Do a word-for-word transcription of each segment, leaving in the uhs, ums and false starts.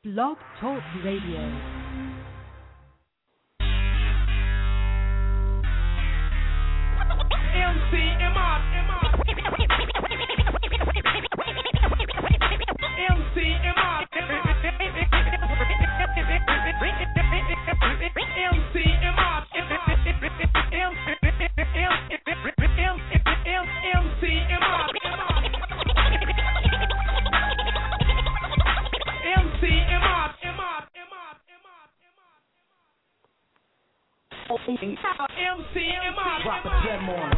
Blog Talk Radio. M C M R M R M C M R M C M R Drop a gem on.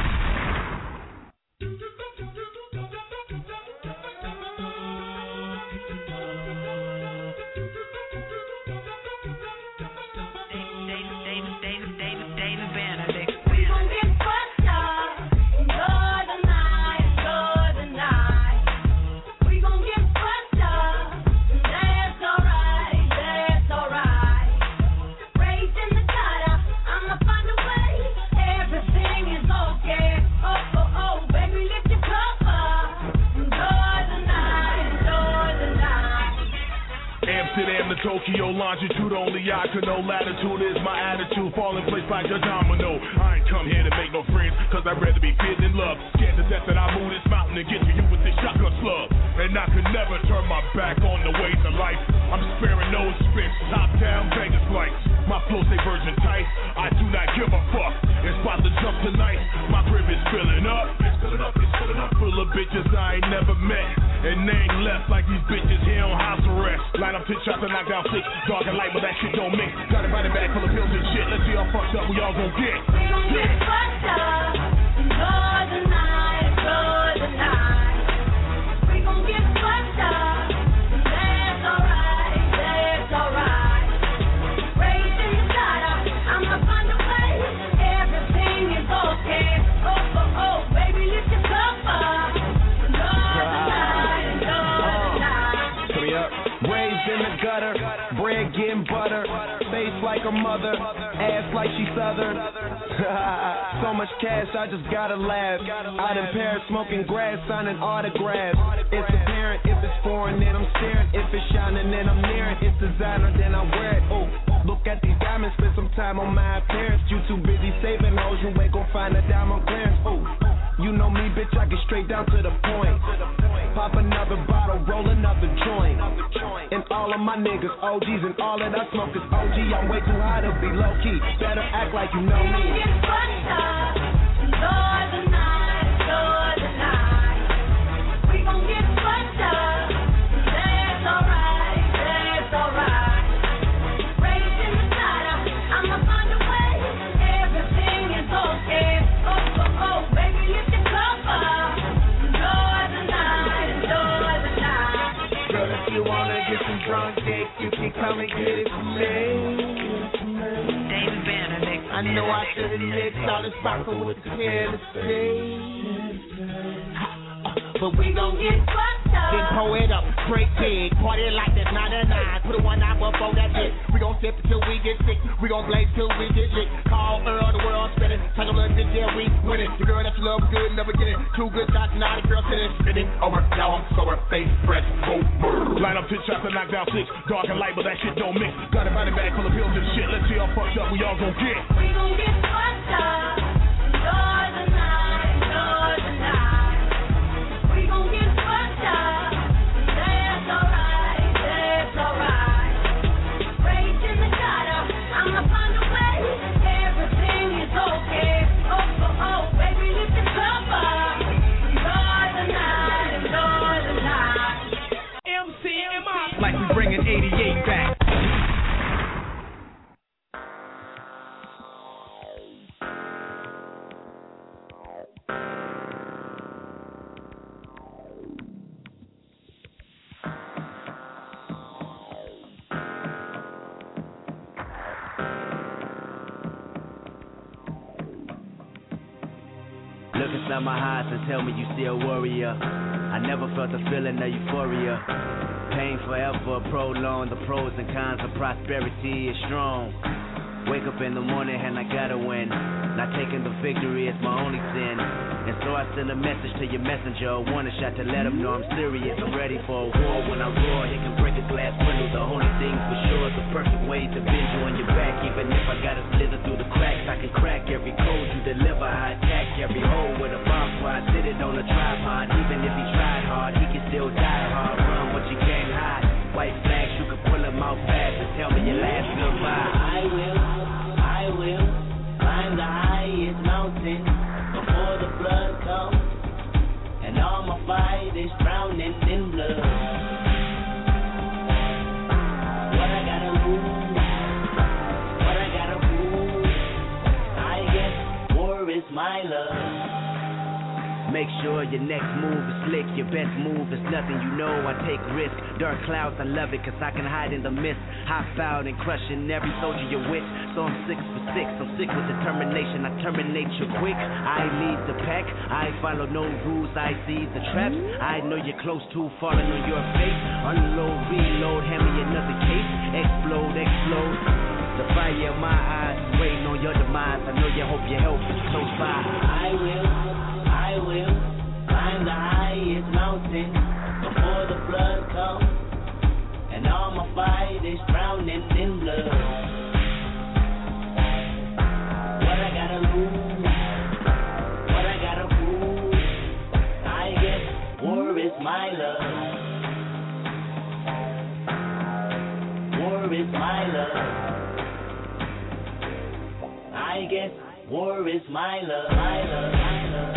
Tokyo longitude, only I can know latitude is my attitude. Falling place like a domino. I ain't come here to make no friends, cause I'd rather be fit than love. Scared to death that I move this mountain and get to you with this shotgun slug. And I could never turn my back on the ways of life. I'm sparing no expense, top down Vegas lights. My flow stay virgin tight, I do not give a fuck. It's about to jump tonight, my crib is filling up. It's filling up, it's filling up. Full of bitches I ain't never met. And they ain't left like these bitches here on house arrest. Line up ten shots and knock down six. Dark and light, but that shit don't mix. Got a body bag full of pills and shit. Let's see how fucked up we all gon' get. We gon' get fucked up. Enjoy the night, enjoy the night. We gon' get fucked up. And that's alright, that's alright. Raising the daughter, I'ma find a way. Everything is okay. Oh, oh, oh, baby, lift your cup up. Enjoy the night, enjoy the night. Turn me up. Raised in the gutter, bread getting butter, face like her mother, ass like she southern. So much cash, I just gotta laugh. Out in Paris, smoking grass, signing autographs. It's apparent if it's foreign, then I'm staring. If it's shining, then I'm near it. It's designer, then I wear it. Oh, look at these diamonds, spend some time on my appearance. You too busy saving hoes, you ain't gon' find a dime on clearance. Oh, you know me, bitch, I get straight down to the point. Pop another bottle, roll another joint. And all of my niggas O Gs, and all that I smoke is O G. I'm way too high to be low key. Better act like you know me. We gon' get fucked up. Enjoy the night, enjoy the night. We gon' get fucked up. That's alright, that's alright. Raising the daughter, I'ma find a way. Everything is okay. Oh, oh, oh, baby, lift your cup up. Enjoy the night, enjoy the night. Girl, if you wanna get some drunk dick, you can come and get it from me. David Benedict. I know I should've mixed all this vodka with the Tennessee, but we gon' get fucked up. Then pull it up, straight big, party like that's ninety-nine. Put a one out before that shit. We gon' sip until we get sick. We gon' blaze till we get lit. Call Earl, the world spinning. Talk a little bit, yeah, we winning. The girl that you love is good, never get it. Two good shots, now the girl sitting, spinning over. Now I'm sober, face fresh, boom. Line up ten shots and knock down six. Dark and light, but that shit don't mix. Got a body bag full of pills and shit. Let's see how fucked up we all gon' get. We gon' get fucked up. Enjoy the night, enjoy the night. We gon' get fucked up. That's alright, that's alright. Raising the daughter, I'ma find a way. Everything is okay. Oh, oh, oh, baby, lift your cup up. Enjoy the night, enjoy the night. M C M R. Like we bringing eighty-eight back. Look inside my eyes and tell me you still a warrior. I never felt the feeling of euphoria. Pain forever prolonged. The pros and cons of prosperity is strong. Wake up in the morning and I gotta win. Not taking the victory is my only sin. And so I send a message to your messenger, a warning shot to let him know I'm serious. I'm ready for a war. When I roar, it can break a glass window. The made to bend you on your back. Even if I gotta slither through the cracks, I can crack every code you deliver. I attack every hole with a bomb squad. Sit it on a tripod. Even if he tried hard, he can still die hard. Run what you can't hide. White flags, you can pull them out fast and tell me your last goodbye. I will, I will climb the highest mountain before the flood comes, and all my fight is drowning in blood. What I gotta lose, what I gotta prove, I guess war is my love. Make sure your next move is slick, your best move is nothing. You know I take risks, dark clouds, I love it, cause I can hide in the mist. Hop out and crushing every soldier you're with. So I'm six for six, I'm sick with determination. I terminate you quick, I lead the pack. I follow no rules, I see the traps. I know you're close to falling on your face. Unload, reload, hand me another case. Explode, explode. The fire in my eyes, waiting on your demise. I know you hope your help is close by. I will, I will climb the highest mountain before the flood comes, and all my fight is drowning in blood. What I gotta lose, what I gotta prove, I guess war is my love. War is my love. I guess war is my love, my love, my love.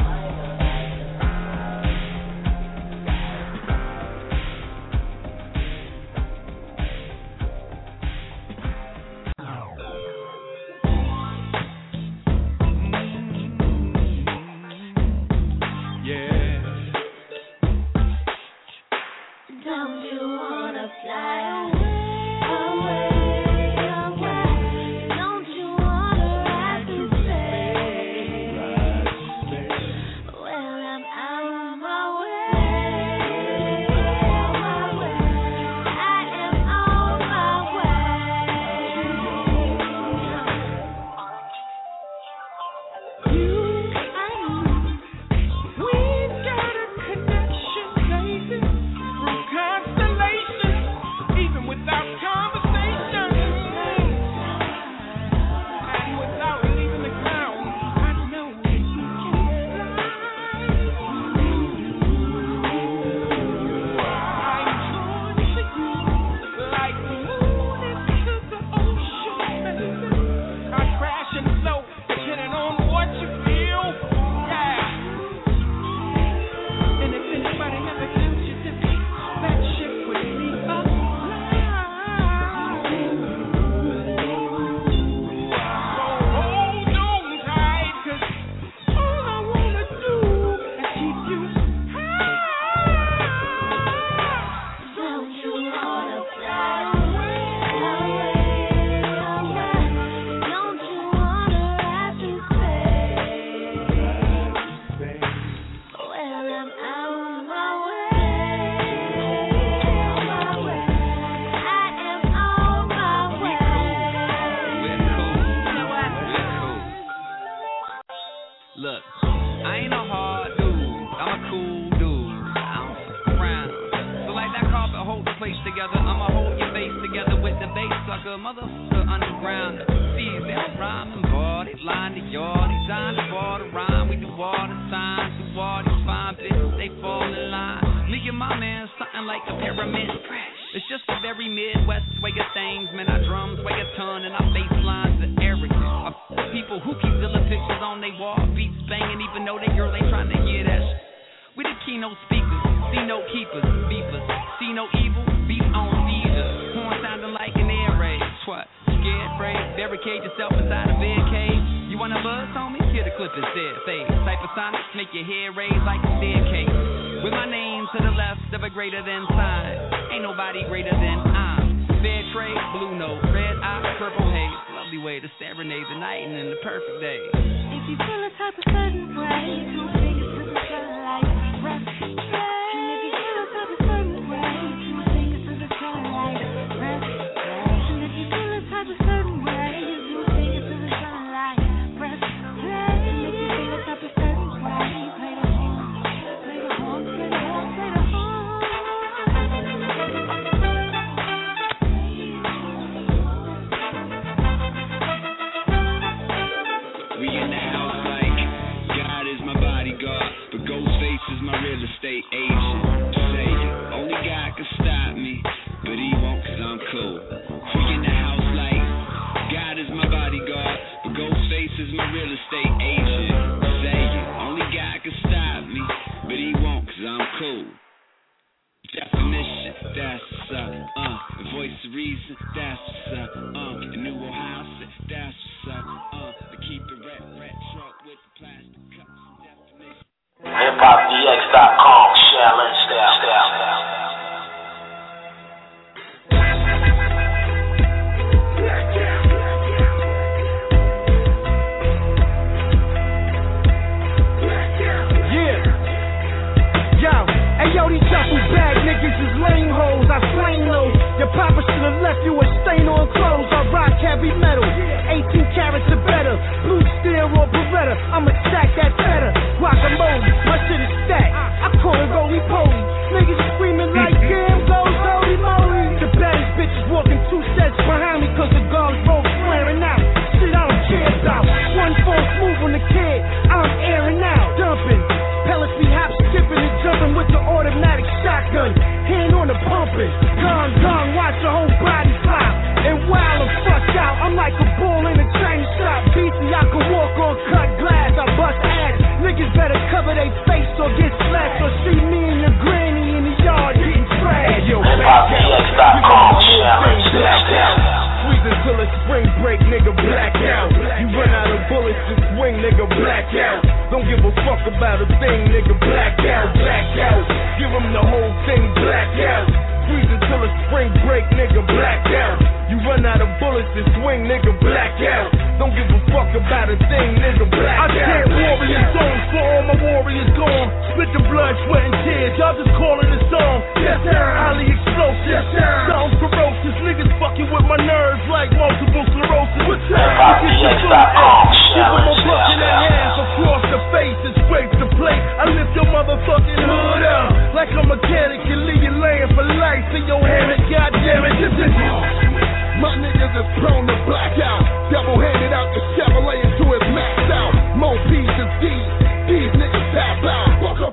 left you a stain on clothes. I rock heavy metal, eighteen carats or better. Blue steel or Beretta, I'ma stack that cheddar. Guacamole, my shit is stacked. I call it roly-poly. Niggas screaming like damn, goes holy moly. The baddest bitches walking two sets behind me cause the guards roll flaring out. Shit I don't care about. One false move on the kid, I'm airing out. Dumping, pellets be hop skipping and jumping with the automatic shotgun. Hand on the pumping, gong gong, watch your whole body flop. And while I'm fucked out, I'm like a bull in a Chinese shop. Beastie, I can walk on cut glass, I bust ass. Niggas better cover their face or get slashed or see me and your granny in the yard getting trashed. Hey, yo, back out, squeeze until it's spring break, nigga, black out. You run out of bullets to swing, nigga, black out. Don't give a fuck about a thing, nigga, black out, black out. Give them the whole thing, black out. Squeeze until it's spring break, nigga, black out. You run out of bullets to swing, nigga, black out. Don't give a fuck about a thing, nigga, black out. I chant warrior songs for all my warriors gone. Spit the blood, sweat, and tears, y'all just calling the song. Yes, sir, highly explosive. Yes, sir, sounds ferocious. Niggas fucking with my nerves like multiple sclerosis. What's up? Look at your foot ass. Give them a buck in their ass across the face and scrape the plate. I lift your motherfucking hood up like a mechanic and leave you laying for life in your hammock. Goddammit, this is my niggas is prone to blackout. Double-handed out the Chevrolet until it's maxed out. More P's and D's. These niggas tap out.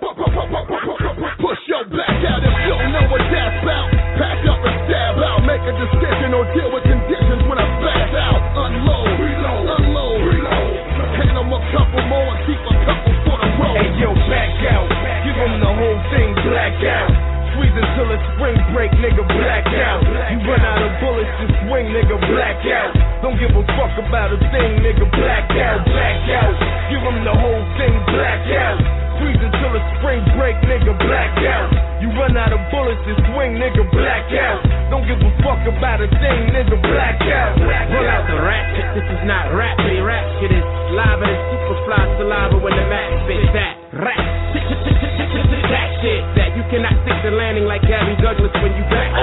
Push your back out if you don't know what that's about. Pack up and stab out. Make a decision or deal with conditions when I back out. Unload, reload, unload, reload. Hand them a couple more and keep a couple for the road. Hey yo, back out. Give them the whole thing black out. Squeeze until it's spring break, nigga, black out. You run out of bullets to swing, nigga, black out. Don't give a fuck about a thing, nigga, black out, black out. Give them the whole thing, black out. Squeeze until it's spring break, nigga, black out. You run out of bullets to swing, nigga, black out. Don't give a fuck about a thing, nigga, black out. Pull out the rat shit, this is not rap, but rap shit is live and it's super fly saliva when the max spits that rap. That shit that you cannot stick the landing like Gabby Douglas when you back.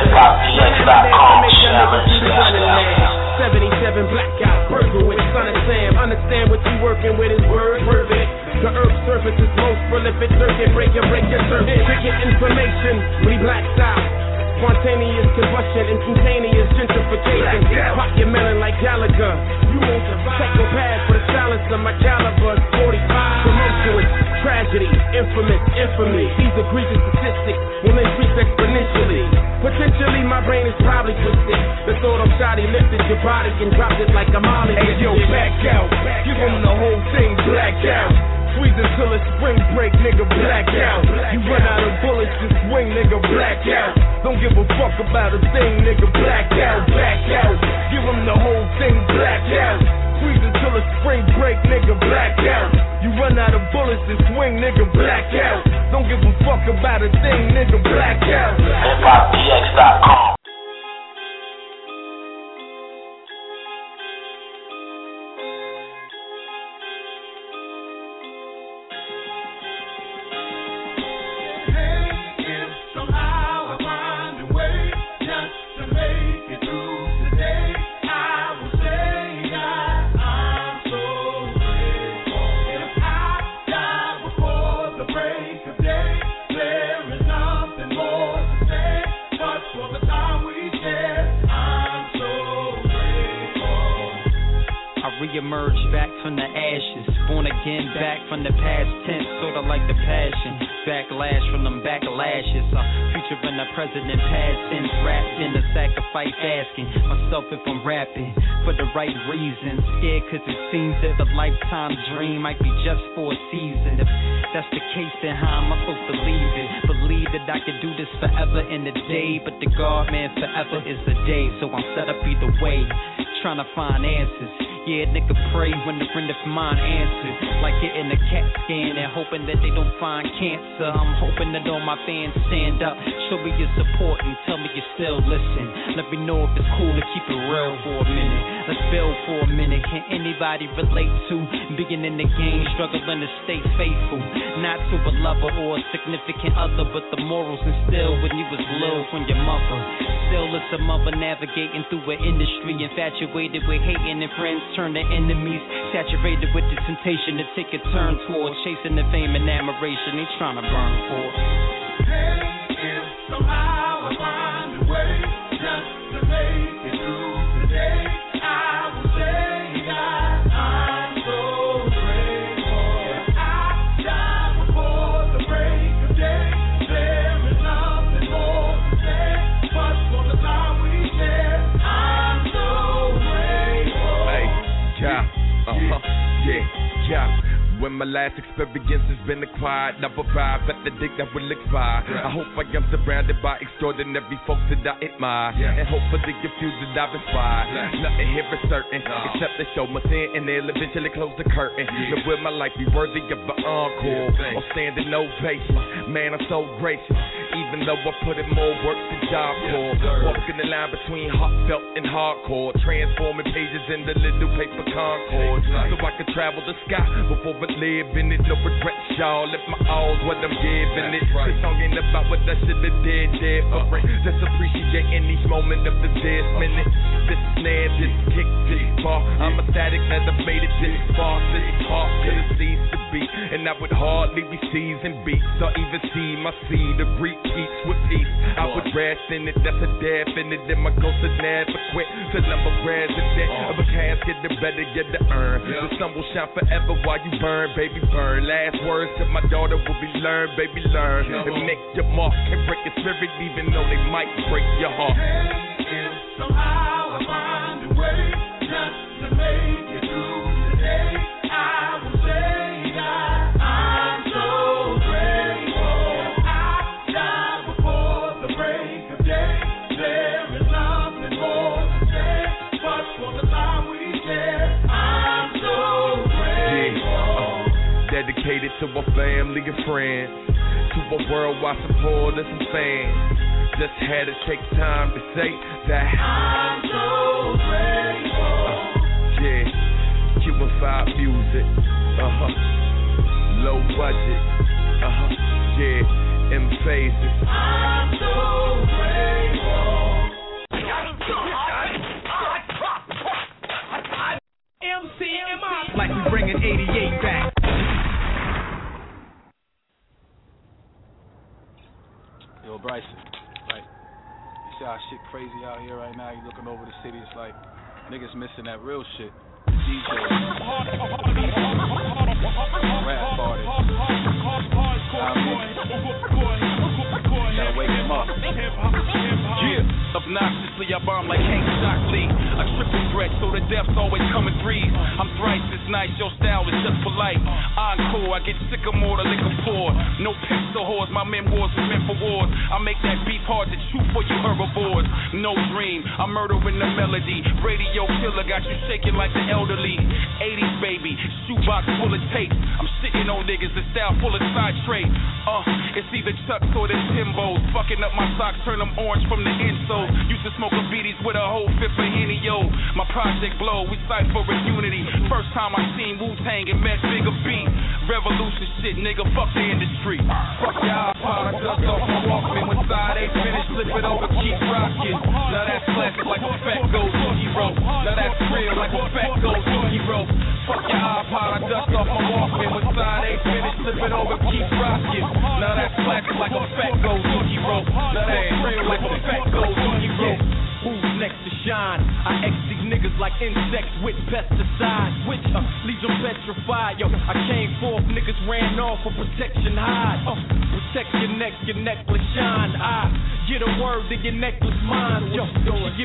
seventy-seven blackout, burger with Son of Sam. Understand what you working with is word, word it. The earth's surface is most prolific circuit breaker, break your circuit. Cricket information, we blacked out. Spontaneous combustion, instantaneous gentrification. Pop your melon like Gallagher. You won't survive. Take a pass for the silencer, my caliber forty-five. Tumultuous, tragedy, infamous, infamy. These egregious statistics will increase exponentially. Potentially, my brain is probably twisted. The thought of shoddy lifted your body and dropped it like a molly. Hey yo, back out. Give them the whole thing black out. Squeeze until it's spring break, nigga, black out. You run out of bullets to swing, nigga, black out. Don't give a fuck about a thing, nigga, black out, black out. Give them the whole thing black out. Squeeze until it's spring break, nigga, black out. You run out of bullets to swing, nigga, black out. Don't give a fuck about a thing, nigga, black out. hip hop D X dot com Emerge back from the ashes, born again back from the past tense, sorta like the passion, backlash from them backlashes, uh, future from the president past tense, wrapped in the sacrifice, asking myself if I'm rapping for the right reasons, scared cause it seems that a lifetime dream might be just for a season. If that's the case, then how am I supposed to leave it? Believe that I could do this forever in a day, but the God man forever is a day, so I'm set up either way, trying to find answers. Yeah, nigga pray when the friend of mine answers. Like getting a CAT scan and hoping that they don't find cancer. I'm hoping that all my fans stand up, show me your support and tell me you still listen. Let me know if it's cool to keep it real for a minute. Let's build for a minute. Can anybody relate to being in the game, struggling to stay faithful? Not to a lover or a significant other, but the morals instilled when you was little from your mother. Still it's a mother navigating through an industry infatuated with hating and friends turn to enemies. Saturated with the temptation to take a turn toward chasing the fame and admiration they trying to burn for. Somehow I find a way just to make it through the day. I will say that I'm so grateful. I die before the break of day. There is nothing more to say, but for the time we share, I'm so grateful. Hey, yeah, uh-huh, yeah, yeah. When my last experience has been acquired, I've arrived at the day that will expire. Yeah. I hope I am surrounded by extraordinary folks that I admire, yeah. And hopefully a few that I've inspired. Yeah. Nothing here is certain, no. Except to show my sin and they'll eventually close the curtain. Yeah. But will my life be worthy of an encore, yeah, or standing ovation? Man, I'm so gracious, even though I put in more work than job for. Yeah, walking the line between heartfelt and hardcore, transforming pages into little paper concords, so I can travel the sky before I live in it. No regrets, y'all. Let my all's what I'm giving it. This song ain't about what I should have did, did for it. Just appreciating each moment of the this minute. This snare, this kick, this bar. I'm ecstatic that I made it this far. This part could have ceased to be, and I would hardly be seasoned beats or even see my seed to repeat with peace. I would rest in it, that's a definite. Then my ghost would never quit till I'm a resident of a casket that better get to earn. The sun will shine forever while you burn. Baby burn, last words to my daughter will be learn, baby learn, and make your mark and break your spirit even though they might break your heart. And somehow I find a way just to make it through the day. I will say that I'm so grateful. I die before the break of day. There is nothing more to say, but for the time we share, I'm so grateful. Dedicated to our family and friends, to our worldwide supporters and fans. Just had to take time to say that I'm so grateful. Uh, yeah, Q and five music, uh-huh, low budget, uh-huh, yeah, in phases. I'm so grateful. M C M I. Like we bringing eighty-eight back. Yo, Bryson, like, you see how shit crazy out here right now? You looking over the city, it's like niggas missing that real shit. D J, rap artists. I mean, gotta wake them up. Yeah, obnoxiously I bomb like Hank Shockley. A triple threat, so the death's always coming threes. I'm thrice as nice, your style is just polite. Encore, I get sick of more, the liquor pour. No pimps or whores, my memoirs are meant for wars. I make that beef hard to chew for you herbivores. No dream, I'm murdering the melody. Radio killer got you shaking like the elderly. eighties baby, shoebox full of tapes. I'm sitting on niggas, the style full of side trait. Uh, it's either Chucks or them Timbos. Fucking up my socks, turn them orange from the insoles. Used to smoke a beaties with a whole fifth of Henny, yo. My project blow, we fight for a unity. First time I seen Wu-Tang and met Bigger B. Revolution shit, nigga, fuck the industry. Fuck your iPod, I dust off my Walkman. When side A finish, flip it over, keep rocking. Now that's classic like a fat goes hero. Now that's real like a fat goes hero. Fuck your iPod, I dust off my Walkman. When side A finish, flip it over, keep rocking. Now that's classic like a fat goes hero. Now that's real like a fat goes hero. Who's next to shine? I X these niggas like insects with pesticides. Which uh, leave them petrified. Yo, I came forth, niggas ran off for protection hide. Uh, protect your neck, your necklace shine. I get a word, then your necklace mine. Yo, yo, she giving me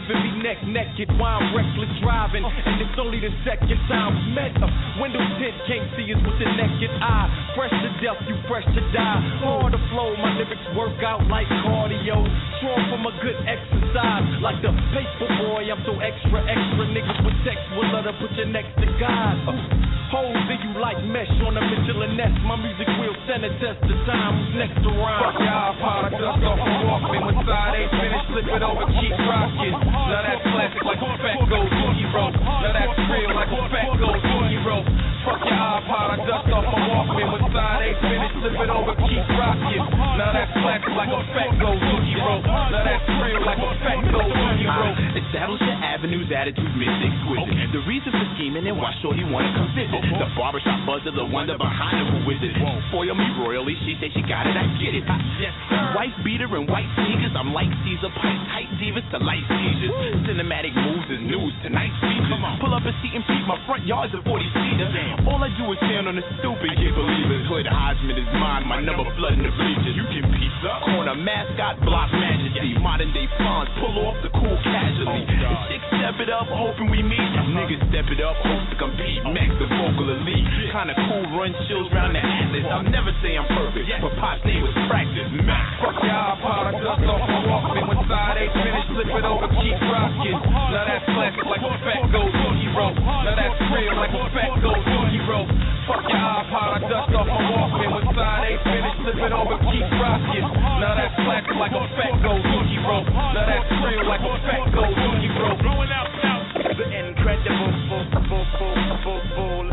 neck naked while I'm reckless driving. And it's only the second time we met. A window tint can't see us with the naked eye. Fresh to death, you fresh to die. Hard to flow, my lyrics work out like cardio. Strong from a good exercise. Like the paper boy, I'm so extra, extra. Niggas with sex will let her put your next to God. Uh, Holes in you like mesh on a Mitchell and Ness. My music will stand a test of time. Who's next to rhyme? Fuck y'all, powder dust off a Walkman. When side ain't finished, flip it over, keep rocking. Now that's classic like a fat gold hero. Now that's real like a fat gold hero. Fuck your iPod, I dust off my Walkman. When side ain't finished, flip it over, keep rocking. Now that's classic like a fat gold hero. Now that's real like a fat gold hero. Establish your avenues, attitudes, mix exquisite. The reason for scheming and why shorty wanna come visit. The barbershop buzzer, the wonder behind it, who is it? Spoil me royally, she say she got it, I get it. Yes, white beater and white sneakers, I'm like Caesar, pipe tight divas to light seizures. Cinematic moves is news, tonight's features. Pull up a seat and peep, my front yard's a forty seater. All I do is stand on the stoop and can't believe it. Hood Heisman is mine, my number flooding the bleachers. You can pizza, corner mascot, block majesty. Modern day fawns, pull off the cool casually. The chicks step it up, hoping we meet. Niggas step it up, hope to compete. Max the vocal elite. Kinda cool, run chills round the atlas. I'll never say I'm perfect, but Pop's name was practice. Max. Fuck y'all, powder dust off my Walkman. When side ain't finished, flip it over, keep rocking. Now that's classic like a fat gold hero. Now that's real like a fat gold hero. Fuck y'all, powder dust off my Walkman. When side ain't finished, flip it over, keep rocking. Now that's classic like a fat gold hero. Now that's real like a fat gold hero. Blowing out now. The incredible, full, full, full, full, full.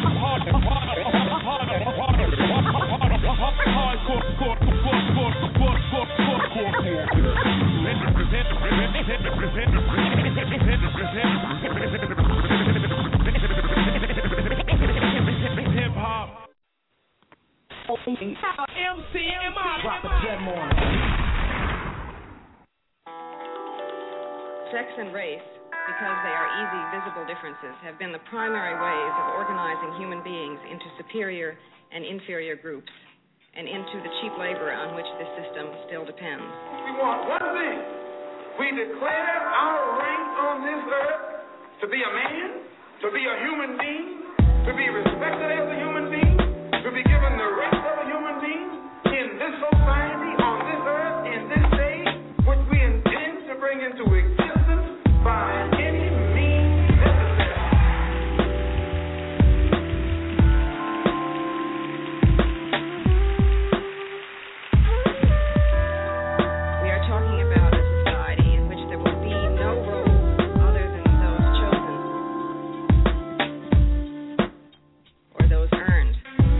M C M I. Drop a gem on. Sex and race, because they are easy, visible differences, have been the primary ways of organizing human beings into superior and inferior groups and into the cheap labor on which this system still depends. We want one thing. We declare our rank on this earth to be a man, to be a human being, to be respected as a human being, to be given the rights of a human being in this society, on this earth, in this day, which we intend to bring into existence by any means necessary. We are talking about a society in which there will be no roles other than those chosen or those earned.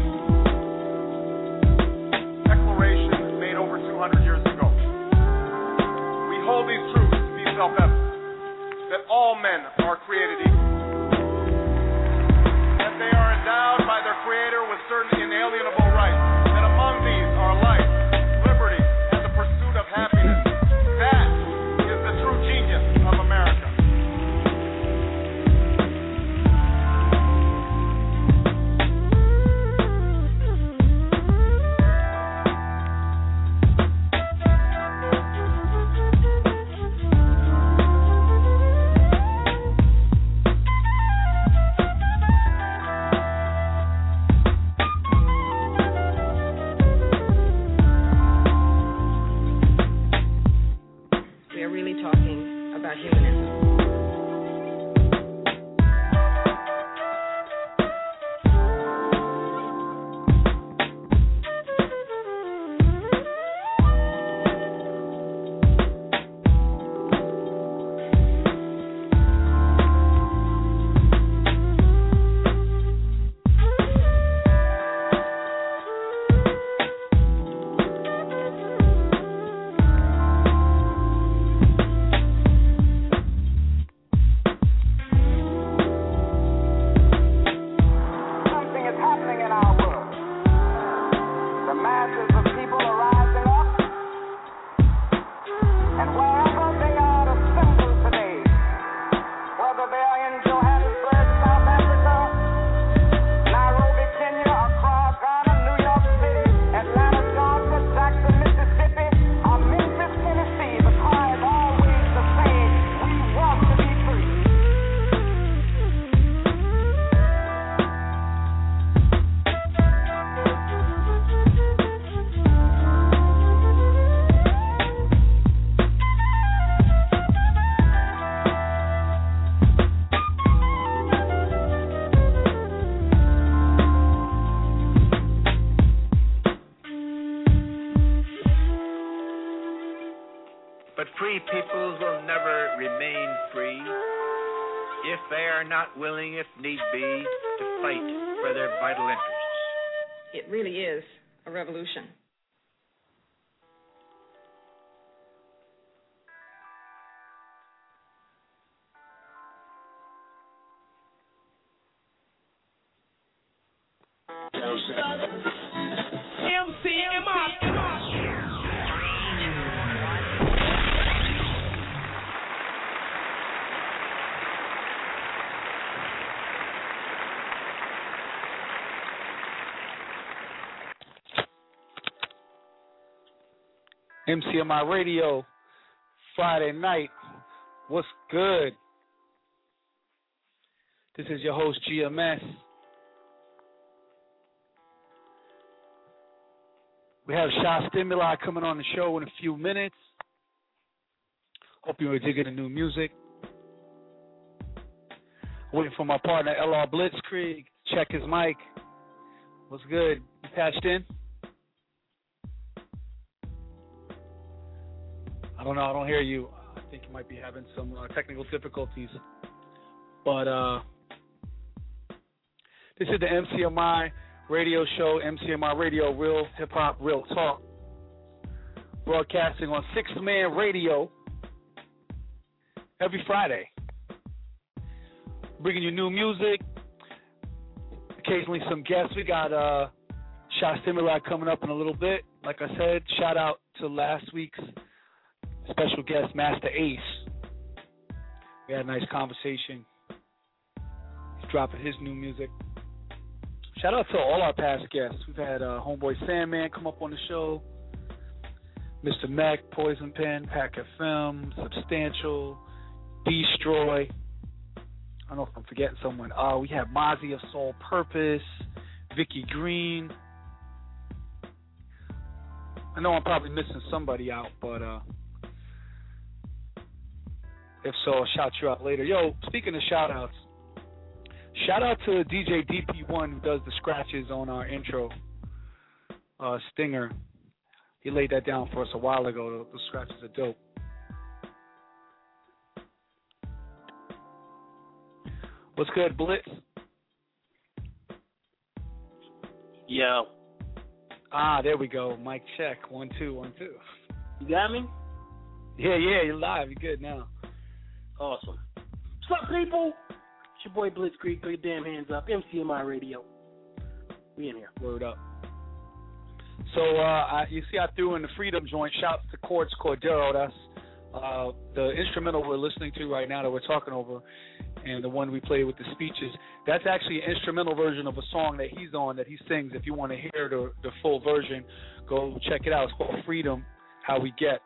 Declaration made over two hundred years ago. We hold these truths to be self-evident. That all men are created equal. That they are endowed by their Creator with certain inalienable rights. That among these are life, liberty, and the pursuit of happiness. That is the true genius of America. We are really talking about humanism. Many peoples will never remain free if they are not willing, if need be, to fight for their vital interests. It really is a revolution. M C M I. M C M I Radio, Friday night. What's good? This is your host, G M S. We have Sha Stimuli coming on the show in a few minutes. Hope you are digging the new music. Waiting for my partner, L R Blitzkrieg. Check his mic. What's good? You patched in? I don't know. I don't hear you. I think you might be having some uh, technical difficulties. But uh, this is the M C M I Radio Show, M C M I Radio, Real Hip Hop, Real Talk. Broadcasting on Six Man Radio every Friday. Bringing you new music, occasionally some guests. We got uh, Sha Stimuli coming up in a little bit. Like I said, shout out to last week's special guest, Master Ace. We had a nice conversation. He's dropping his new music. Shout out to all our past guests. We've had uh, Homeboy Sandman come up on the show, Mister Mac, Poison Pen, Pack F M, Substantial, Destroy. I don't know if I'm forgetting someone. Uh, we have Mozzie of Soul Purpose, Vicky Green. I know I'm probably missing somebody out, but uh, if so, I'll shout you out later. Yo, speaking of shout outs, shout out to D J D P one who does the scratches on our intro. Uh, Stinger. He laid that down for us a while ago. The, the scratches are dope. What's good, Blitz? Yo. Ah, there we go. Mic check. One, two, one, two. You got me? Yeah, yeah, you're live. You're good now. Awesome. What's up, people? It's your boy Blitzkrieg. Throw your damn hands up. M C M I Radio. We in here. Word up. So, uh, I, you see I threw in the Freedom joint. Shouts to Quartz Cordero. That's uh, the instrumental we're listening to right now that we're talking over, and the one we played with the speeches. That's actually an instrumental version of a song that he's on, that he sings. If you want to hear the, the full version, go check it out. It's called Freedom, How We Get.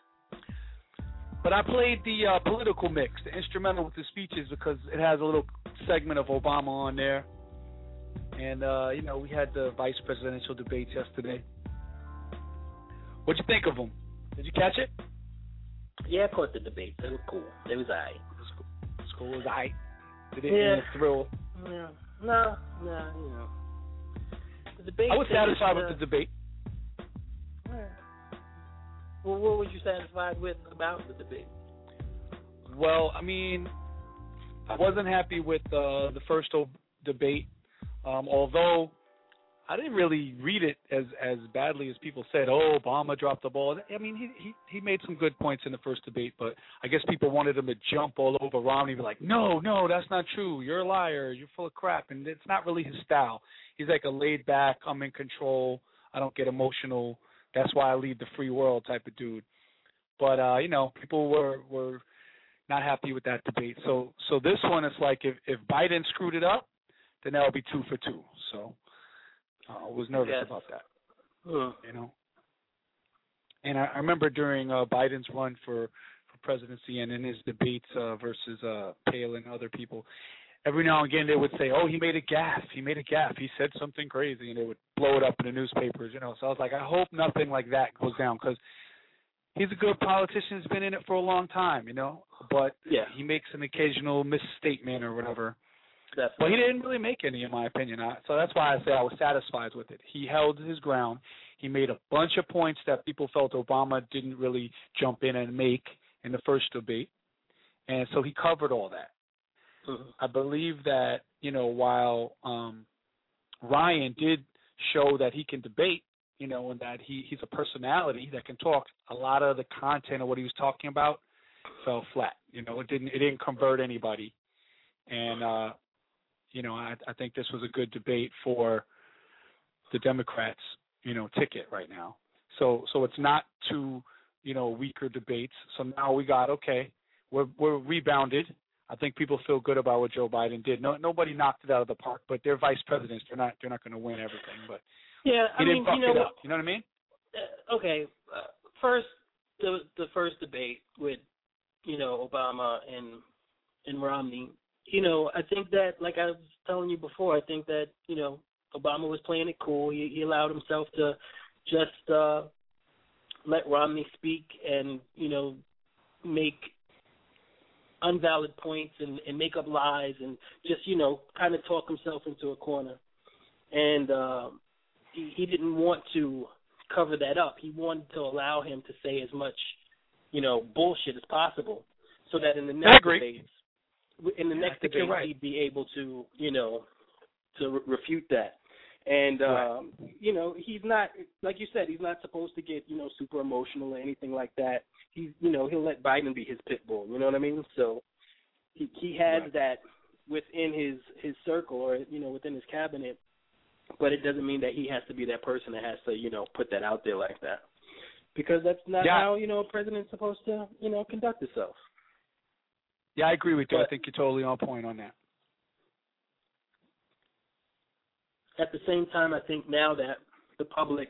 But I played the uh, political mix, the instrumental with the speeches, because it has a little segment of Obama on there. And, uh, you know, we had the vice presidential debates yesterday. What'd you think of them? Did you catch it? Yeah, I caught the debates. They were cool. They was all right. It was cool. It was cool. It was all right. Did it yeah. thrill? Yeah. No, no, you know. The debate. I was satisfied was, uh, with the debate. Yeah. Well, what was you satisfied with about the debate? Well, I mean, I wasn't happy with uh, the first o- debate, um, although I didn't really read it as, as badly as people said. Oh, Obama dropped the ball. I mean, he, he he made some good points in the first debate, but I guess people wanted him to jump all over Romney and be like, no, no, that's not true. You're a liar. You're full of crap. And it's not really his style. He's like a laid back, I'm in control, I don't get emotional, that's why I lead the free world type of dude. But, uh, you know, people were, were not happy with that debate. So so this one, it's like if, if Biden screwed it up, then that would be two for two. So uh, I was nervous yes. about that, uh. you know. And I, I remember during uh, Biden's run for, for presidency and in his debates uh, versus uh, Palin and other people, every now and again they would say, oh, he made a gaffe. He made a gaffe. He said something crazy, and they would blow it up in the newspapers, you know. So I was like, I hope nothing like that goes down, because he's a good politician. He's been in it for a long time, you know. But yeah. he makes an occasional misstatement or whatever. Definitely. But he didn't really make any, in my opinion. I, so that's why I say I was satisfied with it. He held his ground. He made a bunch of points that people felt Obama didn't really jump in and make in the first debate, and so he covered all that. Mm-hmm. I believe that, you know, while um, Ryan did show that he can debate, you know, and that he, he's a personality that can talk, a lot of the content of what he was talking about fell flat. You know, it didn't it didn't convert anybody. And, uh, you know, I, I think this was a good debate for the Democrats, you know, ticket right now. So so it's not two, you know, weaker debates. So now we got, okay, we're we're rebounded. I think people feel good about what Joe Biden did. No, nobody knocked it out of the park, but they're vice presidents. They're not. They're not going to win everything. But yeah, I he mean, didn't you know, it up. You know what I mean? Uh, okay, uh, first the the first debate with, you know, Obama and and Romney. You know, I think that, like I was telling you before, I think that, you know, Obama was playing it cool. He, he allowed himself to just uh, let Romney speak and, you know, make unvalid points and, and make up lies and just, you know, kind of talk himself into a corner. And uh, he, he didn't want to cover that up. He wanted to allow him to say as much, you know, bullshit as possible so that in the next debates, in the yeah, next debate, right. he'd be able to, you know, to re- refute that. And, right. um, you know, he's not, like you said, he's not supposed to get, you know, super emotional or anything like that. He's, you know, he'll let Biden be his pit bull, you know what I mean? So he, he has right. that within his, his circle or, you know, within his cabinet, but it doesn't mean that he has to be that person that has to, you know, put that out there like that. Because that's not yeah. how, you know, a president's supposed to, you know, conduct himself. Yeah, I agree with you. But I think you're totally on point on that. At the same time, I think now that the public,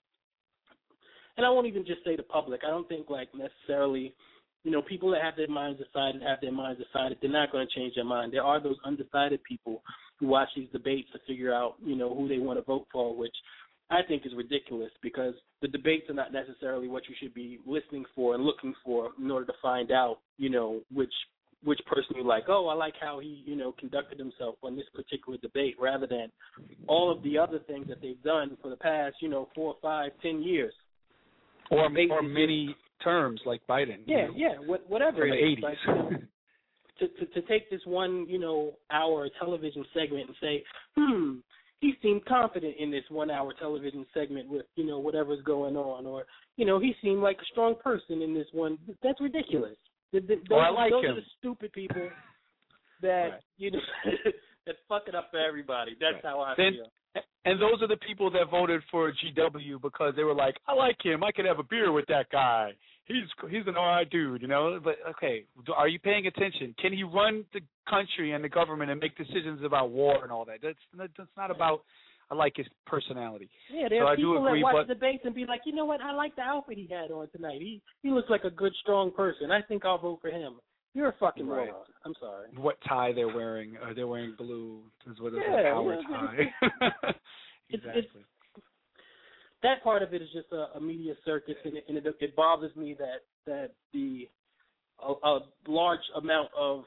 and I won't even just say the public, I don't think like necessarily, you know, people that have their minds decided, have their minds decided, they're not going to change their mind. There are those undecided people who watch these debates to figure out, you know, who they want to vote for, which I think is ridiculous because the debates are not necessarily what you should be listening for and looking for in order to find out, you know, which which person you like. Oh, I like how he, you know, conducted himself on this particular debate rather than all of the other things that they've done for the past, you know, four, five, ten years. Or, Debates or is many just, terms like Biden. Yeah, you know, yeah, what, whatever from it the is. eighties. Like, you know, to, to, to take this one, you know, hour television segment and say, hmm, he seemed confident in this one-hour television segment with, you know, whatever's going on. Or, you know, he seemed like a strong person in this one. That's ridiculous. The, the, those, oh, I like those him. are the stupid people that, right. you know, that fuck it up for everybody. That's right. how I then, feel. And those are the people that voted for G W because they were like, I like him. I could have a beer with that guy. He's he's an all right dude, you know. But, okay, are you paying attention? Can he run the country and the government and make decisions about war and all that? That's, that's not about, I like his personality. Yeah, there so are I people do agree, that watch but, debates and be like, you know what, I like the outfit he had on tonight. He he looks like a good, strong person. I think I'll vote for him. You're a fucking right. moron. I'm sorry. What tie they're wearing? Uh, they're wearing blue. Is what yeah, a power yeah, tie. it's, exactly. It's, that part of it is just a, a media circus, and, it, and it, it bothers me that that the a, a large amount of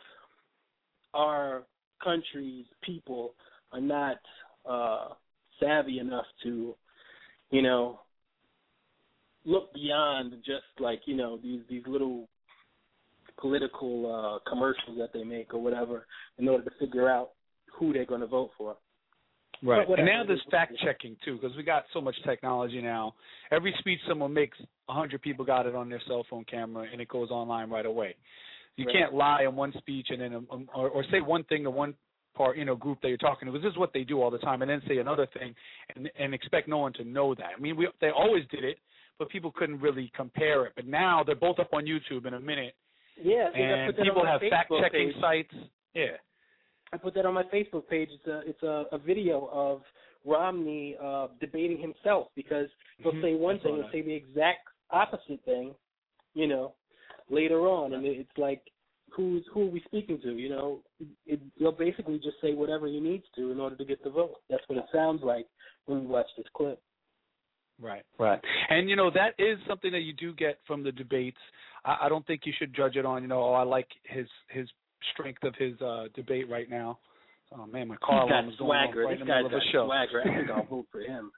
our country's people are not uh, savvy enough to, you know, look beyond just like, you know, these these little political uh, commercials that they make or whatever in order to figure out who they're going to vote for. Right. And now there's fact checking too, because we got so much technology now. Every speech someone makes, a hundred people got it on their cell phone camera, and it goes online right away. You right. can't lie in one speech and then, um, or, or say one thing to one part, you know, group that you're talking to. Because this is what they do all the time, and then say another thing, and and expect no one to know that. I mean, we they always did it, but people couldn't really compare it. But now they're both up on YouTube in a minute. Yeah, and people have fact checking sites. Yeah. I put that on my Facebook page. It's a it's a, a video of Romney uh, debating himself because he'll mm-hmm. say one That's thing and say the exact opposite thing, you know, later on, and it's like, who's who are we speaking to? You know, it, he'll basically just say whatever he needs to in order to get the vote. That's what it sounds like when we watch this clip. Right, right, and you know that is something that you do get from the debates. I, I don't think you should judge it on, you know, oh, I like his his. strength of his uh, debate right now. Oh man, my car alarm was going off right in the middle of the show. Swagger. I think I'll vote for him.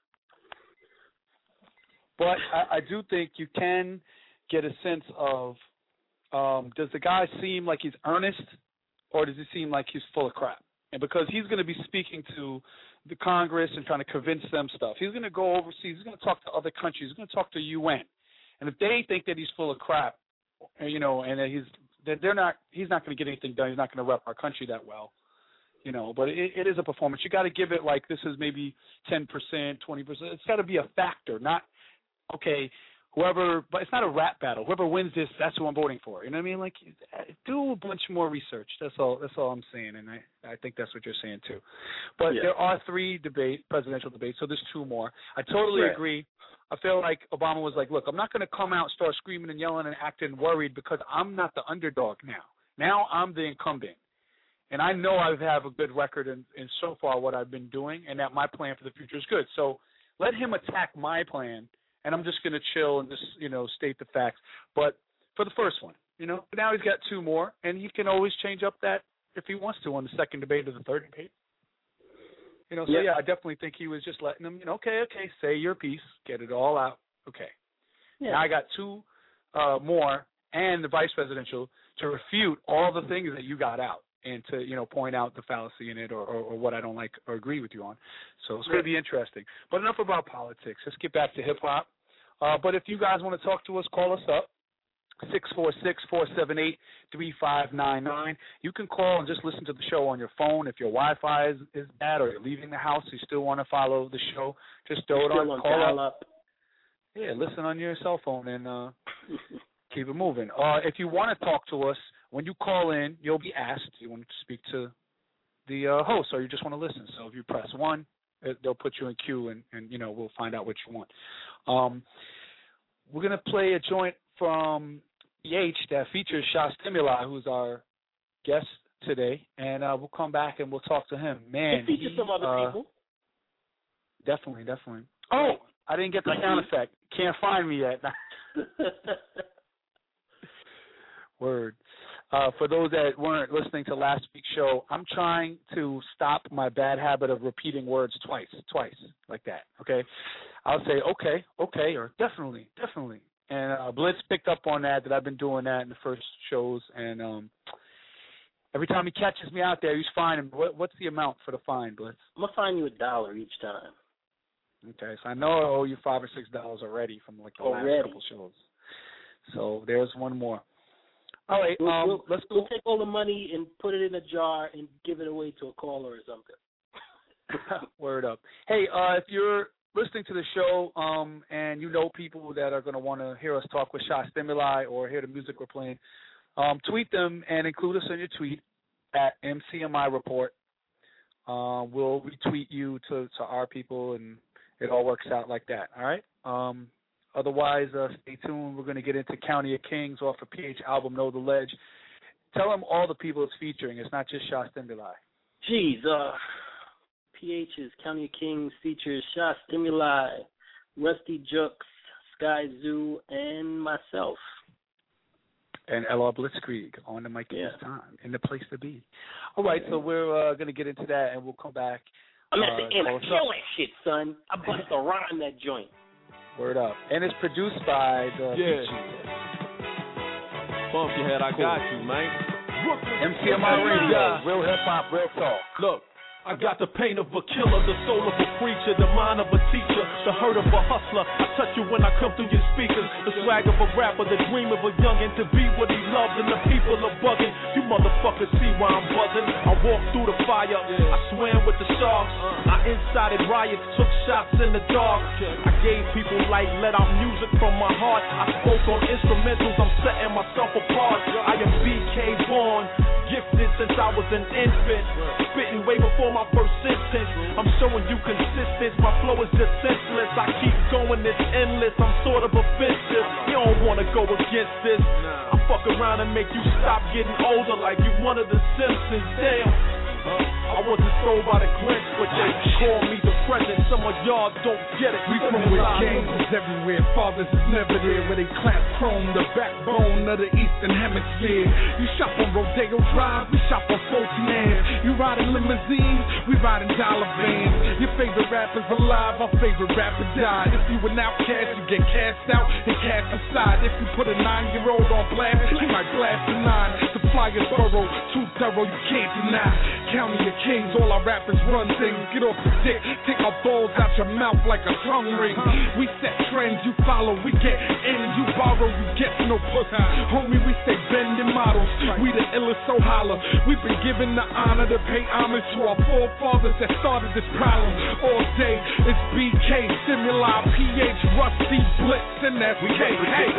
But I, I do think you can get a sense of um, does the guy seem like he's earnest, or does he seem like he's full of crap? And because he's going to be speaking to the Congress and trying to convince them stuff, he's going to go overseas. He's going to talk to other countries. He's going to talk to U N. And if they think that he's full of crap, you know, and that he's that they're not, he's not going to get anything done. He's not going to rep our country that well, you know. But it, it is a performance. You got to give it like this is maybe ten percent, twenty percent. It's got to be a factor, not okay. Whoever, but it's not a rap battle. Whoever wins this, that's who I'm voting for. You know what I mean? Like, do a bunch more research. That's all. That's all I'm saying, and I, I think that's what you're saying too. But yeah. There are three debate presidential debates, so there's two more. I totally right. agree. I feel like Obama was like, look, I'm not going to come out, start screaming and yelling and acting worried because I'm not the underdog now. Now I'm the incumbent, and I know I have a good record in, in so far what I've been doing, and that my plan for the future is good. So let him attack my plan. And I'm just going to chill and just, you know, state the facts. But for the first one, you know, now he's got two more, and he can always change up that if he wants to on the second debate or the third debate. You know, so, yeah, yeah I definitely think he was just letting them, you know, okay, okay, say your piece, get it all out. Okay. Yeah. Now I got two uh, more and the vice presidential to refute all the things that you got out and to, you know, point out the fallacy in it or, or, or what I don't like or agree with you on. So it's going to be interesting. But enough about politics. Let's get back to hip-hop. Uh, but if you guys want to talk to us, call us up, six four six, four seven eight, three five nine nine. You can call and just listen to the show on your phone. If your Wi-Fi is, is bad or you're leaving the house, you still want to follow the show, just throw it on, on call up. up. Yeah, listen on your cell phone and uh, keep it moving. Uh, if you want to talk to us, when you call in, you'll be asked, you want to speak to the uh, host or you just want to listen. So if you press one, it, they'll put you in queue and, and, you know, we'll find out what you want. Um, we're going to play a joint from E H that features Sha Stimuli, who's our guest today, and uh, we'll come back and we'll talk to him. Man, he features some other uh, people. Definitely, definitely. Oh, I didn't get the like sound he... effect. Can't find me yet. Word. Uh, for those that weren't listening to last week's show, I'm trying to stop my bad habit of repeating words twice, twice, like that, okay? I'll say, okay, okay, or definitely, definitely. And uh, Blitz picked up on that, that I've been doing that in the first shows, and um, every time he catches me out there, he's fining. What, what's the amount for the fine, Blitz? I'm going to fine you a dollar each time. Okay, so I know I owe you five or six dollars already from like the already. last couple shows. So there's one more. All right, we'll, um, we'll, let's go. We'll take all the money and put it in a jar and give it away to a caller or something. Word up. Hey, uh, if you're listening to the show um, and you know people that are going to want to hear us talk with Sha Stimuli or hear the music we're playing, um, tweet them and include us in your tweet at M C M I Report. Uh, we'll retweet you to, to our people, and it all works out like that, all right? Um, otherwise, uh, stay tuned. We're going to get into County of Kings off the P H album, Know the Ledge. Tell them all the people it's featuring. It's not just Sha Stimuli. Jeez, uh, P H's County of Kings features Sha Stimuli, Rusty Jux, Sky Zoo, and myself. And L R Blitzkrieg on the mic at yeah. this time, in the place to be. All right, so we're uh, going to get into that, and we'll come back. I'm at uh, the end. I kill that shit, son. I bust a rhyme that joint. Word up. And it's produced by the yeah. Bump your head, I cool. got you, man. M C M I Radio, real hip-hop, real talk. Look. I got the pain of a killer, the soul of a preacher, the mind of a teacher, the hurt of a hustler. I touch you when I come through your speakers. The swag of a rapper, the dream of a youngin' to be what he loves, and the people are bugging. You motherfuckers see why I'm buzzing. I walk through the fire, I swam with the sharks. I incited riots, took shots in the dark. I gave people light, let out music from my heart. I spoke on instrumentals, I'm setting myself apart. I am B K born, gifted since I was an infant, spitting way before my first sentence. I'm showing you consistent, my flow is just senseless. I keep going, it's endless, I'm sort of offensive. You don't wanna go against this. I fuck around and make you stop getting older like you one of the Simpsons. Damn. I wasn't sold by the glitch, but they call me the present. Some of y'all don't get it. We from with gangs everywhere. Fathers is never there. Where they clap chrome, the backbone of the Eastern Hemisphere. You shop on Rodeo Drive, we shop on fourteen. You riding limousines, we riding dollar vans. Your favorite rapper's alive, our favorite rapper died. If you an outcast, you get cast out and cast aside. If you put a nine-year-old on blast, he might blast a nine. The flyers thorough, too thorough, you can't deny. County of Kings, all our rappers run things. Get off the dick, take our balls out your mouth like a tongue ring. We set trends, you follow, we get in, you borrow, you get no pussy. Homie, we stay bending models. We the illest, so holler. We've been given the honor to pay homage to our forefathers that started this problem. All day, it's B K, Stimuli, P H, Rusty, Blitz, and that's K. Hey,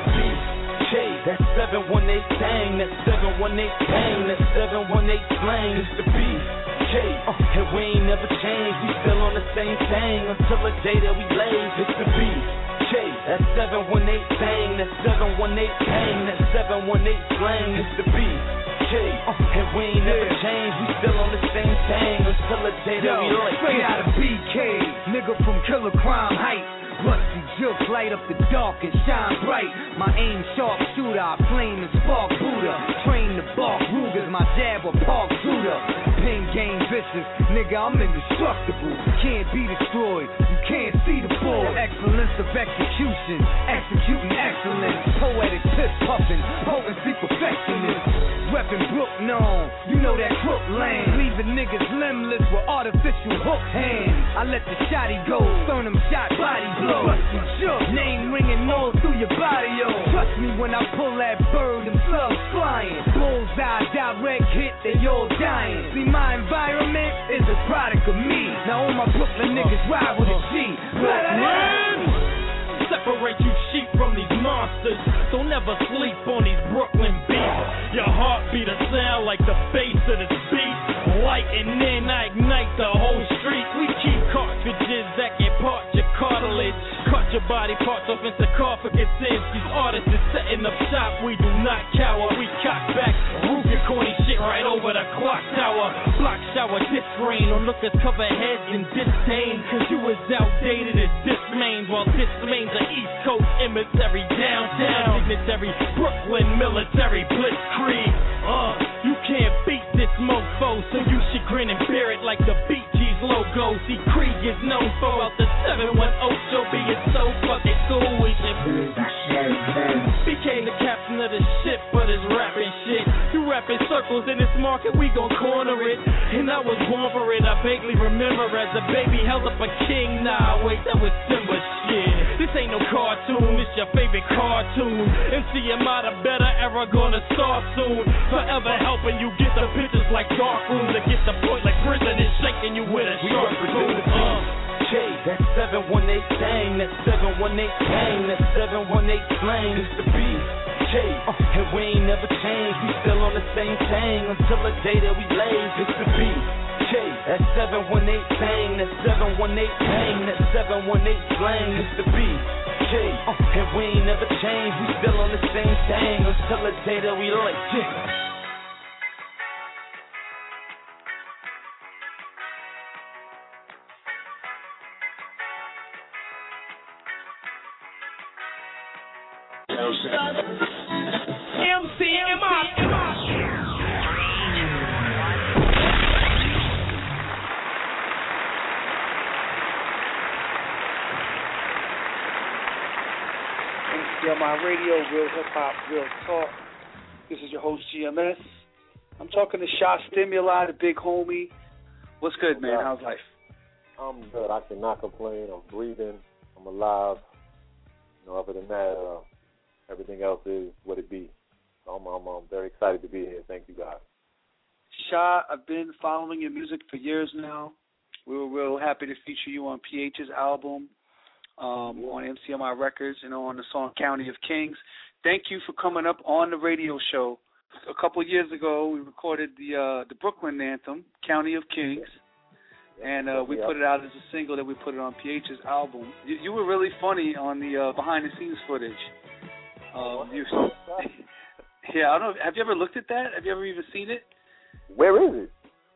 K, that's seven one eight bang, that's seven one eight bang, that's seven one eight slang, it's the B K, uh, and we ain't never changed, we still on the same thing until the day that we lays, it's the B K, that's seven one eight bang, that's seven one eight bang, that's seven one eight slang, it's the B K, uh, and we ain't never changed, we still on the same thing until the day that we lays. Straight out of B K, nigga from Killer Crime Heights. Rusty jokes light up the dark and shine bright. My aim sharp shooter, I flame and spark Buddha. Train the bark Rugers, my jab or park shooter. Pin game vicious, nigga, I'm indestructible. Can't be destroyed, you can't see the board. Excellence of execution, executing excellence. Poetic fist puffing, potency perfectionist. Weapon Brook known, you know that crook lane. Leaving niggas limbless with artificial hook hands. I let the shotty go, turn them shot body blow. Rusty shook, name ringing all through your body, yo. Trust me when I pull that bird, them slugs flying. Bullseye, direct hit, they all dying. See, my environment is a product of me. Now all my Brooklyn niggas ride with a G. Separate you sheep from these monsters. Don't ever sleep on these Brooklyn beats. Your heartbeat a sound like the bass of this beat. Lighting in, I ignite the whole street. We keep cartridges that can part your cartilage. Cut your body parts off in sarcophaguses. These artists is setting up shop. We do not cower. We cock back. Ruger corny shit right over the clock tower. Block shower, disc rain. Onlookers cover heads and disdain. Cause you was outdated as dismayed. While dismayed's an East Coast emissary downtown. Dignitary Brooklyn military blitzkrieg. Uh, you can't beat this mofo. So you should grin and bear it like the Bee Gees logo. See, Krieg is known for out the seven one oh show being so fucking cool. We should became the captain of the ship for this rapping shit. You rapping circles in this market, we gon' corner it. And I was born for it, I vaguely remember as a baby held up a king. Nah, wait, that was Simba shit. This ain't no cartoon, it's your favorite cartoon. M C M I, the better era gonna start soon. Forever helping you get the pictures like dark rooms. To get the point like prison and shaking you with a sharp spoon. Uh. K, that's seven one eight bang, that's seven one eight bang, that's seven one eight slang, it's the B K, uh, and we ain't never changed, we still on the same thing until the day that we lays, it's the B K, that's seven one eight bang, that's seven one eight bang, that's seven one eight slang, it's the B K, uh, and we ain't never changed, we still on the same thing until the day that we lays, yeah. M C M I. M C M I Radio, real hip hop, real talk. This is your host G M S. I'm talking to Shot Stimuli, the big homie. What's good, man? How's life? I'm good. I cannot complain. I'm breathing. I'm alive. You know, other than that, uh, everything else is what it be. So I'm, I'm, I'm very excited to be here. Thank you, guys. Shah, I've been following your music for years now. We were real happy to feature you on P H's album, um, on M C M I Records, you know, on the song County of Kings. Thank you for coming up on the radio show. A couple of years ago, we recorded the uh, the Brooklyn anthem, County of Kings, and uh, we put it out as a single that we put it on P H's album. You, you were really funny on the uh, behind-the-scenes footage. Um, you, yeah, I don't know. Have you ever looked at that? Have you ever even seen it? Where is it?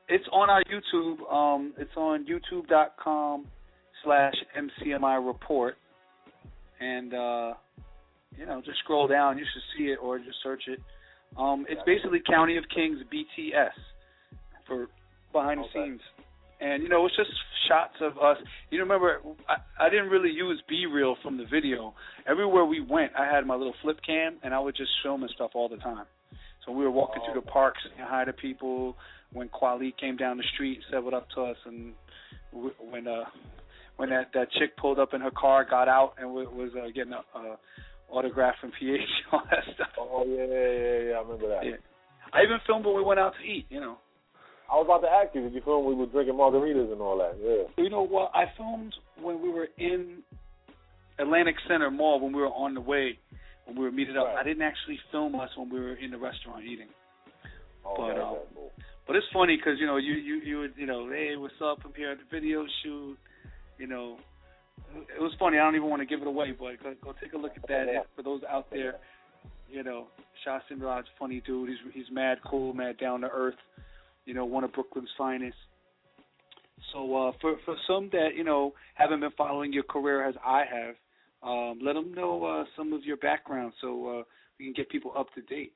It's on our YouTube. Um, it's on youtube.com slash MCMI Report. And, uh, you know, just scroll down. You should see it or just search it. Um, it's basically County of Kings B T S for behind the Okay. scenes. And, you know, it's just shots of us. You remember, I, I didn't really use B-reel from the video. Everywhere we went, I had my little flip cam, and I would just film and stuff all the time. So we were walking Oh. through the parks and hi to people. When Kweli came down the street, said what up to us, and w- when uh, when that, that chick pulled up in her car, got out, and w- was uh, getting a uh, autograph from P H, all that stuff. Oh, yeah, yeah, yeah, yeah, I remember that. Yeah. I even filmed when we went out to eat, you know. I was about to ask you, did you film we were drinking margaritas and all that? Yeah. You know what? I filmed when we were in Atlantic Center Mall when we were on the way, when we were meeting up. Right. I didn't actually film us when we were in the restaurant eating. Oh, But, okay, um, okay, cool. But it's funny because, you know, you, you, you would, you know, hey, what's up? I'm here at the video shoot. You know, it was funny. I don't even want to give it away, but go, go take a look at that. For those out there, you know, Shah Sindaraj's a funny dude. He's, he's mad cool, mad down to earth. You know, one of Brooklyn's finest. So uh, for for some that, you know, haven't been following your career as I have, um, let them know uh, some of your background so uh, we can get people up to date.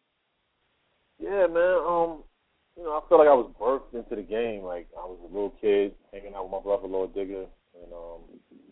Yeah, man. Um, you know, I feel like I was birthed into the game. Like I was a little kid hanging out with my brother Lord Digger, and um,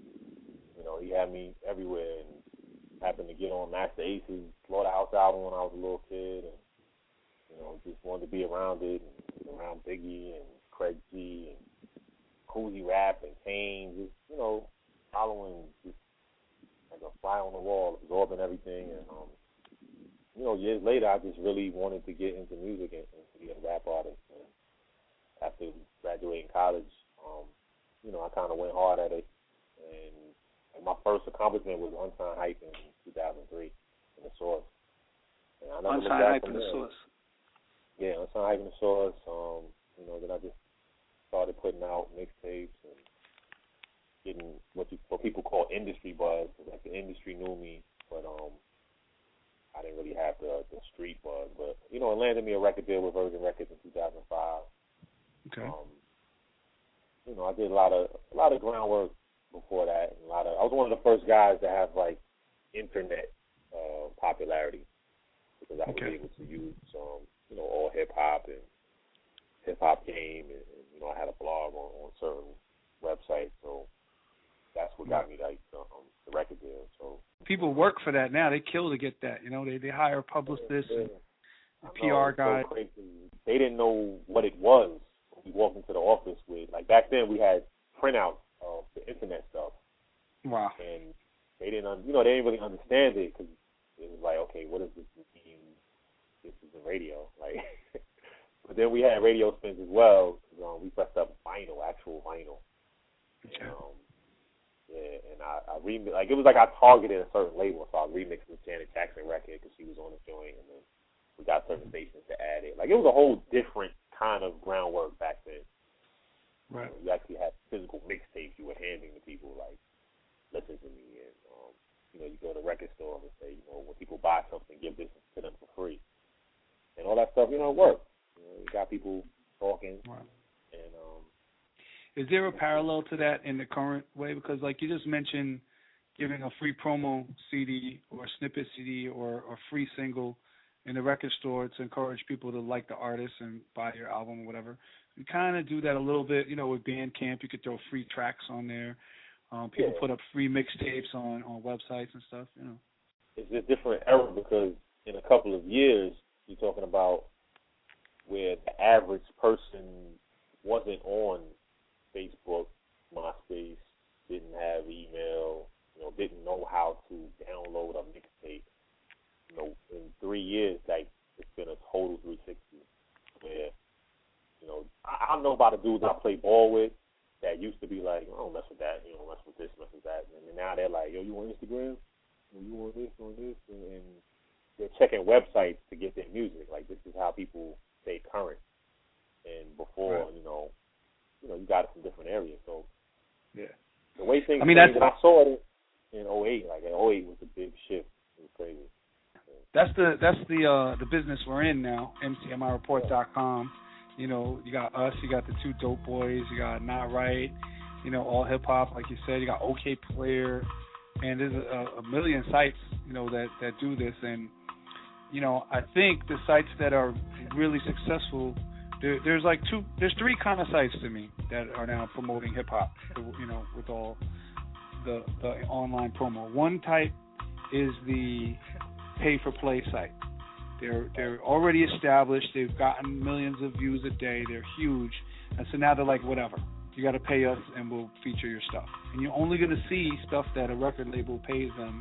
you know, he had me everywhere. And happened to get on Master Ace's Slaughterhouse album when I was a little kid, and you know, just wanted to be around it, and around Biggie and Craig G and Cooley Rap and Kane, just you know, following just like a fly on the wall, absorbing everything, and um. You know, years later, I just really wanted to get into music and, and to be a rap artist. And after graduating college, um, you know, I kind of went hard at it. And, and my first accomplishment was Unsigned Hype in two thousand three in the Source. And I never Unsigned Hype in the Source. Yeah, Unsigned Hype in the Source. Um, you know, then I just started putting out mixtapes and getting what, you, what people call industry buzz. Like the industry knew me, but um. I didn't really have the the street buzz, but you know, it landed me a record deal with Virgin Records in two thousand five. Okay. Um, you know, I did a lot of a lot of groundwork before that. And a lot of I was one of the first guys to have like internet uh, popularity because I was okay. able to use um, you know, all hip hop and Hip Hop Game, and, and you know, I had a blog on, on certain websites, so that's what got me like um, the record deal. So. People work for that now. They kill to get that. You know, they they hire publicists yeah, yeah. and P R guys. So they didn't know what it was when we walked into the office with. Like back then, we had printouts of the internet stuff. Wow. And they didn't, you know, they didn't really understand it because it was like, okay, what does this mean? This is the radio, like. But then we had radio spins as well. Um, we pressed up vinyl, actual vinyl. Okay. And, um, Yeah, and I, I remix, like, it was like I targeted a certain label, so I remixed the Janet Jackson record because she was on the joint, and then we got certain stations to add it. Like, it was a whole different kind of groundwork back then. Right. You, know, you actually had physical mixtapes you were handing to people, like, listen to me, and, um, you know, you go to the record store and say, you know, when people buy something, give this to them for free. And all that stuff, you know, it worked. You know, you got people talking, right. and, um, is there a parallel to that in the current way? Because, like you just mentioned, giving a free promo C D or a snippet C D or a free single in the record store to encourage people to like the artist and buy your album or whatever. You kind of do that a little bit, you know, with Bandcamp. You could throw free tracks on there. Um, people yeah. put up free mixtapes on, on websites and stuff, you know. It's a different era because in a couple of years, you're talking about where the average person wasn't on Facebook, MySpace, didn't have email, you know, didn't know how to download a mixtape. You know, in three years, like, it's been a total three sixty where, you know, I, I know about the dudes I play ball with that used to be like, I don't mess with that, you know, mess with this, mess with that. And then now they're like, yo, you on Instagram? You on this, on this? And, and they're checking websites to get their music. Like, this is how people stay current. And before, right. you know, you know, you got it from different areas. So, yeah. The way things I mean, changed, that's, and I saw it in oh eight. Like, in oh eight was a big shift. It was crazy. That's the that's the uh, the business we're in now, M C M I report dot com. You know, you got us, you got the two Dope Boys, you got Not Right, you know, All Hip Hop, like you said, you got OK Player, and there's a, a million sites, you know, that, that do this. And, you know, I think the sites that are really successful, there, there's like two, there's three kind of sites to me that are now promoting hip hop, you know, with all the, the online promo. One type is the pay for play site. They're they're already established. They've gotten millions of views a day. They're huge, and so now they're like, whatever. You got to pay us, and we'll feature your stuff. And you're only going to see stuff that a record label pays them,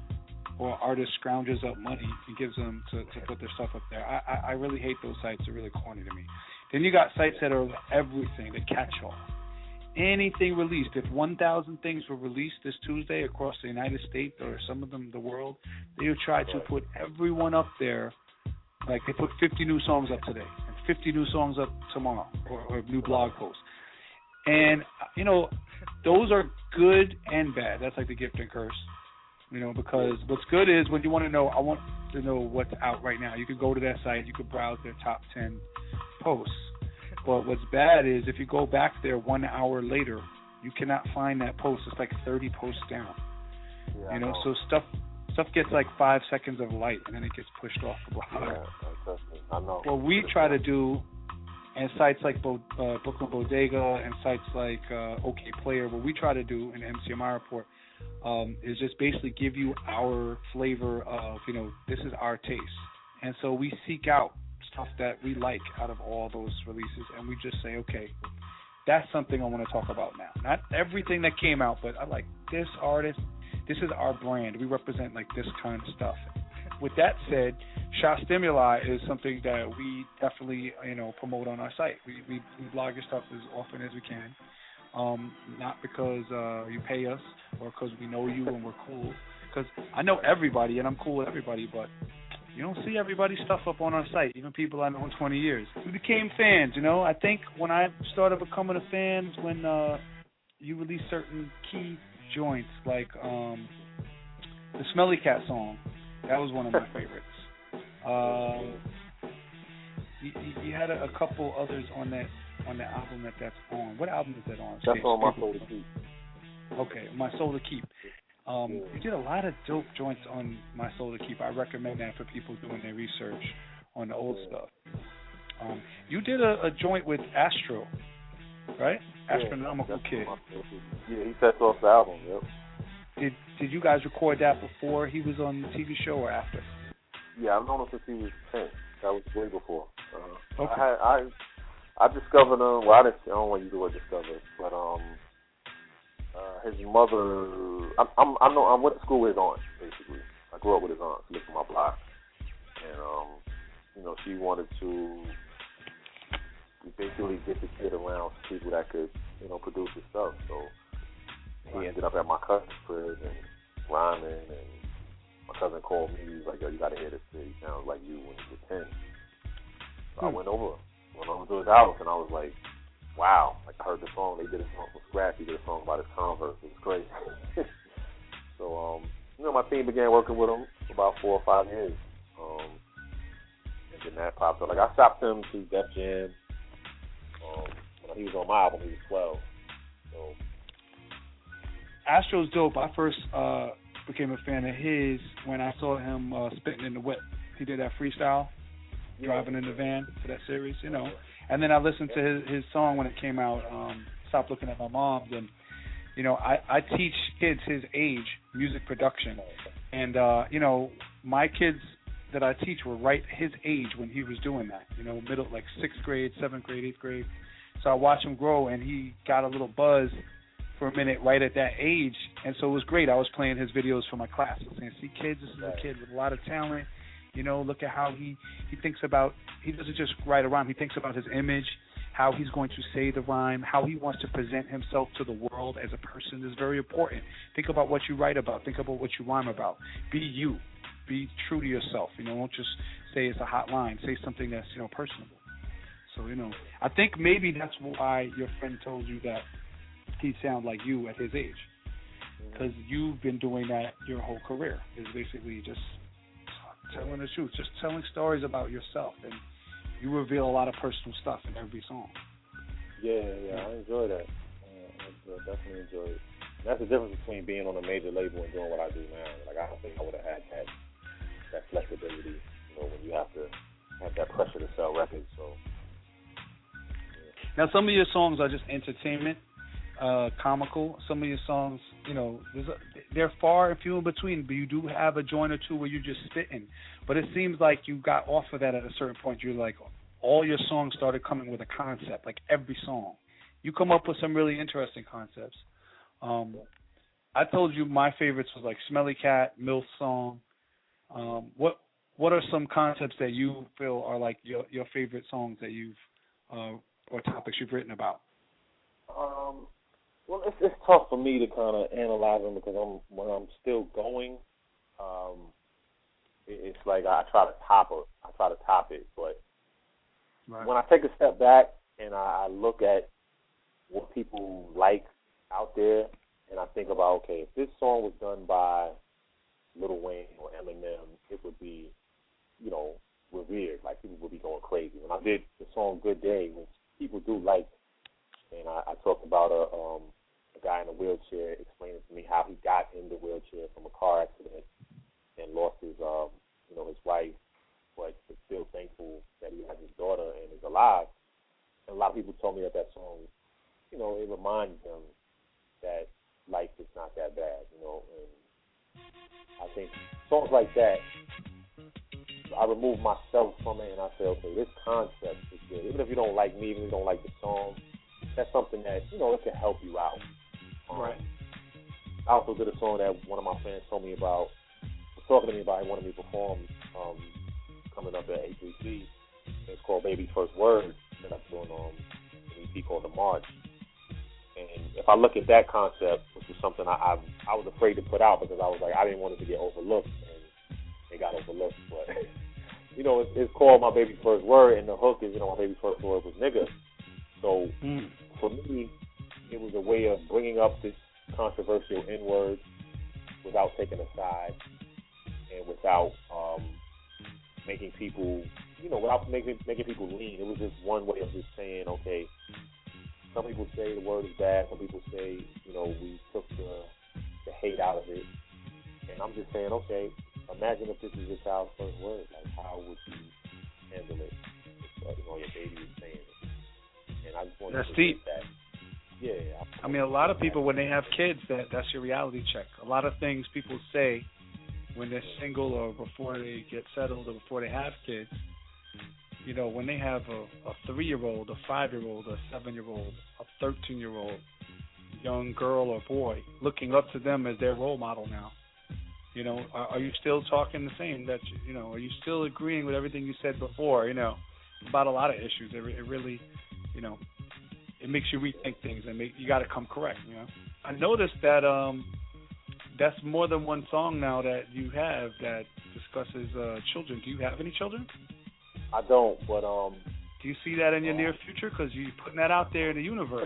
or artist scrounges up money and gives them to, to put their stuff up there. I, I I really hate those sites. They're really corny to me. Then you got sites that are everything, that catch all. Anything released. If one thousand things were released this Tuesday across the United States or some of them the world, they would try to put everyone up there. Like they put fifty new songs up today and fifty new songs up tomorrow, or, or new blog posts. And, you know, those are good and bad. That's like the gift and curse, you know, because what's good is when you want to know, I want to know what's out right now. You could go to that site. You could browse their top ten posts. But what's bad is if you go back there one hour later, you cannot find that post. It's like thirty posts down. Yeah, you know, know, so stuff stuff gets like five seconds of light, and then it gets pushed off the blog. Yeah, I know. What we try to do, and sites like Bo, uh, Brooklyn Bodega and sites like uh, OK Player, what we try to do in the M C M I report um, is just basically give you our flavor of, you know, this is our taste. And so we seek out stuff that we like out of all those releases, and we just say, okay, that's something I want to talk about now. Not everything that came out, but I like this artist. This is our brand. We represent like this kind of stuff. With that said, Shot Stimuli is something that we definitely, you know, promote on our site. We we, we blog your stuff as often as we can, um, not because uh, you pay us or because we know you and we're cool. Because I know everybody and I'm cool with everybody, but you don't see everybody's stuff up on our site, even people I know in twenty years. We became fans, you know. I think when I started becoming a fan is when uh, you release certain key joints, like um, the Smelly Cat song. That was one of my favorites. Um, you, you had a, a couple others on that on the album that that's on. What album is that on? That's Stage? on My Soul to Keep. Okay, My Soul to Keep. Um, yeah. You did a lot of dope joints on My Soul to Keep. I recommend that for people doing their research on the old yeah. stuff. Um, you did a, a joint with Astro, right? Yeah, Astronomical Kid. Yeah, he sets off the album, yep. Did Did you guys record that before he was on the T V show or after? Yeah, I've known him since he was ten. That was way before. Uh, okay. I, had, I I discovered him. Well, I didn't. I don't want to use the word discovered, but um, uh, his mother. I'm, I'm I know I went to school with his aunt. Basically, I grew up with his aunt. She lived on my block, and um, you know, she wanted to basically get the kid around people that could, you know, produce his stuff. So he ended up at my cousin's crib and rhyming, and my cousin called me. He was like, yo, you got to hear this kid. He sounds like you when you were ten. So hmm. I went over, went over to his house, and I was like, wow. Like, I heard the song. They did a song from scratch. He did a song about his Converse. It was crazy. So, um, you know, my team began working with him for about four or five years. Um, and then that popped up. Like, I stopped him to Def Jam. Um, when he was on my album, he was twelve. So Astro's dope. I first uh, became a fan of his when I saw him uh, spitting in the whip. He did that freestyle, yeah. driving in the van for that series, you know. And then I listened to his, his song when it came out, um, Stop Looking at My Mom's. And, you know, I, I teach kids his age music production. And, uh, you know, my kids that I teach were right his age when he was doing that, you know, middle, like sixth grade, seventh grade, eighth grade. So I watched him grow, and he got a little buzz for a minute right at that age. And so it was great. I was playing his videos for my class. I was saying, see, kids, this is a kid with a lot of talent. You know, look at how he, he thinks about, he doesn't just write a rhyme. He thinks about his image, how he's going to say the rhyme, how he wants to present himself to the world as a person is very important. Think about what you write about. Think about what you rhyme about. Be you. Be true to yourself. You know, don't just say it's a hot line. Say something that's, you know, personable. So, you know, I think maybe that's why your friend told you that he'd sound like you at his age. Because you've been doing that your whole career. Is basically just telling the truth, just telling stories about yourself. And you reveal a lot of personal stuff in every song. Yeah, yeah, I enjoy that. Uh, I definitely enjoy it. And that's the difference between being on a major label and doing what I do now. Like, I don't think I would have had that that flexibility, you know, when you have to have that pressure to sell records. So. Yeah. Now, some of your songs are just entertainment, uh, comical. Some of your songs, you know, there's a, they're far and few in between, but you do have a joint or two where you're just spitting. But it seems like you got off of that at a certain point. You're like, all your songs started coming with a concept, like every song. You come up with some really interesting concepts. Um, I told you my favorites was like Smelly Cat, MILF Song. Um, what what are some concepts that you feel are like your your favorite songs that you've uh, or topics you've written about? Um, well, it's it's tough for me to kind of analyze them because I'm when I'm still going. Um, it, it's like I try to top it. I try to top it, but right. when I take a step back and I, I look at what people like out there, and I think about, okay, if this song was done by Lil Wayne or Eminem, it would be, you know, revered. Like, people would be going crazy. When I did the song Good Day, which people do like, and I, I talked about a, um, a guy in a wheelchair explaining to me how he got in the wheelchair from a car accident and lost his, um, you know, his wife, but is still thankful that he has his daughter and is alive. And a lot of people told me that that song, you know, it reminds them that life is not that bad, you know, and I think songs like that, I remove myself from it and I say, okay, this concept is good. Even if you don't like me, even if you don't like the song, that's something that, you know, it can help you out. Um, right. I also did a song that one of my fans told me about, was talking to me about, he wanted me to perform um, coming up at A three C. It's called Baby's First Word that I'm doing on an E P called The March. And if I look at that concept, which was something I, I I was afraid to put out because I was like, I didn't want it to get overlooked, and it got overlooked. But, you know, it's, it's called My Baby's First Word, and the hook is, you know, my baby's first word was nigga. So mm. for me, it was a way of bringing up this controversial N-word without taking a side and without um, making people, you know, without making making people lean. It was just one way of just saying, okay, some people say the word is bad. Some people say, you know, we took the, the hate out of it. And I'm just saying, okay, imagine if this is your child's first word. Like, how would you handle it if, uh, you know, your baby is saying it? And I just wanted that's to deep. that. Yeah. I, I mean, a lot of people, when they have kids, that that's your reality check. A lot of things people say when they're single or before they get settled or before they have kids, you know, when they have a, a three-year-old, a five-year-old, a seven-year-old, a thirteen-year-old, young girl or boy, looking up to them as their role model now, you know, are, are you still talking the same? That you know, are you still agreeing with everything you said before? You know, about a lot of issues. It, it really, you know, it makes you rethink things, and make, you got to come correct. You know, I noticed that um, that's more than one song now that you have that discusses uh, children. Do you have any children? I don't, but um. Do you see that in your uh, near future? Because you're putting that out there in the universe.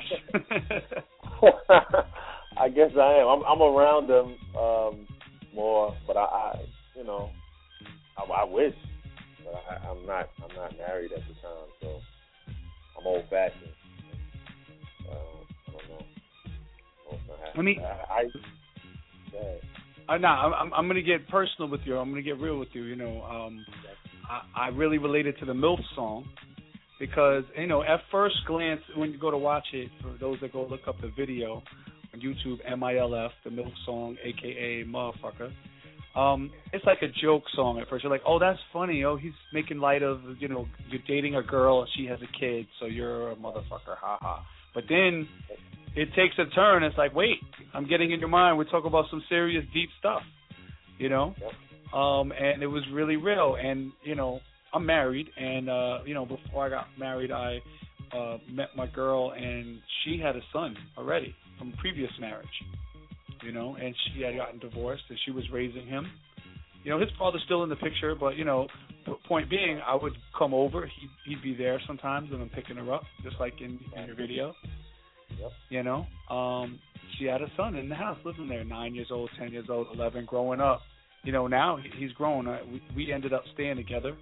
I guess I am. I'm, I'm around them um, more, but I, I, you know, I, I wish, but I, I'm not. I'm not married at the time, so I'm old fashioned. Uh, I don't know. Let me. I. I Uh, nah, I'm I'm gonna get personal with you. I'm gonna get real with you. You know, um, I, I really related to the MILF song because you know, at first glance, when you go to watch it, for those that go look up the video on YouTube, M I L F, the MILF song, aka Motherfucker. Um, it's like a joke song at first. You're like, oh, that's funny. Oh, he's making light of, you know, you're dating a girl and she has a kid, so you're a motherfucker, ha ha. But then it takes a turn. It's like, wait, I'm getting in your mind. We're talking about some serious, deep stuff, you know? Um, and it was really real. And, you know, I'm married. And, uh, you know, before I got married, I uh, met my girl, and she had a son already from previous marriage, you know? And she had gotten divorced, and she was raising him. You know, his father's still in the picture, but, you know, the point being, I would come over. He'd, he'd be there sometimes, and I'm picking her up, just like in, in your video. Yep. You know, um, she had a son in the house living there, nine years old, ten years old, eleven, growing up. You know, now he's grown. Uh, we, we ended up staying together,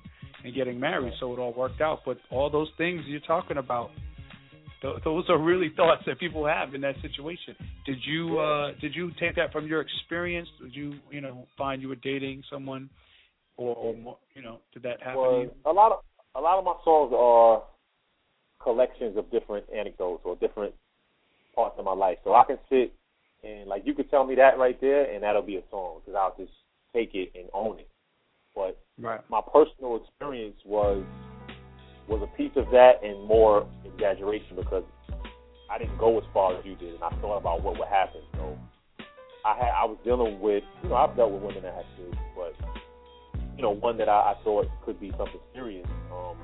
and getting married, so it all worked out. But all those things you're talking about, th- those are really thoughts that people have in that situation. Did you uh, did you take that from your experience? Did you you know find you were dating someone, or, or more, you know did that happen Well, to you? a lot of a lot of my songs are collections of different anecdotes or different parts of my life. So I can sit and like you could tell me that right there, and that'll be a song because I'll just take it and own it. But right. my personal experience was was a piece of that and more exaggeration because I didn't go as far as you did, and I thought about what would happen. So I had I was dealing with you know I've dealt with women that had kids, but you know one that I, I thought could be something serious. Um,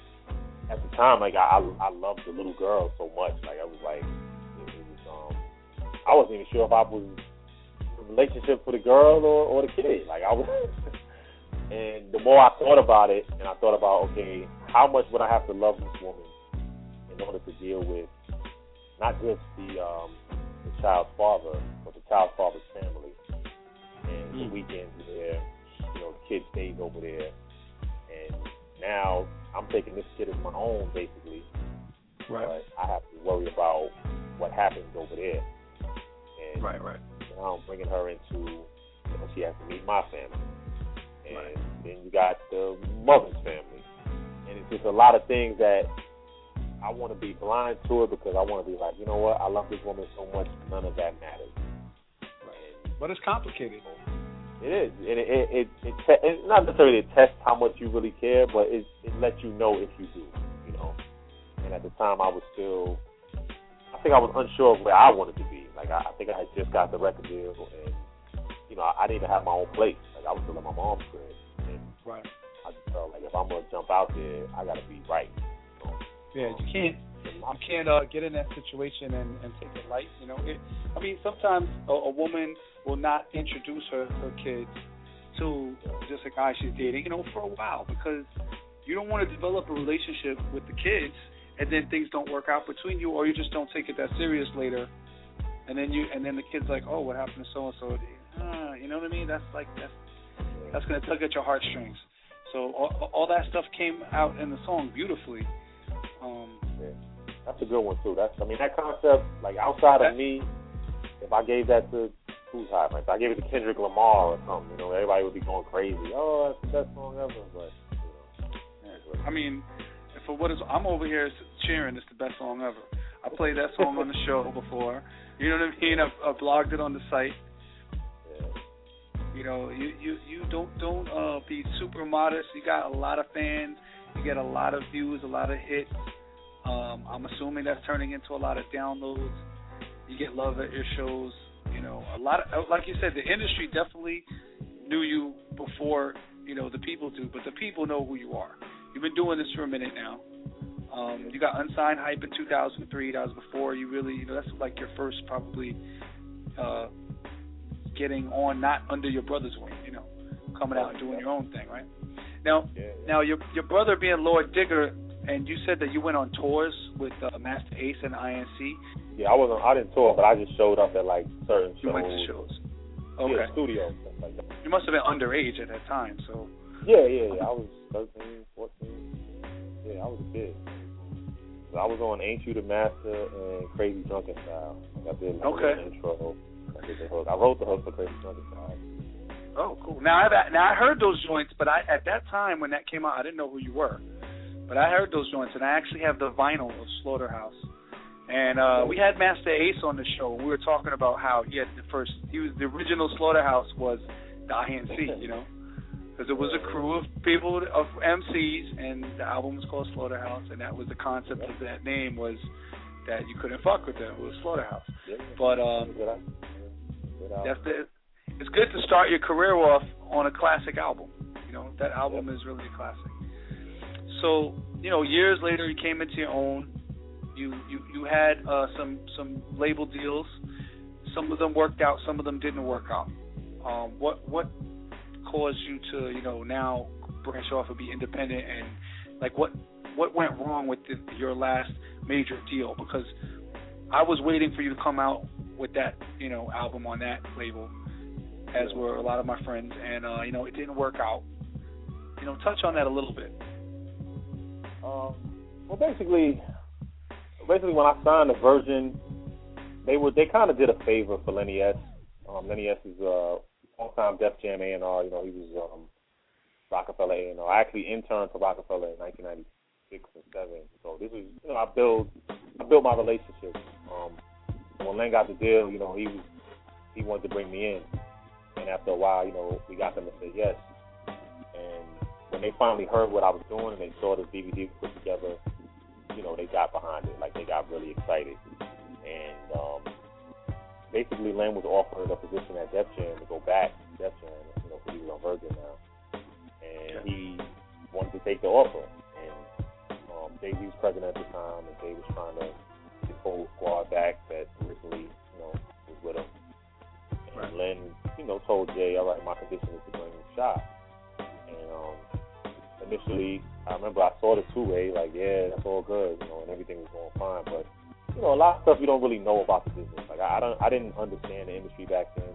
at the time, like I I loved the little girl so much, like I was like it, it was um I wasn't even sure if I was in a relationship for the girl or, or the kid. Like I was. And the more I thought about it, and I thought about, okay, how much would I have to love this woman in order to deal with not just the um, the child's father, but the child's father's family. And mm. the weekends where, you know, the kid stays over there. And now I'm taking this kid as my own, basically. Right. But I have to worry about what happens over there. And right, right. now I'm bringing her into, you know, she has to meet my family. And right. then you got the mother's family. And it's just a lot of things that I want to be blind to it because I want to be like, you know what, I love this woman so much, none of that matters. Right. But it's complicated. It is. And it, it, it, it, te- it's not necessarily to test how much you really care, but it, it lets you know if you do, you know. And at the time I was still, I think I was unsure of where I wanted to be. Like, I, I think I had just got the record deal and, you know, I, I didn't even have my own place. Like, I was still in my mom's crib. And right. I just felt like if I'm going to jump out there, I got to be right. So, yeah, you can't you can't uh, get in that situation and, and take it light. You know, it, I mean, sometimes a, a woman will not introduce her, her kids to just a guy she's dating, you know, for a while because you don't want to develop a relationship with the kids and then things don't work out between you or you just don't take it that serious later. And then you and then the kid's like, oh, what happened to so-and-so? Uh, you know what I mean? That's like that's that's gonna tug at your heartstrings. So all, all that stuff came out in the song beautifully. Um, yeah. That's a good one too. That's I mean that concept, like outside of me, if I gave that to who's hot, like if I gave it to Kendrick Lamar or something, you know, everybody would be going crazy. Oh, that's the best song ever. But you know, yeah. I mean, for what is I'm over here cheering. It's the best song ever. I played that song on the show before. You know what I mean? I, I blogged it on the site. You know, you, you, you don't don't uh, be super modest. You got a lot of fans. You get a lot of views, a lot of hits. Um, I'm assuming that's turning into a lot of downloads. You get love at your shows. You know, a lot of, like you said, the industry definitely knew you before, you know, the people do. But the people know who you are. You've been doing this for a minute now. Um, you got Unsigned Hype in two thousand three. That was before you really, you know, that's like your first probably uh, getting on, not under your brother's wing, you know, coming out and doing your own thing, right? Now, yeah, yeah. now your your brother being Lord Digger, and you said that you went on tours with uh, Master Ace and I N C. Yeah, I wasn't. I didn't tour, but I just showed up at like certain shows. You went to shows. Okay. Yeah, studio stuff like that. You must have been underage at that time, so. Yeah, yeah, yeah. I was thirteen, fourteen. Yeah, I was a kid. So I was on Ain't You the Master and Crazy Drunken Style. Like I did like okay. the intro. I did the hook. I wrote the hook for Crazy Drunken Style. Oh, cool. Now I've now I heard those joints, but I at that time when that came out, I didn't know who you were. But I heard those joints, and I actually have the vinyl of Slaughterhouse. And uh, we had Master Ace on the show, and we were talking about how he had the first. He was the original Slaughterhouse was the I N C, you know. Because it was a crew of people, of M Cs, and the album was called Slaughterhouse, and that was the concept of that name was that you couldn't fuck with them. It was Slaughterhouse. But um, that's the, it's good to start your career off on a classic album. You know, that album is really a classic. So, you know, years later, you came into your own. You you, you had uh, some, some label deals. Some of them worked out, some of them didn't work out. Um, what what... caused you to, you know, now branch off and be independent, and like what what went wrong with the, your last major deal? Because I was waiting for you to come out with that, you know, album on that label, as were a lot of my friends, and uh, you know, it didn't work out. You know, touch on that a little bit. Um, well, basically, basically when I signed the Virgin, they were they kind of did a favor for Lenny S. Um, Lenny S is a long-time Def Jam A and R. You know, he was um, Rockefeller A and R. I actually interned for Rockefeller in nineteen ninety-six and seven. So this was, you know, I build, I built my relationship. Um, when Len got the deal, you know, he was, he wanted to bring me in, and after a while, you know, we got them to say yes. And when they finally heard what I was doing and they saw the D V D put together, you know, they got behind it. Like, they got really excited. And um, basically, Len was offered a position at Def Jam to go back to Def Jam, you know, because he was on Virgin now. And he wanted to take the offer. And um, Jay-Z was president at the time, and Jay was trying to get the whole squad back that originally, you know, was with him. And right. Len, you know, told Jay, all right, my condition is to bring Shy. And um, initially, I remember I saw the two-way, like, yeah, that's all good, you know, and everything was going fine. But, you know, a lot of stuff you don't really know about the business. Like, I, I don't, I didn't understand the industry back then.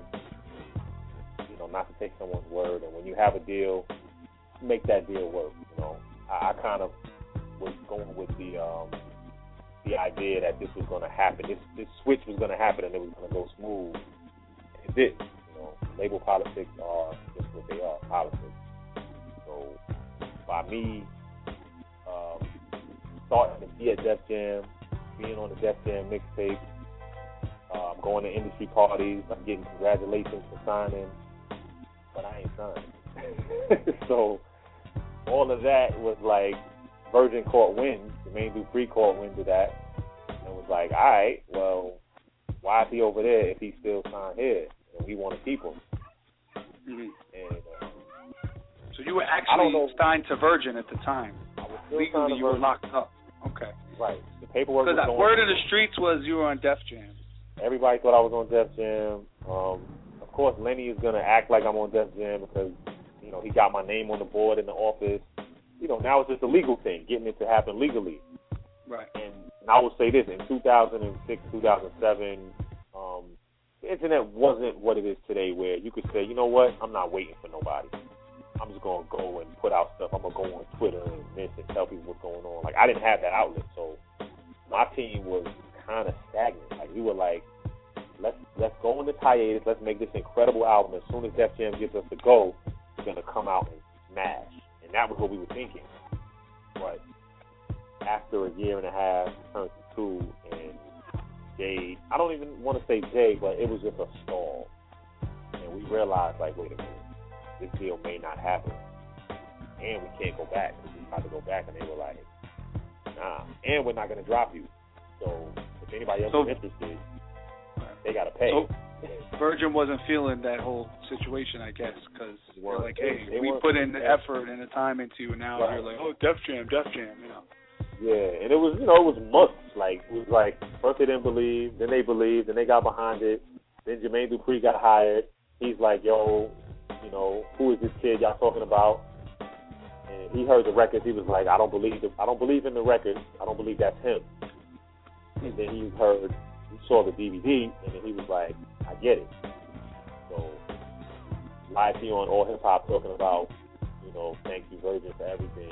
You know, not to take someone's word. And when you have a deal, make that deal work. You know, I, I kind of was going with the um, the idea that this was going to happen. This this switch was going to happen, and it was going to go smooth. And it did. You know, label politics are just what they are, politics. So by me um, starting to be at Def Jam, being on the Def Jam mixtape, um, going to industry parties, I'm getting congratulations for signing, but I ain't signed. So all of that was like Virgin caught wind, Jermaine Dupri caught wind of that, and was like, all right, well, why is he over there if he's still signed here? And we want to keep him. Mm-hmm. And, uh, so you were actually signed to Virgin at the time. I was still Legally, you were Virgin. locked up. Okay. Right. The paperwork was Because going word in the streets was you were on Def Jam. Everybody thought I was on Def Jam. Um, of course, Lenny is going to act like I'm on Def Jam because, you know, he got my name on the board in the office. You know, now it's just a legal thing, getting it to happen legally. Right. And, and I will say this, in two thousand six, two thousand seven, um, the internet wasn't what it is today where you could say, you know what, I'm not waiting for nobody. I'm just going to go and put out stuff. I'm going to go on Twitter and this and tell people what's going on. Like, I didn't have that outlet, so my team was kind of stagnant. Like, we were like, let's let's go on this hiatus. Let's make this incredible album. As soon as Def Jam gets us to go, we're going to come out and smash. And that was what we were thinking. But after a year and a half, turned to two, and Jay, I don't even want to say Jay, but it was just a stall. And we realized, like, wait a minute. This deal may not happen, and we can't go back. We tried to go back, and they were like, nah, and we're not going to drop you. So if anybody else so, is interested, they got to pay. So Virgin wasn't feeling that whole situation, I guess, because they're like, hey, they we put in the effort and the time into you, and now right. you're like, oh, Def Jam, Def Jam, you know. Yeah, and it was, you know, it was months. Like, it was like, first they didn't believe, then they believed, then they got behind it. Then Jermaine Dupri got hired. He's like, yo, you know, who is this kid y'all talking about? And he heard the records. He was like, I don't believe the, I don't believe in the records. I don't believe that's him. And then he heard, he saw the D V D, and then he was like, I get it. So, live here on All Hip Hop talking about, you know, thank you Virgin for everything,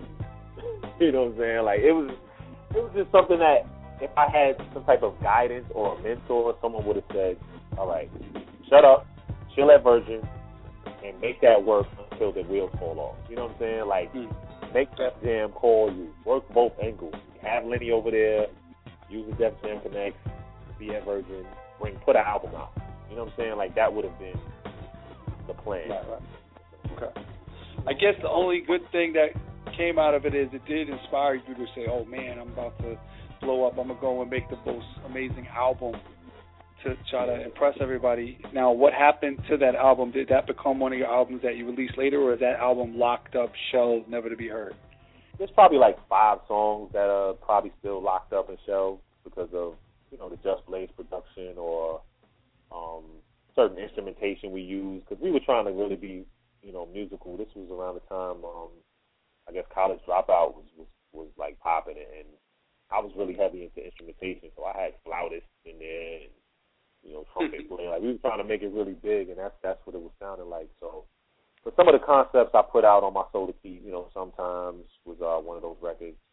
and you know what I'm saying? Like, it was, it was just something that if I had some type of guidance or a mentor, someone would have said, all right, shut up, chill at Virgin, and make that work until the wheels fall off. You know what I'm saying? Like, mm. make Def Jam call you. Work both angles. Have Lenny over there. Use the Def Jam Connect. Be at Virgin. Bring, put an album out. You know what I'm saying? Like, that would have been the plan. Right, right. Okay. I guess the only good thing that came out of it is it did inspire you to say, oh, man, I'm about to blow up. I'm going to go and make the most amazing album to try to impress everybody. Now, what happened to that album? Did that become one of your albums that you released later, or is that album locked up, shelved, never to be heard? There's probably like five songs that are probably still locked up and shelved because of, you know, the Just Blaze production or um, certain instrumentation we used, because we were trying to really be, you know, musical. This was around the time, um, I guess, College Dropout was, was, was like popping, and I was really heavy into instrumentation, so I had flautists in there and, you know, trumpet playing. Like, we were trying to make it really big, and that's that's what it was sounding like. So, but some of the concepts I put out on my Soda Key, you know, sometimes was uh, one of those records.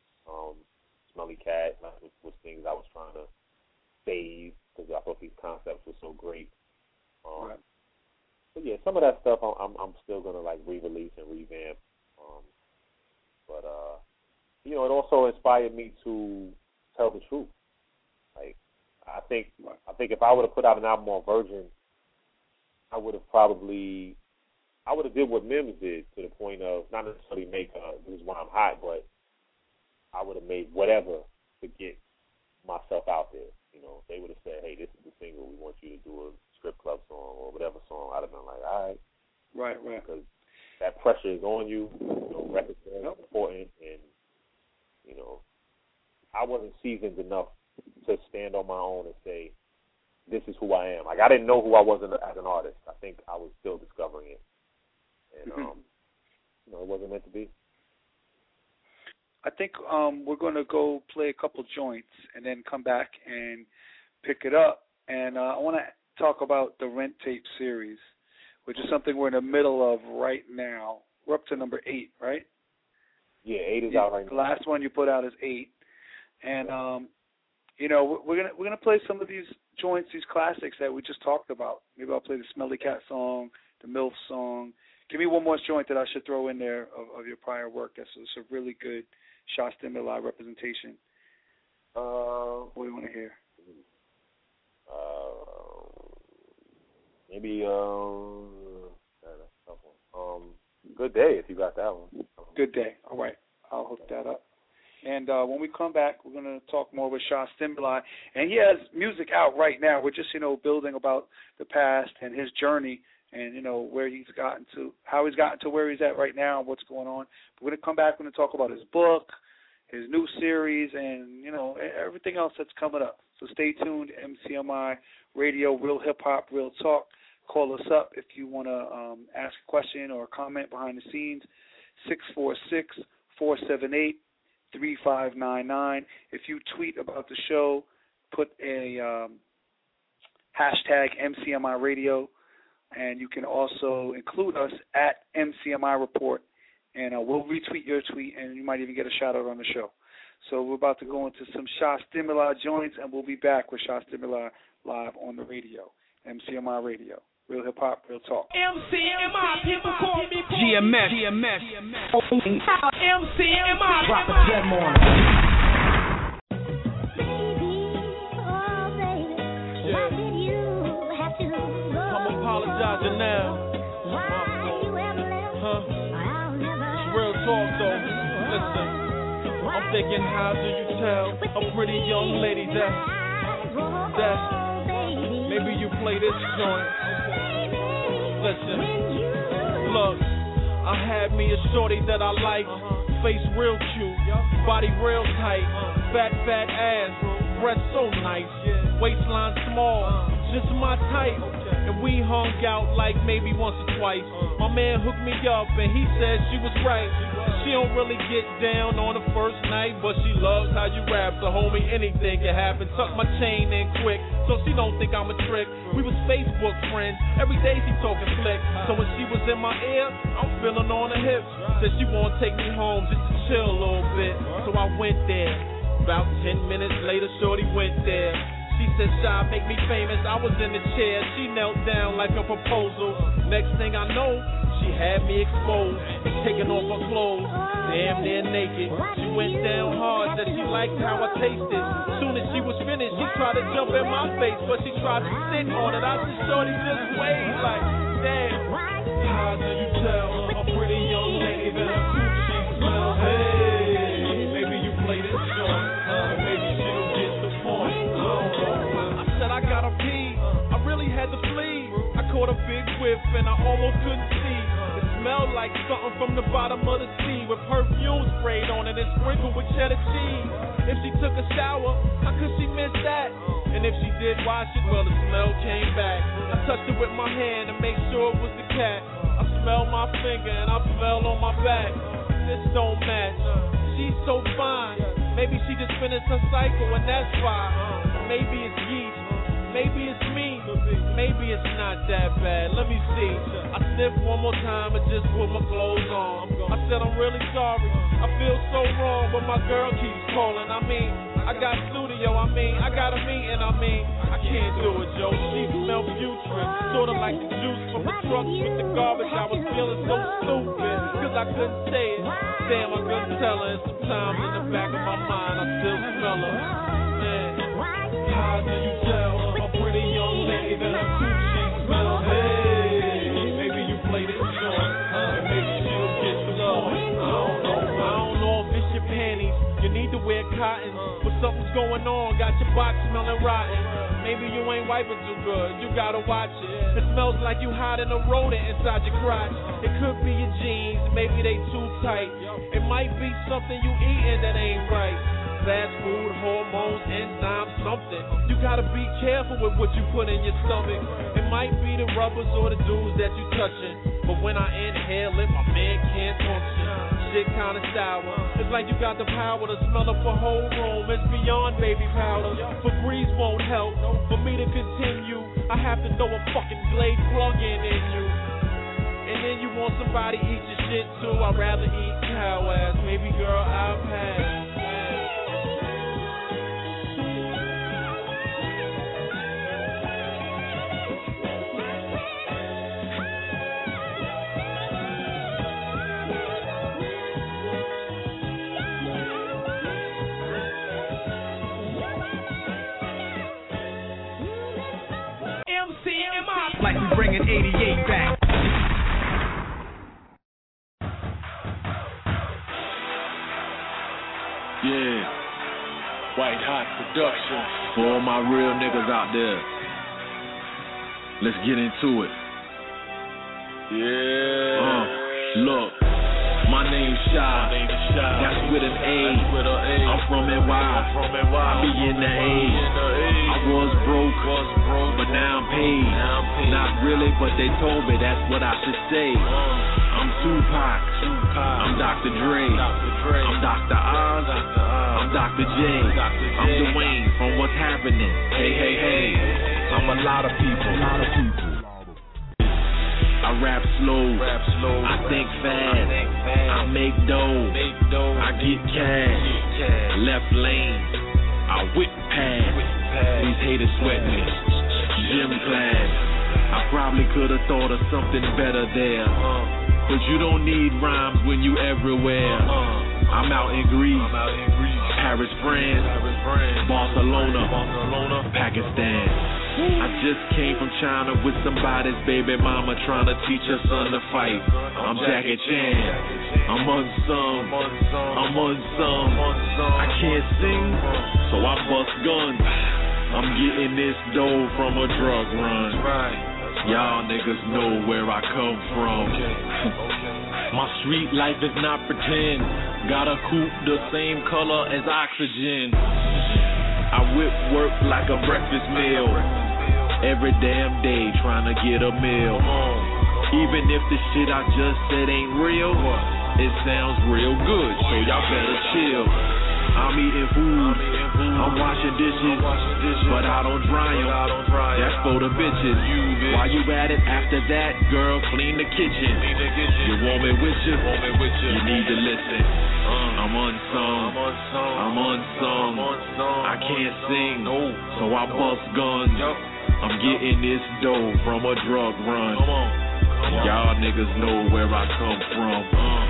Smelly Cat. Like, was, was things I was trying to save because I thought these concepts were so great. Um, right. But yeah, some of that stuff I'm I'm, I'm still gonna like re-release and revamp. Um, but uh, you know, it also inspired me to tell the truth. Like, I think I think if I would have put out an album on Virgin, I would have probably I would have did what Mims did to the point of not necessarily make uh, this is why I'm hot, but I would have made whatever to get myself out there. You know, they would have said, "Hey, this is the single. We want you to do a strip club song or whatever song." I'd have been like, "All right, right, right," because that pressure is on you. You know, records are yep. important, and you know, I wasn't seasoned enough to stand on my own and say, "This is who I am." Like, I didn't know who I was as an artist. I think I was still discovering it, and mm-hmm. um, you know, it wasn't meant to be. I think um, we're going to go play a couple joints and then come back and pick it up. And uh, I want to talk about the Rent Tape series, which is something we're in the middle of right now. We're up to number eight, right? Yeah, eight is yeah, out right now. The last one you put out is eight. And, um, you know, we're going to we're gonna play some of these joints, these classics that we just talked about. Maybe I'll play the Smelly Cat song, the MILF song. Give me one more joint that I should throw in there of, of your prior work. That's it's a really good Sha Stimuli representation. Uh, what do you want to hear? Uh, maybe um, um, Good Day if you got that one. Good Day. All right, I'll hook that up. And uh, when we come back, we're going to talk more with Sha Stimuli. And he has music out right now. We're just, you know, building about the past and his journey and, you know, where he's gotten to, how he's gotten to where he's at right now and what's going on. But we're going to come back, we're going to talk about his book, his new series, and, you know, everything else that's coming up. So stay tuned, M C M I Radio, Real Hip Hop, Real Talk. Call us up if you want to um, ask a question or comment behind the scenes, six four six, four seven eight, three five nine nine. If you tweet about the show, put a um, hashtag M C M I Radio. And you can also include us at M C M I Report, and uh, we'll retweet your tweet, and you might even get a shout-out on the show. So we're about to go into some Sha Stimuli joints, and we'll be back with Sha Stimuli live on the radio, M C M I Radio, Real Hip Hop, Real Talk. M C M I, people call me G M S. G M S. M C M I. Drop a gem on it. Apologizing now. Huh? It's real talk though. Listen, I'm thinking, how do you tell a pretty young lady that that maybe you play this joint? Listen, look, I had me a shorty that I like, face real cute, body real tight, fat fat ass, breath so nice, waistline small, just my type. And we hung out like maybe once or twice. My man hooked me up and he said she was right. She don't really get down on the first night, but she loves how you rap. So homie, anything can happen. Tuck my chain in quick, so she don't think I'm a trick. We was Facebook friends, every day she talking slick. So when she was in my ear, I'm feeling on her hips. Said she wanna take me home just to chill a little bit. So I went there. About ten minutes later, shorty went there. She said, Sha, make me famous. I was in the chair. She knelt down like a proposal. Next thing I know, she had me exposed, taking off her clothes, damn near naked. She went down hard, said she liked how I tasted. Soon as she was finished, she tried to jump in my face, but she tried to sit on it. I said, shorty, just wait, like, damn. How do you tell a pretty young lady that her coochie smell? Hey, maybe you play this song, and maybe she'll get the point. I said I gotta pee, I really had to flee. I caught a big whiff and I almost couldn't see. It smelled like something from the bottom of the sea, with perfume sprayed on it and sprinkled with cheddar cheese. If she took a shower, how could she miss that? And if she did wash it, well, the smell came back. I touched it with my hand to make sure it was the cat. I smelled my finger and I fell on my back. This don't match, she's so fine. Maybe she just finished her cycle and that's fine. Maybe it's yeast, maybe it's me, maybe it's not that bad. Let me see. I sniffed one more time and just put my clothes on. I said I'm really sorry, I feel so wrong, but my girl keeps calling. I mean, I got studio, I mean, I got a meeting, I mean, I can't do it, Joe. She smell putrid, sorta like the juice from the trucks with the garbage. I was feeling so stupid, cause I couldn't say it. Damn, I couldn't tell her, and sometimes in the back of my mind, I still smell her. Man, how do you tell a pretty young lady that her coochie smells? Hey, maybe you played it short, and maybe she'll get the lost. I don't know, I don't know if it's your panties. You need to wear cotton, but something's going on, got your box smelling rotten. Maybe you ain't wiping too good, you gotta watch it. It smells like you hiding a rodent inside your crotch. It could be your jeans, maybe they too tight. It might be something you eating that ain't right. Fast food, hormones, enzymes, something. You gotta be careful with what you put in your stomach. It might be the rubbers or the dudes that you touching, but when I inhale it, my man can't function. Shit kinda sour. It's like you got the power to smell up a whole room. It's beyond baby powder. Febreze won't help. For me to continue, I have to throw a fucking Glade plug-in in you. And then you want somebody eat your shit too. I'd rather eat cow ass. Baby girl, I've had. Like we bringing eighty-eight back. Yeah, White Hot Production. For all my real niggas out there, let's get into it. Yeah. Uh, look, my name's Shy. That's with an A. I'm from N Y. I be in the A. I was broke, but now I'm paid. Not really, but they told me that's what I should say. I'm Tupac. I'm Doctor Dre. I'm Doctor Oz. I'm Doctor J. I'm Dwayne from What's Happening. Hey, hey, hey. I'm a lot of people. A lot of people. I rap slow, rap slow. I think fast, I make dough, I get cash, left lane, I whip past, these haters sweat me, gym class, I probably could've thought of something better there, but you don't need rhymes when you everywhere, I'm out in Greece, Paris, France, Barcelona, Pakistan. I just came from China with somebody's baby mama trying to teach her son to fight. I'm Jackie Chan. I'm unsung. I'm unsung. I can't sing, so I bust guns. I'm getting this dough from a drug run. Y'all niggas know where I come from. My street life is not pretend. Got a coupe the same color as oxygen. I whip work like a breakfast meal. Every damn day trying to get a meal. Even if the shit I just said ain't real, it sounds real good, so y'all better chill. I'm eating food, I'm washing dishes, but I don't dry them. That's for the bitches. While you at it, after that, girl, clean the kitchen. You want me with you? You need to listen. I'm unsung, I'm unsung. I can't sing, so I bust guns. I'm getting this dough from a drug run. Y'all niggas know where I come from.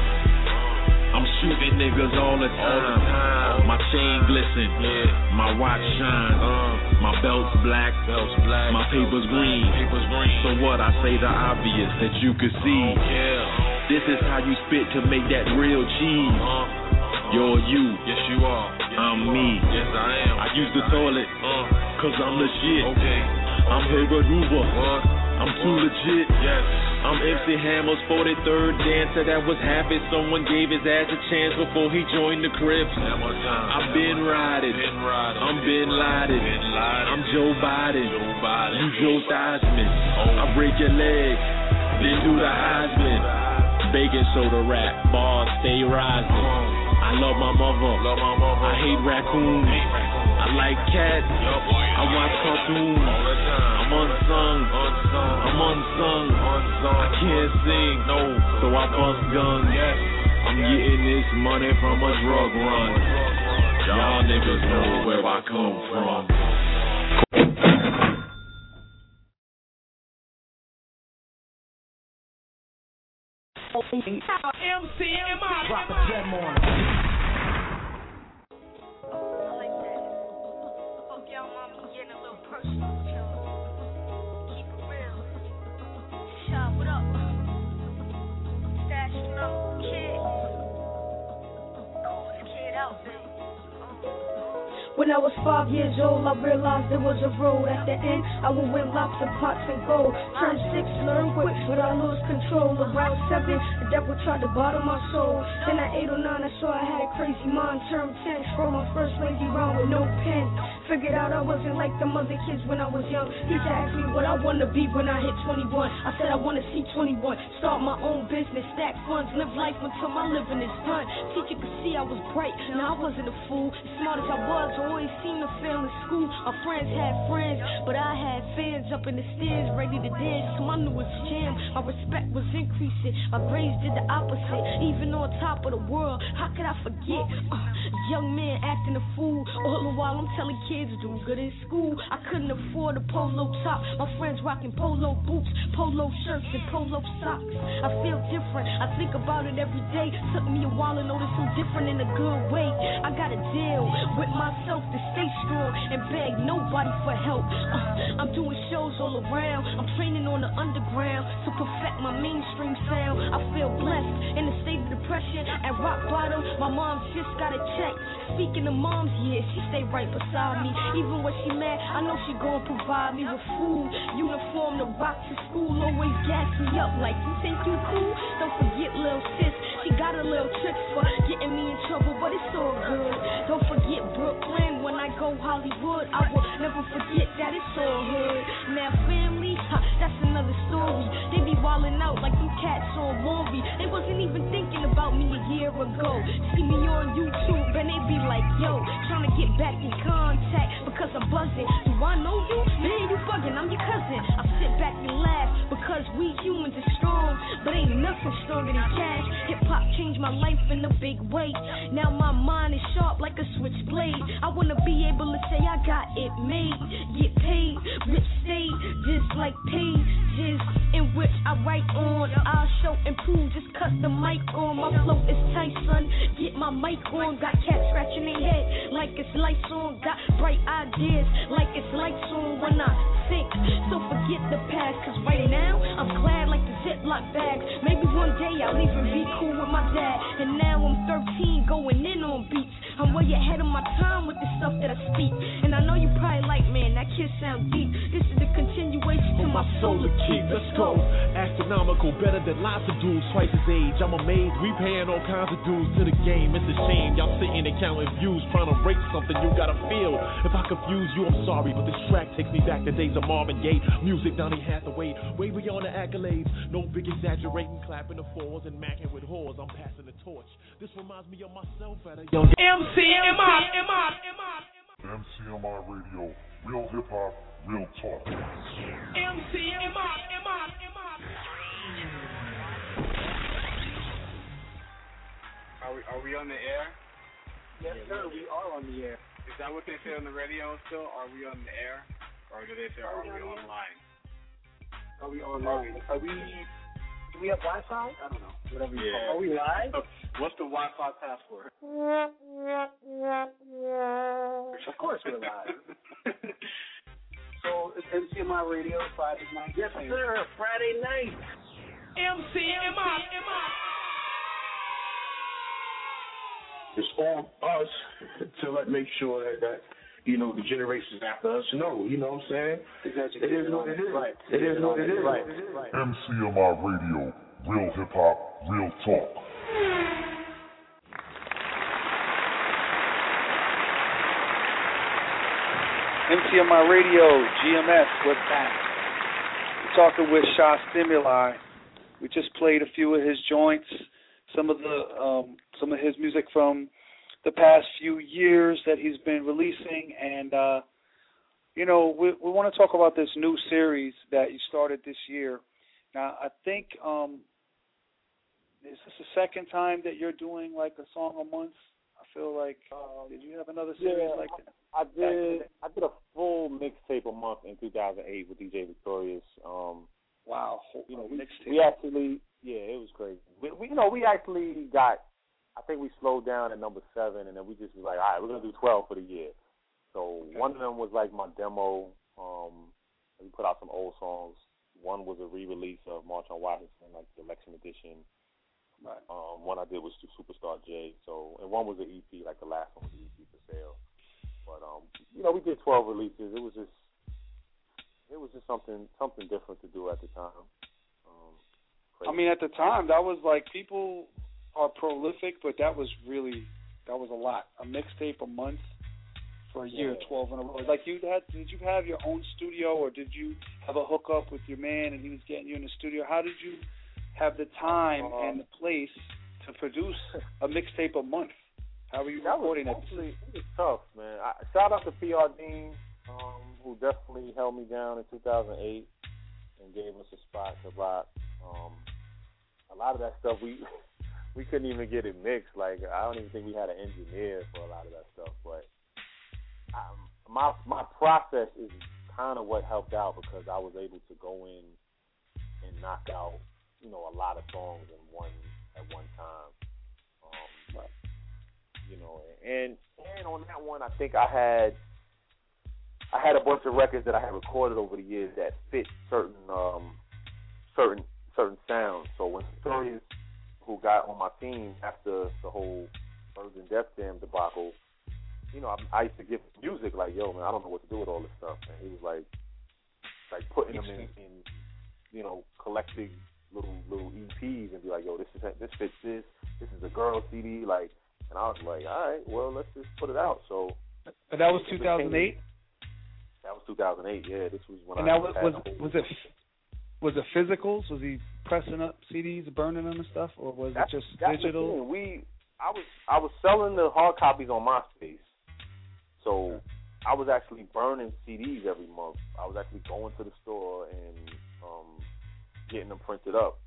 I'm shooting niggas all the time. My chain glisten, my watch shine, my belt's black, my paper's green. So what? I say the obvious that you could see. This is how you spit to make that real cheese. You're you, yes you are. I'm me, yes I am. I use the toilet, cause I'm the shit. I'm Herbert Hoover, I'm too legit. Yes. I'm M C Hammer's forty-third dancer that was happy someone gave his ass a chance before he joined the Crips. I've been riding, I'm Bin Laden, I'm Joe Biden, you Joe Theismann. I break your leg, then do the Heisman. Baking soda rap, bars stay rising. I love my mother, I hate raccoons. I like cats, I watch cartoons. I'm unsung, I'm unsung. I can't sing, no, so I bust guns. I'm getting this money from a drug run. Y'all niggas know where I come from. M C M I. Drop a gem on it. When I was five years old, I realized there was a road. At the end, I would win lobster pots and gold. Turn six, learn quick, but I lose control. Around seven, the devil tried to bottle my soul. Then at eight or nine, I saw I had a crazy mind. Turned ten, wrote my first lazy rhyme with no pen. Figured out I wasn't like them other kids when I was young. Teacher asked me what I want to be when I hit twenty-one. I said I want to see twenty-one. Start my own business, stack funds, live life until my living is done. Teacher could see I was bright. Now I wasn't a fool. As smart as I was, I always seemed to fail in school. My friends had friends, but I had fans up in the stairs ready to dance. Come I knew it was jam. My respect was increasing. My grades did the opposite. Even on top of the world, how could I forget? Uh, young man acting a fool. All the while I'm telling kids do good in school. I couldn't afford a polo top. My friends rocking polo boots, polo shirts, and polo socks. I feel different. I think about it every day. Took me a while to notice I'm different in a good way. I gotta deal with myself to stay strong and beg nobody for help. Uh, I'm doing shows all around. I'm training on the underground to perfect my mainstream sound. I feel blessed in a state of depression at rock bottom. My mom just got a check. Speaking of moms, yeah, she stay right beside me. Even when she mad, I know she gon' provide me with food, uniform to rock to school. Always gas me up like, you think you cool? Don't forget little sis, she got a little trick for getting me in trouble, but it's all good. Don't forget Brooklyn, when I go Hollywood, I will never forget that it's all hood. Now family, huh, that's another story. They be wildin' out like them cats on Maury. They wasn't even thinking about me a year ago. See me on YouTube and they be like, yo, trying to get back in contact because I'm buzzing. Do I know you? Man, you bugging, I'm your cousin. I sit back and laugh because we humans are strong, but ain't nothing stronger than cash. Hip-hop changed my life in a big way. Now my mind is sharp like a switchblade. I wanna be able to say I got it made. Get paid, rich state, just like pages in which I write on. I'll show and prove, just cut the mic on. My flow is tight, son. Get my mic on. Got cats scratching their head like it's lights on. Got bright ideas like it's lights on when I think. So forget the past, cause right now I'm glad like the Ziploc bags. Maybe one day I'll even be cool with my dad. And now I'm thirteen going in on beats. I'm way ahead of my time with the stuff that I speak. And I know you probably like, man, that kid sound deep. This is the continuation to my solar key. Let's go. Astronomical, better than lots of dudes twice his age. I'm amazed. We paying all kinds of dues to the game. It's a shame. Y'all sitting and counting views, trying to rate something you gotta feel. If I confuse you, I'm sorry, but this track takes me back to days of Marvin Gaye. Music Donny Hathaway, way beyond the accolades. No big exaggerating, clapping the fours and macking with whores. I'm passing the torch. This reminds me of myself at a young M C M I, M I, M I. M C M I Radio, real hip hop, real talk. M C M I, M I, M I. Are we, are we on the air? Yes, sir, we are on the air. Is that what they say on the radio still? Are we on the air? Or do they say, are we online? Are we online? Are we, do we have Wi-Fi? I don't know. Whatever you Yeah. call it. Are we live? What's the Wi-Fi password? Of course we're live. So it's M C M I Radio Friday night. Yes, sir. Friday night. M C M I, M I. It's on us to like make sure that, that you know the generations after us know. You know what I'm saying? Exactly. It is what it is. Right. It is what it is. Right. M C M I Radio, real hip hop, real talk. M C M I Radio, G M S, we're back. We're talking with Sha Stimuli. We just played a few of his joints, some of the um, some of his music from the past few years that he's been releasing, and uh, you know we we want to talk about this new series that you started this year. Now I think um, is this the second time that you're doing like a song a month? I feel like uh, did you have another series yeah, like that? I did. I did a full mixtape a month in two thousand eight with D J Victorious. Um, wow, you know, we, mixtape. we actually, yeah, it was crazy. We, we, you know, we actually got. I think we slowed down at number seven, and then we just was like, all right, we're gonna do twelve for the year. So okay. One of them was like my demo. Um, we put out some old songs. One was a re-release of March on Washington, like the election edition. Right. Um, one I did was to Superstar J. So, and one was an E P, like the last one was an E P for sale. But um, you know, we did twelve releases. It was just, it was just something, something different to do at the time. Um, I mean, at the time, that was like people are prolific, but that was really, that was a lot. A mixtape a month for a year, yeah. twelve in a row. Like you had, did you have your own studio, or did you have a hookup with your man and he was getting you in the studio? How did you have the time um, and the place to produce a mixtape a month? How were you that recording was, that? Actually, it was tough, man. I, shout out to P R Dean, um, who definitely held me down in two thousand eight and gave us a spot to rock. Um, a lot of that stuff we we couldn't even get it mixed. Like I don't even think we had an engineer for a lot of that stuff. But um, my my process is kind of what helped out because I was able to go in and knock out, you know, a lot of songs in one at one time. Um, but, you know, and and on that one, I think I had I had a bunch of records that I had recorded over the years that fit certain um, certain certain sounds. So when Victorious, who got on my team after the whole Birds and Def Jam debacle, you know, I, I used to give music like, yo, man, I don't know what to do with all this stuff. And he was like, like putting them in, in you know, collecting little little E Ps and be like, yo, this is this fits this. This is a girl C D, like, and I was like, all right, well, let's just put it out. So. And that was two thousand eight. That was two thousand eight. Yeah, this was when and I. And that was was, was it was it physicals? Was he pressing up C Ds, burning them and stuff, or was that's, it just that's digital? The thing. We I was I was selling the hard copies on MySpace, so I was actually burning C Ds every month. I was actually going to the store and um, getting them printed up.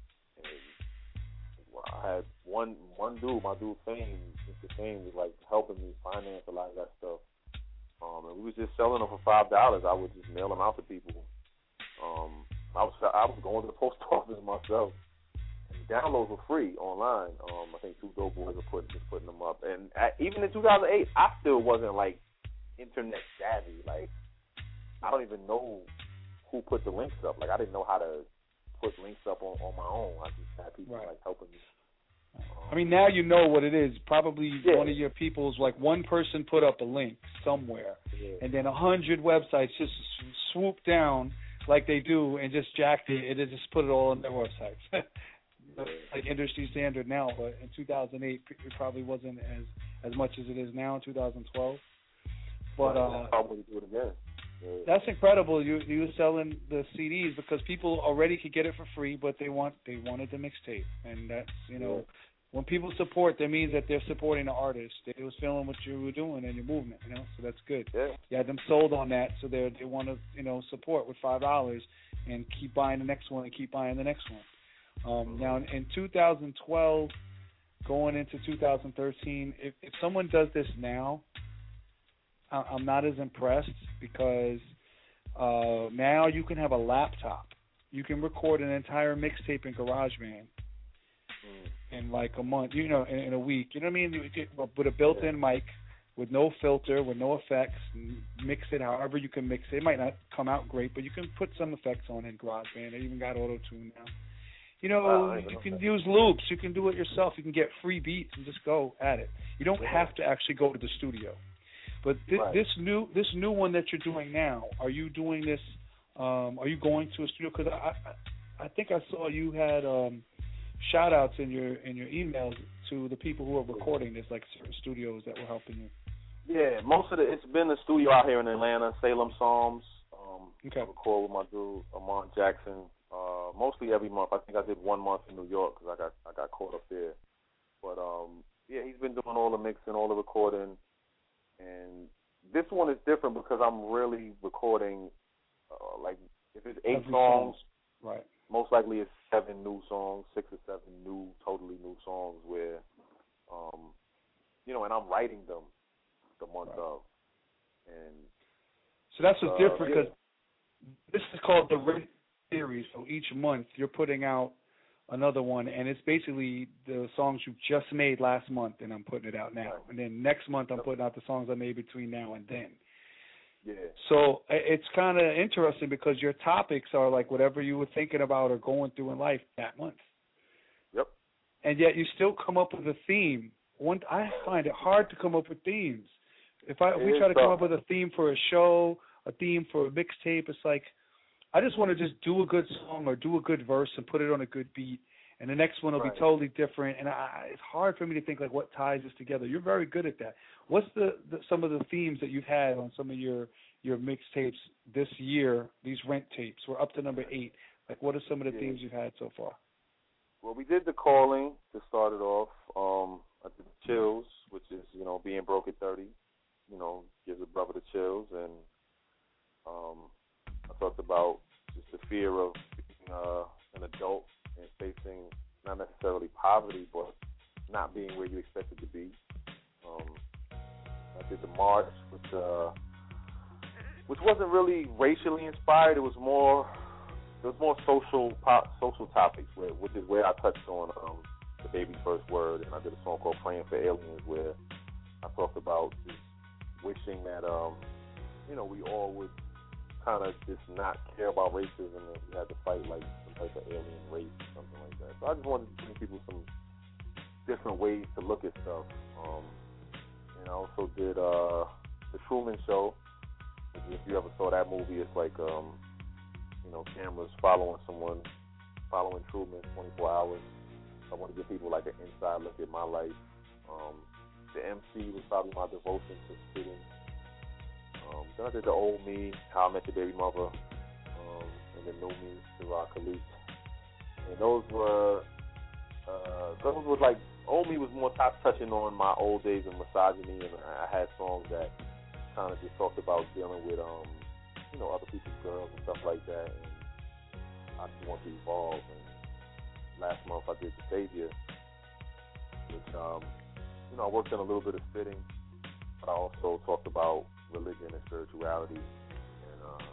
And I had one one dude, my dude Fame, Mister Fame, was like helping me finance a lot of that stuff. Um, and we was just selling them for five dollars. I would just mail them out to people. Um, I was I was going to the post office myself. And the downloads were free online. Um, I think Two Dope Boys were putting just putting them up. And at, even in two thousand eight, I still wasn't like internet savvy. Like I don't even know who put the links up. Like I didn't know how to put links up on, on my own. I just had people right. like helping me. Um, I mean, now you know what it is. Probably yeah. one of your people's, like one person put up a link somewhere, yeah. and then a hundred websites just swoop down like they do and just jacked it and just put it all on their websites. Like industry standard now, but in two thousand eight it probably wasn't as as much as it is now in two thousand twelve. But uh, probably do it again. Yeah. That's incredible. You you selling the C Ds because people already could get it for free, but they want they wanted the mixtape, and that's you know yeah. when people support, that means that they're supporting the artist. They was feeling what you were doing and your movement, you know. So that's good. Yeah. You had them sold on that, so they they want to you know support with five dollars and keep buying the next one and keep buying the next one. Um, now in, in two thousand twelve, going into two thousand thirteen, if if someone does this now, I'm not as impressed because uh, now you can have a laptop. You can record an entire mixtape in GarageBand mm. in like a month, you know, in, in a week. You know what I mean? You get, with a built-in yeah. mic, with no filter, with no effects, and mix it however you can mix it. It might not come out great, but you can put some effects on in GarageBand. They even got auto-tune now. You know, wow, you can that. use loops. You can do it yourself. You can get free beats and just go at it. You don't yeah. have to actually go to the studio. But th- right. this new this new one that you're doing now, are you doing this? Um, are you going to a studio? Because I, I I think I saw you had um, shout outs in your in your emails to the people who are recording this, like certain studios that were helping you. Yeah, most of the it's been a studio out here in Atlanta, Salem Psalms. Um, okay. I record with my dude Amon Jackson. Uh, mostly every month. I think I did one month in New York because I got I got caught up there. But um, yeah, he's been doing all the mixing, all the recording. And this one is different because I'm really recording, uh, like, if it's eight Every songs, song. Right. most likely it's seven new songs, six or seven new, totally new songs where, um, you know, and I'm writing them the month right. of. And so that's what's uh, different because yeah. this is called the Rent Series. So each month you're putting out another one, and it's basically the songs you just made last month, and I'm putting it out now. Right. And then next month I'm putting out the songs I made between now and then. Yeah. So it's kind of interesting because your topics are like whatever you were thinking about or going through in life that month. Yep. And yet you still come up with a theme. One, I find it hard to come up with themes. If I if we try to come up with a theme for a show, a theme for a mixtape, it's like I just want to just do a good song or do a good verse and put it on a good beat, and the next one will right. be totally different. And I, it's hard for me to think like what ties us together. You're very good at that. What's the, the some of the themes that you've had on some of your your mixtapes this year? These Rent tapes. We're up to number eight. Like, what are some of the yeah. themes you've had so far? Well, we did The Calling to start it off. Um, I did the Chills, which is you know being broke at thirty. You know, gives a brother the chills, and um. I talked about just the fear of being uh, an adult and facing not necessarily poverty, but not being where you expected to be. Um, I did the March, which uh, which wasn't really racially inspired. It was more it was more social pop, social topics, where, which is where I touched on um, the baby's first word, and I did a song called "Praying for Aliens," where I talked about just wishing that um, you know we all would kind of just not care about racism and we had to fight like some type of alien race or something like that. So I just wanted to bring people some different ways to look at stuff. Um, and I also did uh, The Truman Show. If you ever saw that movie, it's like, um, you know, cameras following someone, following Truman twenty-four hours. I want to give people like an inside look at my life. Um, the M C was probably my devotion to spitting. Um, then I did The Old Me, How I Met Your Baby Mother, um, and The New Me, Sirah Khalid. And those were, uh, those were like, Old Me was more top touching on my old days of misogyny, and I had songs that kind of just talked about dealing with, um, you know, other people's girls and stuff like that, and I just want to evolve. And last month I did The Savior, which, um, you know, I worked on a little bit of spitting, but I also talked about religion and spirituality, and uh,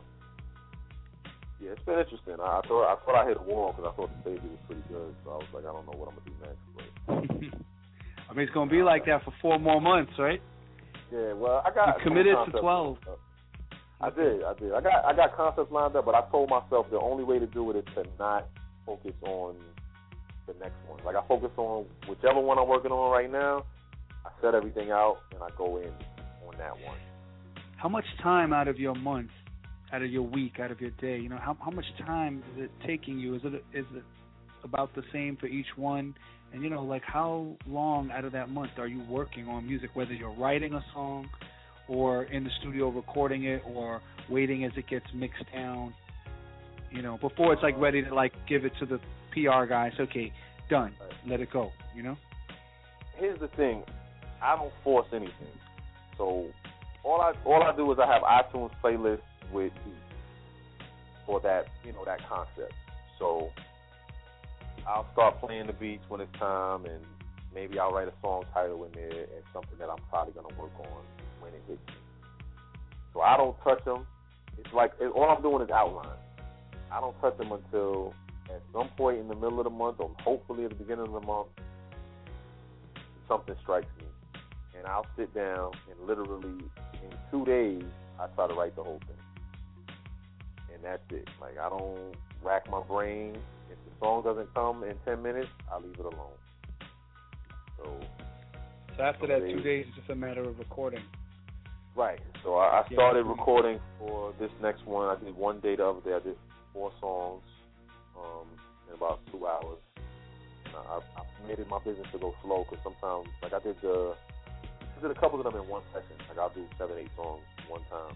yeah, it's been interesting. I, I thought I thought I hit a wall because I thought The Savior was pretty good, so I was like, I don't know what I'm gonna do next. But I mean, it's gonna be like that for four more months, right? Yeah, well, I got you committed to twelve. I did, I did. I got I got concepts lined up, but I told myself the only way to do it is to not focus on the next one. Like I focus on whichever one I'm working on right now. I set everything out and I go in on that one. How much time out of your month, out of your week, out of your day, you know, how how much time is it taking you? Is it is it about the same for each one? And, you know, like how long out of that month are you working on music, whether you're writing a song or in the studio recording it or waiting as it gets mixed down, you know, before it's like ready to like give it to the P R guy. It's okay, done, let it go, you know? Here's the thing, I don't force anything. So all I all I do is I have iTunes playlists with beats for that, you know, that concept. So I'll start playing the beats when it's time, and maybe I'll write a song title in there and something that I'm probably going to work on when it hits me. So I don't touch them. It's like, it, all I'm doing is outline. I don't touch them until at some point in the middle of the month, or hopefully at the beginning of the month, something strikes me. And I'll sit down and literally in two days, I try to write the whole thing. And that's it. Like, I don't rack my brain. If the song doesn't come in ten minutes, I leave it alone. So, so after that days, two days, it's just a matter of recording. Right. So I, I started yeah. recording for this next one. I did one day the other day. I did four songs um, in about two hours. I, I made it my business to go slow because sometimes, like I did the, I did a couple of them in one session. Like I'll do seven, eight songs one time.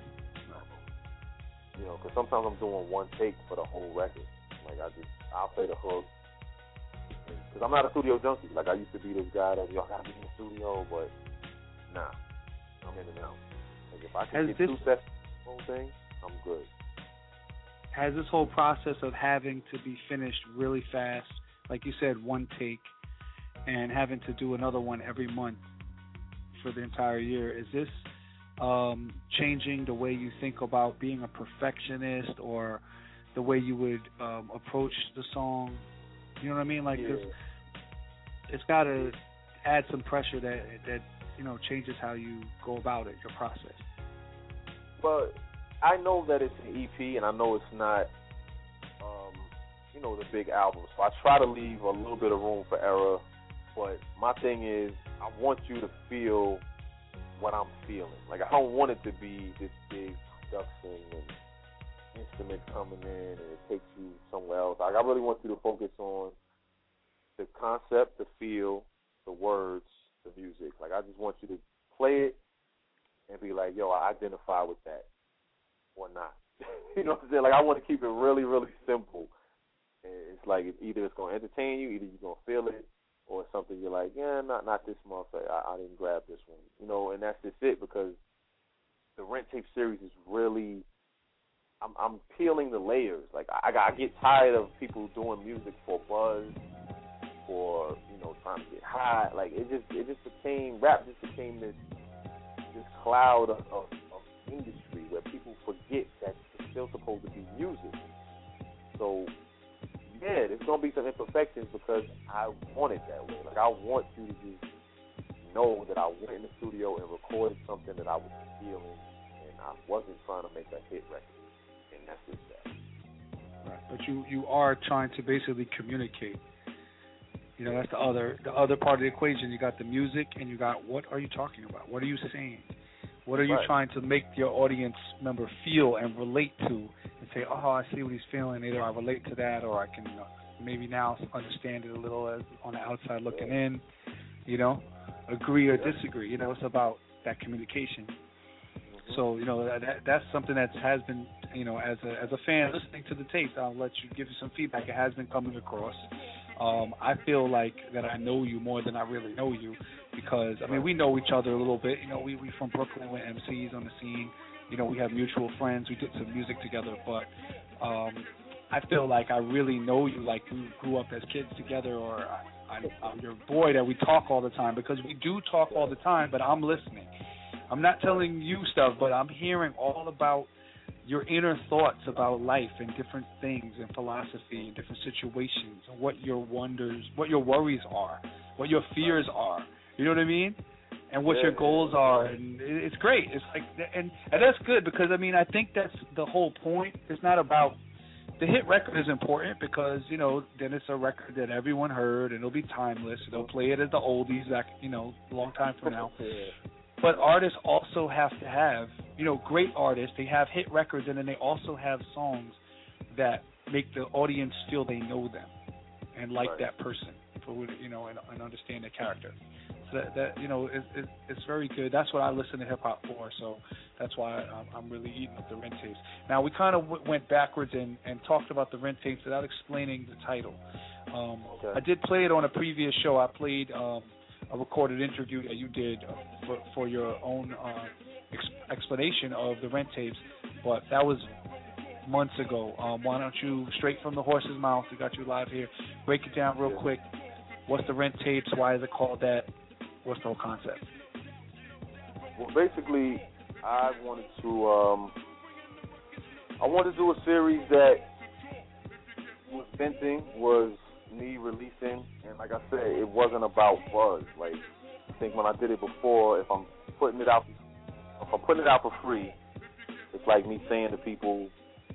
You know, because sometimes I'm doing one take for the whole record. Like I just, I'll play the hook. Because I'm not a studio junkie. Like I used to be this guy that y'all gotta be in the studio, but nah, I'm in and out. Like if I can Has get this, two sessions, the whole thing, I'm good. has this whole process of having to be finished really fast, like you said, one take, and having to do another one every month for the entire year, is this um, changing the way you think about being a perfectionist or the way you would um, approach the song? You know what I mean? Like, yeah. this, it's got to add some pressure that that you know changes how you go about it, your process. But I know that it's an E P, and I know it's not, um, you know, the big album. So I try to leave a little bit of room for error. But my thing is, I want you to feel what I'm feeling. Like, I don't want it to be this big production and instruments coming in and it takes you somewhere else. Like, I really want you to focus on the concept, the feel, the words, the music. Like, I just want you to play it and be like, yo, I identify with that or not. You know what I'm saying? Like, I want to keep it really, really simple. And it's like, either it's going to entertain you, either you're going to feel it, or something you're like, yeah, not not this motherfucker. I, I didn't grab this one. You know, and that's just it, because the Rent Tape series is really, I'm, I'm peeling the layers. Like, I, I get tired of people doing music for buzz, for, you know, trying to get high. Like, it just it just became, rap just became this this cloud of, of, of industry where people forget that it's still supposed to be music. So, yeah, there's going to be some imperfections because I want it that way. Like, I want you to just know that I went in the studio and recorded something that I was feeling, and I wasn't trying to make a hit record. And that's just that. Right. But you, you are trying to basically communicate. You know, that's the other the other part of the equation. You got the music, and you got what are you talking about? What are you saying? What are you right. trying to make your audience member feel and relate to, and say, oh, I see what he's feeling. Either I relate to that, or I can uh, maybe now understand it a little as on the outside looking in, you know, agree or disagree. You know, it's about that communication. Mm-hmm. So, you know, that, that's something that has been, you know, as a as a fan listening to the tapes, I'll let you give you some feedback. It has been coming across. Um, I feel like that I know you more than I really know you, because, I mean, we know each other a little bit. You know, we we from Brooklyn, we're M Cs on the scene. You know, we have mutual friends. We did some music together, but um, I feel like I really know you, like we grew up as kids together, or I, I, I'm your boy that we talk all the time, because we do talk all the time, but I'm listening. I'm not telling you stuff, but I'm hearing all about your inner thoughts about life and different things and philosophy and different situations, and what your wonders, what your worries are, what your fears are. You know what I mean? And what yeah. your goals are, and it's great. It's like, and and that's good, because I mean, I think that's the whole point. It's not about the hit record is important, because you know then it's a record that everyone heard and it'll be timeless. They'll play it as the oldies, back you know, a long time from now. But artists also have to have, you know, great artists. They have hit records, and then they also have songs that make the audience feel they know them and like right. that person, for you know, and, and understand their character. So that, that you know, it, it, it's very good. That's what I listen to hip hop for. So that's why I'm, I'm really eating up the Rent Tapes. Now we kind of w- went backwards and, and talked about the Rent Tapes without explaining the title. Um, okay. I did play it on a previous show. I played um, a recorded interview that you did for, for your own uh, ex- explanation of the Rent Tapes, but that was months ago. Um, why don't you, straight from the horse's mouth, we got you live here, break it down real quick. What's the Rent Tapes? Why is it called that? What's the whole concept? Well, basically, I wanted to um, I wanted to do a series that was venting, was me releasing, and like I said, it wasn't about buzz. Like, I think when I did it before, if I'm putting it out, if I'm putting it out for free, it's like me saying to people,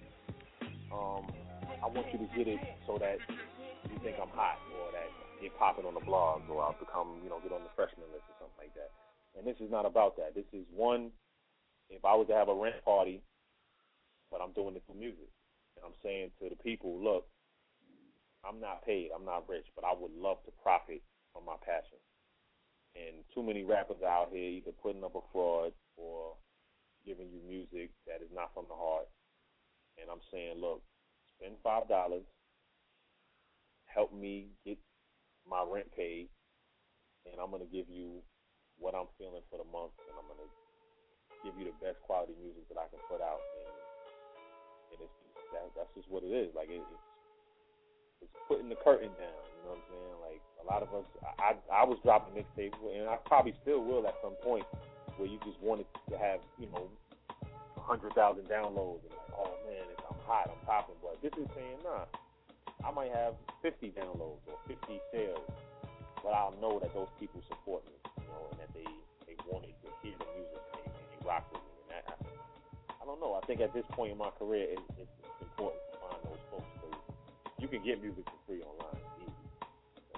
um, I want you to get it so that you think I'm hot, or that get popping on the blog, or I'll become, you know, get on the freshman list or something like that. And this is not about that. This is one, if I was to have a rent party, but I'm doing it for music, and I'm saying to the people, look, I'm not paid, I'm not rich, but I would love to profit from my passion. And too many rappers out here either putting up a fraud or giving you music that is not from the heart. And I'm saying, look, spend five dollars, help me get my rent paid, and I'm going to give you what I'm feeling for the month, and I'm going to give you the best quality music that I can put out. And, and it's that, That's just what it is. Like it, it's it's putting the curtain down. You know what I'm saying? Like a lot of us, I I was dropping mixtapes, and I probably still will at some point, where you just wanted to have, you know, a hundred thousand downloads, and like, oh man, it's, I'm hot, I'm popping. But this is saying, nah, I might have fifty downloads or fifty sales, but I'll know that those people support me, you know, and that they they wanted to hear the music and they, and they rock with me. And that I, I don't know. I think at this point in my career, it, it's, it's important to find those folks, because you can get music for free online. It's easy. So,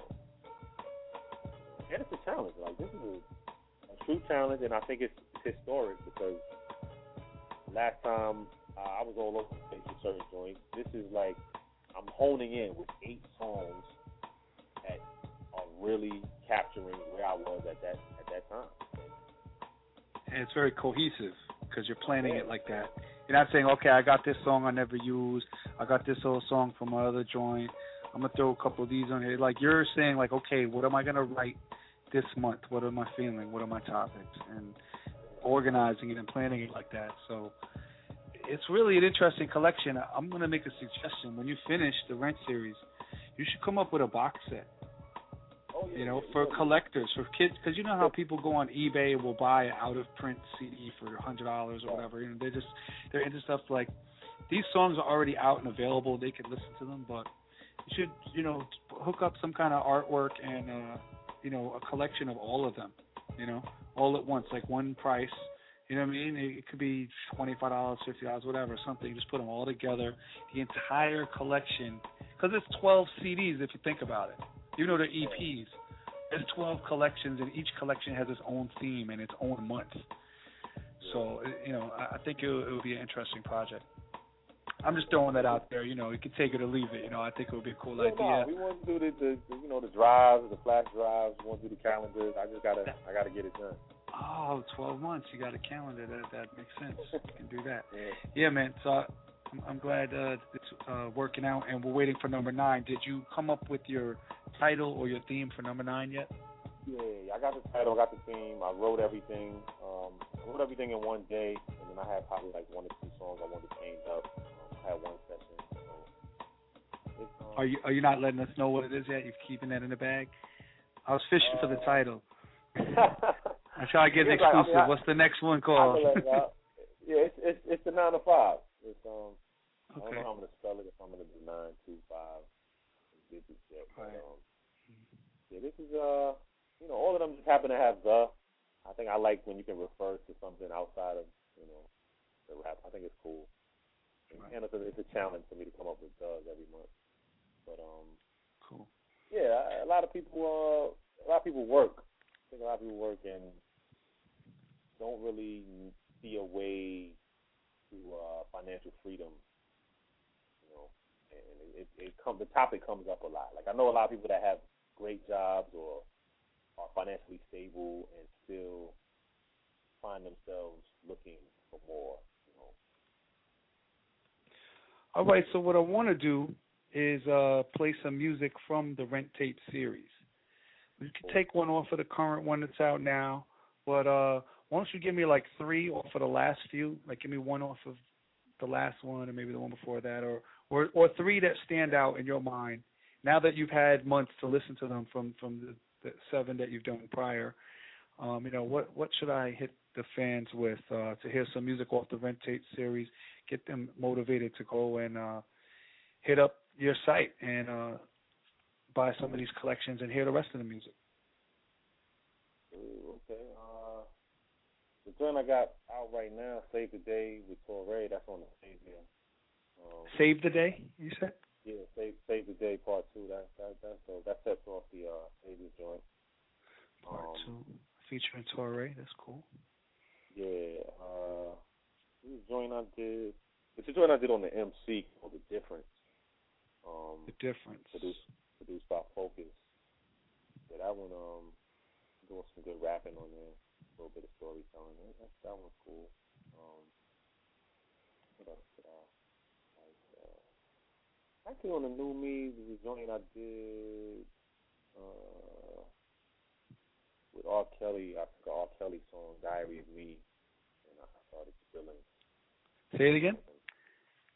and it's a challenge. Like this is a, a true challenge, and I think it's historic, because last time uh, I was all over the place with certain joints. This is like I'm honing in with eight songs that are really capturing where I was at that at that time. And it's very cohesive, because you're planning it like that. You're not saying, okay, I got this song I never used. I got this old song from my other joint. I'm going to throw a couple of these on here. Like, you're saying, like, okay, what am I going to write this month? What am I feeling? What are my topics? And organizing it and planning it like that. So it's really an interesting collection. I'm going to make a suggestion. When you finish the Rent series, you should come up with a box set. Oh, yeah, you know, yeah, for yeah. collectors, for kids, because you know how people go on eBay and will buy an out-of-print C D for a hundred dollars or whatever. You know, they just they're into stuff like these songs are already out and available. They can listen to them, but you should, you know, hook up some kind of artwork and uh, you know, a collection of all of them. You know, all at once, like one price. You know what I mean? It could be twenty-five dollars, fifty dollars, whatever, something. Just put them all together, the entire collection, because it's twelve C Ds if you think about it. You know, they're E Ps. There's twelve collections, and each collection has its own theme and its own month. So, you know, I think it, it would be an interesting project. I'm just throwing that out there. You know, you can take it or leave it. You know, I think it would be a cool yeah, idea. No, we want to do the, the, the, you know, the drives, the flash drives. We want to do the calendars. I just gotta, I gotta get it done. Oh, twelve months. You got a calendar. That that makes sense. You can do that. Yeah, yeah man. So I'm, I'm glad uh, it's uh, working out, and we're waiting for number nine. Did you come up with your title or your theme for number nine yet? Yeah, I got the title, I got the theme. I wrote everything. Um, I wrote everything in one day, and then I had probably like one or two songs I wanted to change up. Um, I had one session. So it's, um, are you are you not letting us know what it is yet? You're keeping that in the bag? I was fishing uh, for the title. I'm trying to get an exclusive. I mean, I, What's the next one called? I uh, yeah, it's, it's it's the nine to five. It's um. Okay. I don't know how I'm gonna spell it. If I'm gonna do nine two five digits yet. But, right. um, yeah, this is uh, you know, all of them just happen to have the. I think I like when you can refer to something outside of, you know, the rap. I think it's cool. Right. And it's a, it's a challenge for me to come up with does every month. But um, cool. Yeah, a lot of people uh, a lot of people work. I think a lot of people work and don't really see a way to uh, financial freedom. You know, and it, it, it come, the topic comes up a lot. Like, I know a lot of people that have great jobs or are financially stable and still find themselves looking for more. You know. All right, so what I want to do is uh, play some music from the Rent Tape series. We can take one off of the current one that's out now, but uh, why don't you give me like three off of the last few? Like, give me one off of the last one, or maybe the one before that, or or, or three that stand out in your mind. Now that you've had months to listen to them from from the, the seven that you've done prior, um, you know, what what should I hit the fans with uh, to hear some music off the Rent Tape series, get them motivated to go and uh, hit up your site and uh, buy some of these collections and hear the rest of the music. Okay. Uh, the joint I got out right now, Save the Day with Torre, that's on the Savior. Um, Save the Day, you said? Yeah, Save Save the Day Part Two. That that that so that sets off the uh, Savior joint. Part um, Two, featuring Torre. That's cool. Yeah. Uh, this joint I did. It's a joint I did on the M C called The Difference. Um, the Difference. Produced, produced by Focus. Yeah, that one, um, doing some good rapping on there. A little bit of storytelling. That, that one's cool. Um, what else did I like? Uh, actually, on the New Me, the joint I did uh, with R. Kelly. I took an R. Kelly song, Diary of Me, and I started spilling. Say it again? It's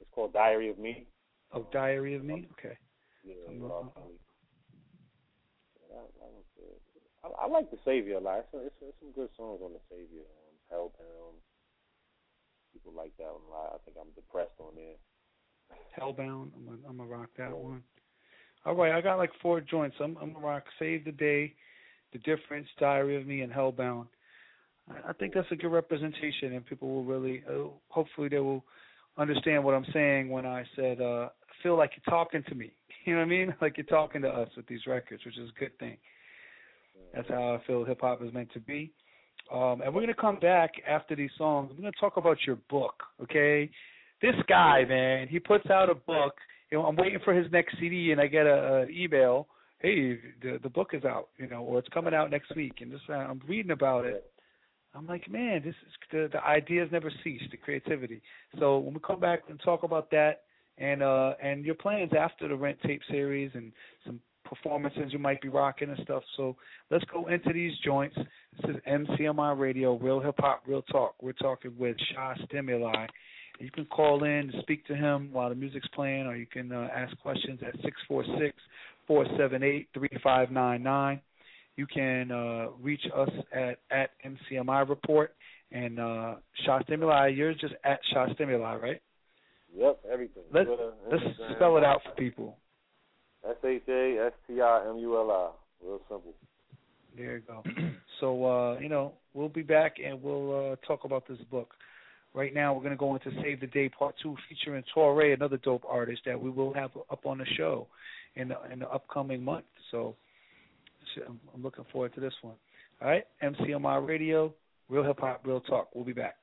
It's called Diary of Me. Oh, Diary of Me. Okay. Yeah, I'm, Rob uh, Kelly. Yeah, that, that was good. I, I like the Savior a lot. It's, it's, it's some good songs on the Savior. Um, Hellbound. People like that one a lot. I think I'm depressed on there. Hellbound. I'm gonna, I'm gonna rock that one. All right, I got like four joints. I'm, I'm gonna rock Save the Day, The Difference, Diary of Me, and Hellbound. I, I think that's a good representation, and people will really, uh, hopefully, they will understand what I'm saying when I said, uh, feel like you're talking to me. You know what I mean? Like you're talking to us with these records, which is a good thing. That's how I feel hip hop is meant to be. Um, and we're going to come back after these songs. We're going to talk about your book, okay? This guy, man, he puts out a book. You know, I'm waiting for his next C D, and I get a, a email, hey, the the book is out, you know, or it's coming out next week. And this, uh, I'm reading about it. I'm like, man, this is the, the ideas never cease, the creativity. So when we come back and talk about that and uh, and your plans after the Rent Tape series and some performances you might be rocking and stuff. So let's go into these joints. This is M C M I Radio, Real Hip Hop, Real Talk. We're talking with Sha Stimuli. You can call in to speak to him while the music's playing, or you can uh, ask questions at six four six, four seven eight, three five nine nine. You can uh, reach us at, at M C M I Report. And uh, Sha Stimuli, you're just at Sha Stimuli, right? Yep, everything. Let's, Twitter, let's Instagram. spell it out for people. S H A S T I M U L I. Real simple. There you go. So, uh, you know, we'll be back and we'll uh, talk about this book. Right now, we're going to go into Save the Day Part two, featuring Torre, another dope artist that we will have up on the show in the, in the upcoming month. So, I'm, I'm looking forward to this one. All right, M C M I Radio, Real Hip Hop, Real Talk. We'll be back.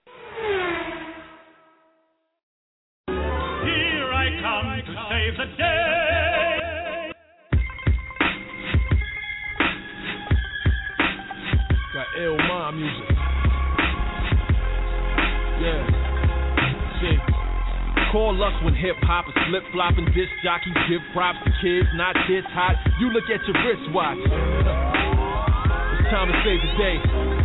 Here I come to save the day. Got ill mind music. Yeah. See. Call us when hip-hop is flip-flopping. Disc jockeys give props to kids not this hot. You look at your wristwatch. It's time to save the day.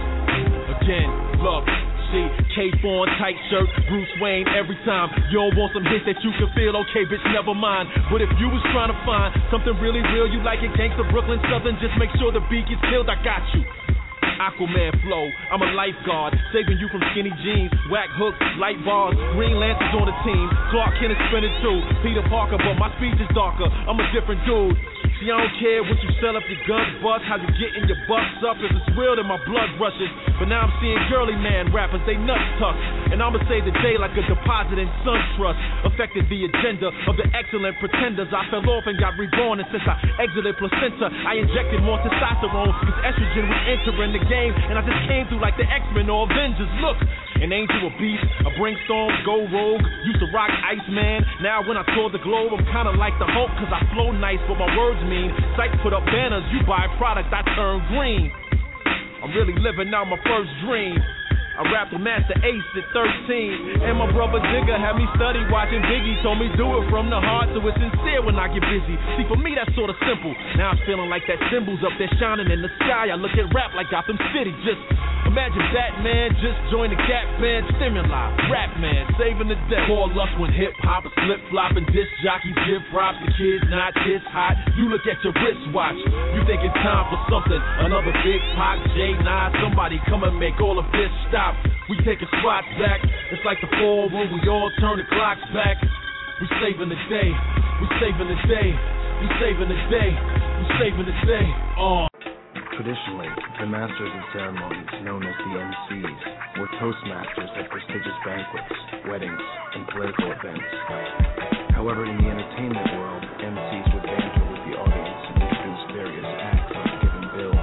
Again, look. See, cape on, tight shirt, Bruce Wayne every time. You don't want some hits that you can feel, okay, bitch, never mind. But if you was trying to find something really real, you like it, gangsta, Brooklyn, Southern, just make sure the beat gets killed, I got you. Aquaman flow, I'm a lifeguard, saving you from skinny jeans, whack hooks, light bars, Green Lanterns on the team, Clark Kent is spinning too, Peter Parker, but my speech is darker, I'm a different dude. See, I don't care what you sell up your guns bust, how you getting your bucks up, if it's real then my blood rushes. But now I'm seeing girly man rappers, they nuts tuck, and I'ma save the day like a deposit in SunTrust. Affected the agenda of the excellent pretenders. I fell off and got reborn, and since I exited placenta, I injected more testosterone, cause estrogen was entering the game, and I just came through like the X-Men or Avengers. Look, an angel, a beast, a brainstorm, go rogue, used to rock Iceman. Now when I tour the globe, I'm kinda like the Hulk, cause I flow nice, but my words mean. Psych put up banners, you buy a product, I turn green. I'm really living out my first dream. I rapped with Master Ace at thirteen, and my brother Digger had me study watching Biggie. Told me do it from the heart, so it's sincere when I get busy. See, for me that's sort of simple. Now I'm feeling like that symbol's up there shining in the sky. I look at rap like Gotham City. Just imagine Batman just joined the Gap Band. Stimuli, rap man, saving the day. Call us when hip hop is flip flopping. Disc jockeys give props to kids not this hot. You look at your wristwatch, you think it's time for something. Another Big Pac, J nine, somebody come and make all of this stop. We taking spots back. It's like the fall when we all turn the clocks back. We saving the day. We saving the day. We saving the day. We saving the day. Oh. Traditionally, the masters of ceremonies, known as the M Cs, were toastmasters at prestigious banquets, weddings, and political events. However, in the entertainment world, M Cs would banter with the audience and introduce various acts on a given bill.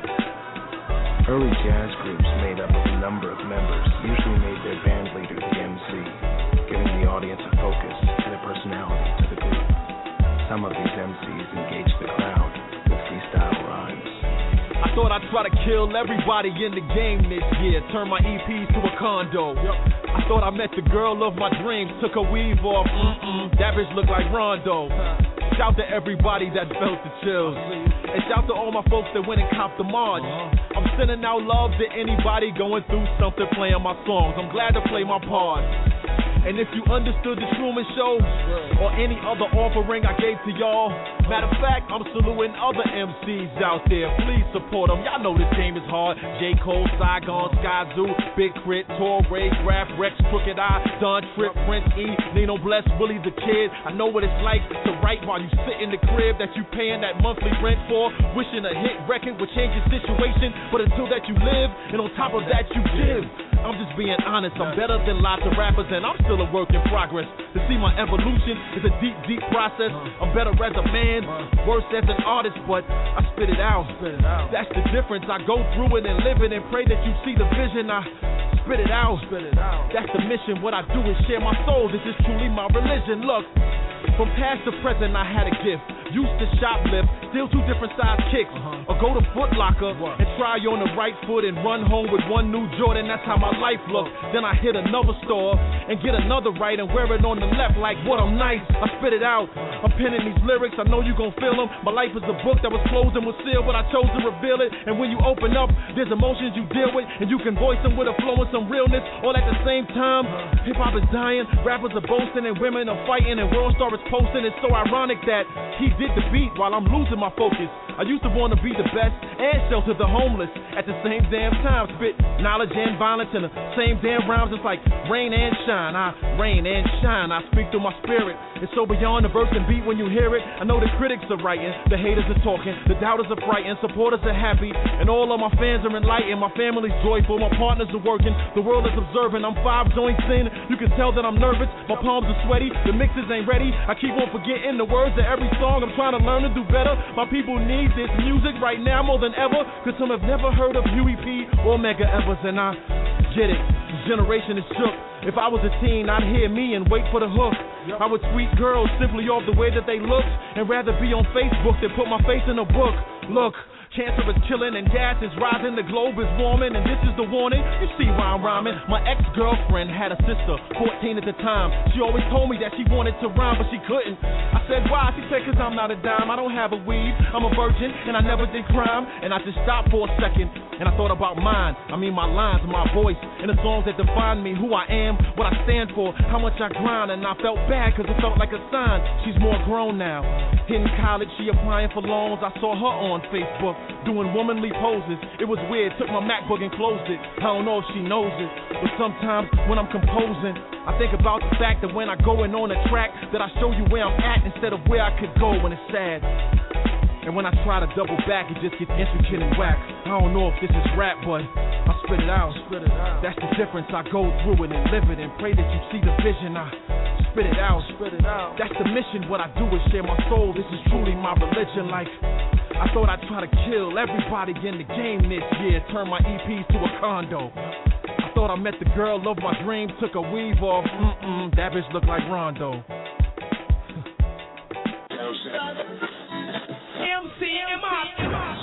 Early jazz groups made up of a number of members usually made their band leader the M C, giving the audience a focus and a personality to the group. Some of these M Cs engaged the crowd with freestyle rhymes. I thought I'd try to kill everybody in the game this year, turn my E Ps to a condo. I thought I met the girl of my dreams, took her weave off, mm-mm, that bitch looked like Rondo. Shout to everybody that felt the chills, and shout to all my folks that went and copped the March. I'm sending out love to anybody going through something, playing my songs. I'm glad to play my part. And if you understood the Truman Show or any other offering I gave to y'all, matter of fact, I'm saluting other M Cs out there. Please support them. Y'all know this game is hard. J. Cole, Saigon, Sky Zoo, Big Crit, Torre, Graf, Rex, Crooked Eye, Don Trip, Prince E, Nino Bless, Willie the Kid. I know what it's like to write while you sit in the crib that you paying that monthly rent for. Wishing a hit record would change your situation, but until that you live, and on top of that you give. I'm just being honest, I'm better than lots of rappers, and I'm still a work in progress. To see my evolution is a deep, deep process. I'm better as a man, worse as an artist, but I spit it out. That's the difference. I go through it and live it and pray that you see the vision. I spit it out. That's the mission. What I do is share my soul. This is truly my religion. Look, from past to present, I had a gift. Used to shoplift, steal two different size kicks, uh-huh. or go to Foot Locker and try on the right foot and run home with one new Jordan. That's how my life looked. Then I hit another store and get another right and wear it on the left like what I'm nice. I spit it out. I'm penning these lyrics. I know you gon' feel them. My life is a book that was closed and was sealed, but I chose to reveal it. And when you open up, there's emotions you deal with, and you can voice them with a flow and some realness. All at the same time, hip hop is dying, rappers are boasting, and women are fighting, and World Star is posting. It's so ironic that he did the beat while I'm losing my focus. I used to want to be the best and shelter the homeless at the same damn time. Spit knowledge and violence in the same damn rhymes. It's like rain and shine. I rain and shine. I speak through my spirit. It's so beyond the verse and beat when you hear it. I know the critics are writing, the haters are talking, the doubters are frightened, supporters are happy, and all of my fans are enlightened. My family's joyful, my partners are working, the world is observing. I'm five joints in. You can tell that I'm nervous. My palms are sweaty. The mixes ain't ready. I keep on forgetting the words of every song. I'm trying to learn to do better. My people need this music right now more than ever, cause some have never heard of Huey P or Mega Evers, and I get it. This generation is shook. If I was a teen, I'd hear me and wait for the hook. I would tweet girls simply off the way that they look, and rather be on Facebook than put my face in a book. Look, cancer is killing and gas is rising, the globe is warming, and this is the warning. You see why I'm rhyming. My ex-girlfriend had a sister, fourteen at the time. She always told me that she wanted to rhyme, but she couldn't. I said, why? She said, cause I'm not a dime, I don't have a weed, I'm a virgin, and I never did crime. And I just stopped for a second, and I thought about mine. I mean my lines, my voice, and the songs that define me, who I am, what I stand for, how much I grind. And I felt bad cause it felt like a sign. She's more grown now, in college, she applying for loans. I saw her on Facebook doing womanly poses. It was weird, took my MacBook and closed it. I don't know if she knows it, but sometimes when I'm composing, I think about the fact that when I go in on a track, that I show you where I'm at instead of where I could go when it's sad. And when I try to double back, it just gets intricate and whack. I don't know if this is rap, but I spit it out. Spit it out. That's the difference. I go through it and live it and pray that you see the vision. I spit it out. Spit it out. That's the mission. What I do is share my soul. This is truly my religion. Like, I thought I'd try to kill everybody in the game this year. Turn my E Ps to a condo. I thought I met the girl of my dreams. Took a weave off. Mm-mm. That bitch looked like Rondo. M C M I, M I.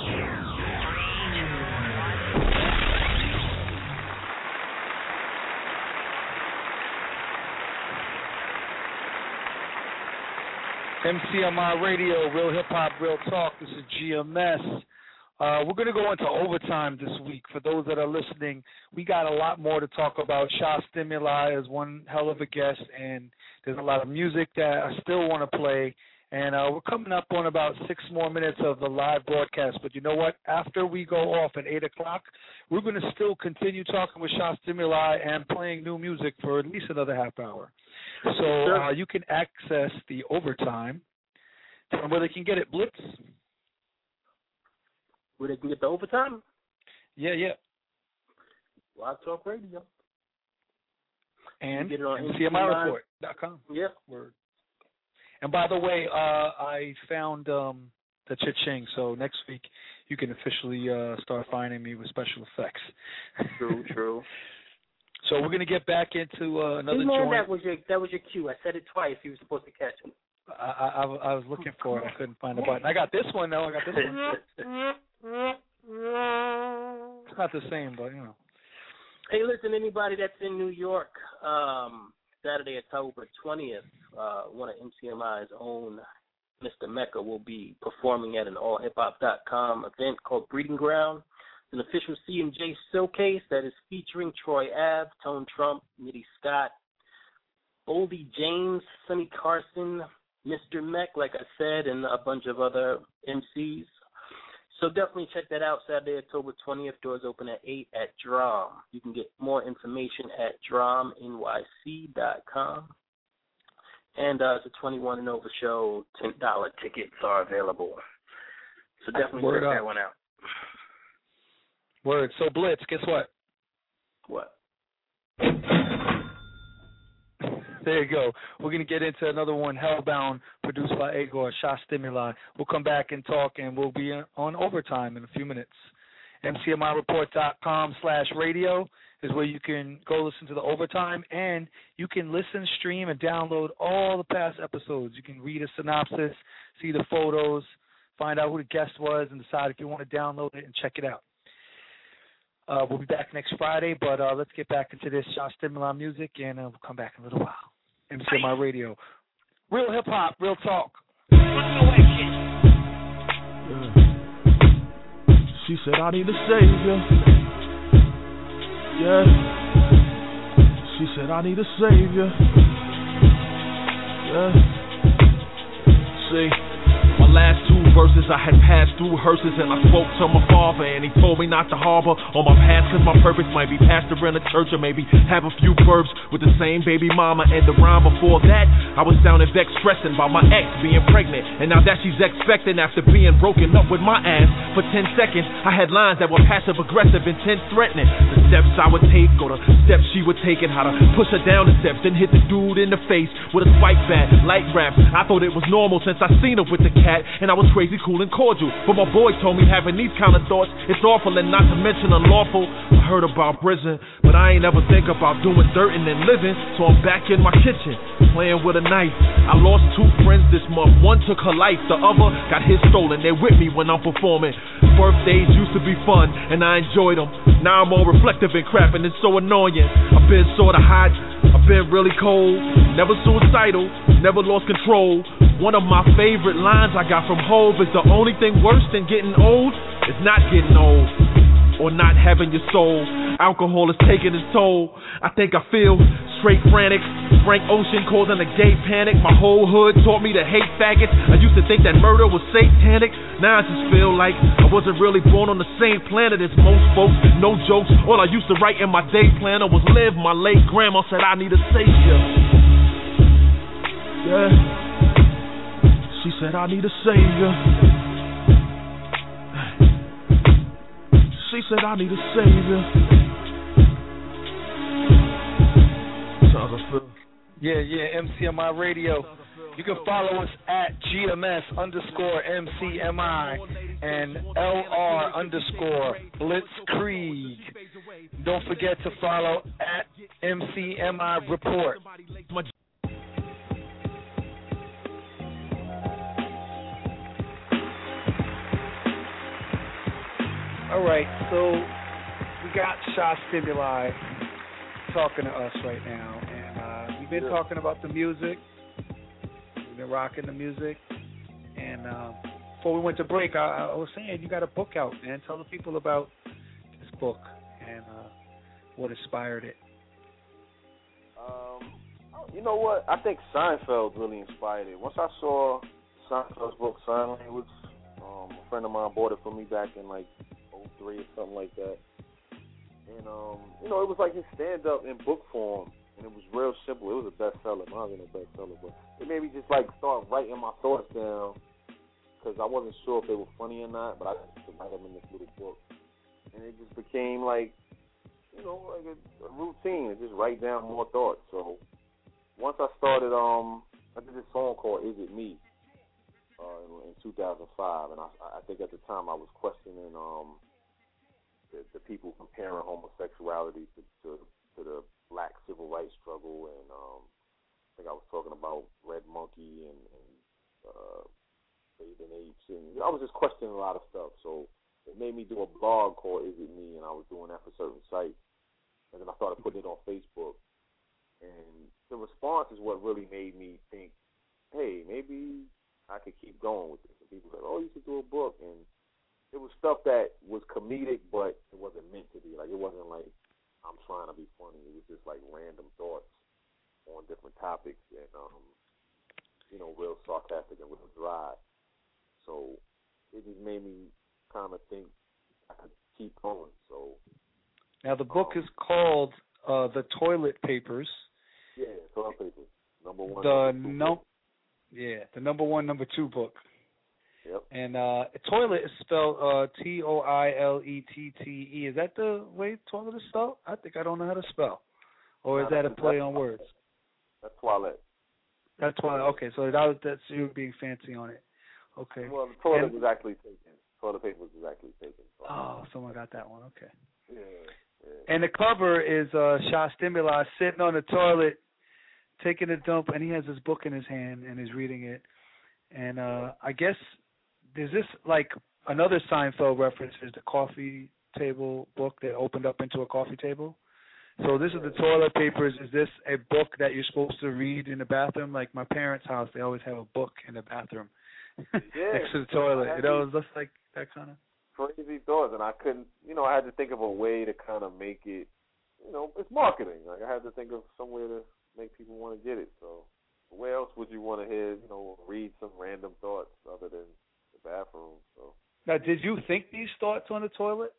M C M I Radio, Real Hip Hop, Real Talk. This is G M S. Uh, we're going to go into overtime this week. For those that are listening, we got a lot more to talk about. Sha Stimuli is one hell of a guest, and there's a lot of music that I still want to play. And uh, we're coming up on about six more minutes of the live broadcast. But you know what? After we go off at eight o'clock, we're going to still continue talking with Sha Stimuli and playing new music for at least another half hour. So uh, you can access the overtime. Tell them where they can get it, Blitz. Where they can get the overtime? Yeah, yeah. Blog Talk Radio. And get it on M C M I report dot com. Yep. Word. And by the way, uh, I found um, the Cha-Ching, so next week you can officially uh, start finding me with special effects. True, true. So we're going to get back into uh, another hey man, joint. That was your that was your cue. I said it twice. You were supposed to catch it. I, I, I was looking for it. I couldn't find the button. I got this one, though. I got this one. It's not the same, but, you know. Hey, listen, anybody that's in New York, um, Saturday, October twentieth, uh, one of M C M I's own, Mister Mecca, will be performing at an all hip hop dot com event called Breeding Ground. It's an official C M J showcase that is featuring Troy Ave, Tone Trump, Nitty Scott, Boldy James, Sonny Carson, Mister Mech, like I said, and a bunch of other M Cs. So definitely check that out. Saturday, October twentieth. Doors open at eight at Drum. You can get more information at drum N Y C dot com. And uh, it's a twenty-one and over show. ten dollars tickets are available. So definitely Word check up. that one out. Word. So, Blitz, guess what? What? There you go. We're going to get into another one, Hellbound, produced by Agor, Shot Stimuli. We'll come back and talk, and we'll be on overtime in a few minutes. M C M I report dot com slash radio is where you can go listen to the overtime, and you can listen, stream, and download all the past episodes. You can read a synopsis, see the photos, find out who the guest was, and decide if you want to download it and check it out. Uh, we'll be back next Friday, but uh, let's get back into this Shot Stimuli music, and uh, we'll come back in a little while. M C M I Radio. Real hip-hop, real talk. Yeah. She said, I need a savior. Yeah. She said, I need a savior. Yeah. See, my last two verses I had passed through hearses, and I spoke to my father, and he told me not to harbor on my past, cause my purpose might be pastor in a church, or maybe have a few verbs with the same baby mama. And the rhyme before that, I was down and vexed, stressing about my ex being pregnant, and now that she's expecting after being broken up with my ass for ten seconds, I had lines that were passive aggressive, intent threatening. The steps I would take, or the steps she would take, and how to push her down the steps, then hit the dude in the face with a spike bat, light rap. I thought it was normal since I seen her with the cat, and I was crazy cool and cordial, but my boy told me having these kind of thoughts, it's awful and not to mention unlawful. I heard about prison, but I ain't ever think about doing dirt and then living, so I'm back in my kitchen, playing with a knife. I lost two friends this month, one took her life, the other got his stolen. They're with me when I'm performing. Birthdays used to be fun, and I enjoyed them. Now I'm all reflective and crap, and it's so annoying. I've been sorta hot, I've been really cold, never suicidal, never lost control. One of my favorite lines I got from Hov is, the only thing worse than getting old is not getting old, or not having your soul. Alcohol is taking its toll. I think I feel straight frantic. Frank Ocean causing a gay panic. My whole hood taught me to hate faggots. I used to think that murder was satanic. Now I just feel like I wasn't really born on the same planet as most folks. No jokes. All I used to write in my day planner was live. My late grandma said I need a savior. Yeah. She said I need a savior. She said I need a savior. Yeah, yeah, M C M I Radio. You can follow us at G M S underscore M C M I and L R underscore Blitzkrieg. Don't forget to follow at M C M I Report. All right, so we got Shot Stimuli talking to us right now, and uh, we've been yeah. talking about the music. We've been rocking the music, and uh, before we went to break, I, I was saying you got a book out, man. Tell the people about this book and uh, what inspired it. Um, you know what? I think Seinfeld really inspired it. Once I saw Seinfeld's book, Sign Language, um, a friend of mine bought it for me back in like oh three or something like that. And, um, you know, it was like his stand-up in book form, and it was real simple. It was a bestseller. Mine wasn't a bestseller, but it made me just, like, start writing my thoughts down because I wasn't sure if they were funny or not, but I just write them in this little book. And it just became, like, you know, like a, a routine, just write down more thoughts. So once I started, um, I did this song called Is It Me uh, in, in two thousand five, and I, I think at the time I was questioning, um, The, the people comparing homosexuality to, to, to the black civil rights struggle, and um, I think I was talking about Red Monkey and, and uh, Bathing Apes, and I was just questioning a lot of stuff. So it made me do a blog called Is It Me, and I was doing that for certain sites, and then I started putting it on Facebook, and the response is what really made me think, hey, maybe I could keep going with this. And people said, oh, you should do a book, and it was stuff that was comedic, but it wasn't meant to be. Like, it wasn't like I'm trying to be funny. It was just like random thoughts on different topics. you know, real sarcastic and real dry. So it just made me kind of think I could keep going. So now the book um, is called uh, The Toilet Papers. Yeah, Toilet Papers. Number one. The number two no, book. yeah, the number one, number two book. Yep. And uh, toilet is spelled uh, T O I L E T T E. Is that the way toilet is spelled? I think I don't know how to spell. Or is no, that a play on words? That's toilet. That's toilet. Okay, so that was, that's you being fancy on it. Okay. Well, the toilet and, was actually taken. Toilet paper was actually taken. So. Oh, someone got that one. Okay. Yeah, yeah. And the cover is uh, Sha Stimuli sitting on the toilet, taking a dump, and he has his book in his hand and is reading it. And uh, I guess there's this like another Seinfeld reference is the coffee table book that opened up into a coffee table. So this is the Toilet Papers. Is this a book that you're supposed to read in the bathroom? Like my parents' house, they always have a book in the bathroom yeah. next to the toilet. You know, it looks like that kind of crazy thoughts, and I couldn't. You know, I had to think of a way to kind of make it. You know, it's marketing. Like I had to think of some way to make people want to get it. So where else would you want to hear? You know, read some random thoughts other than the bathroom. So now, did you think these thoughts on the toilet?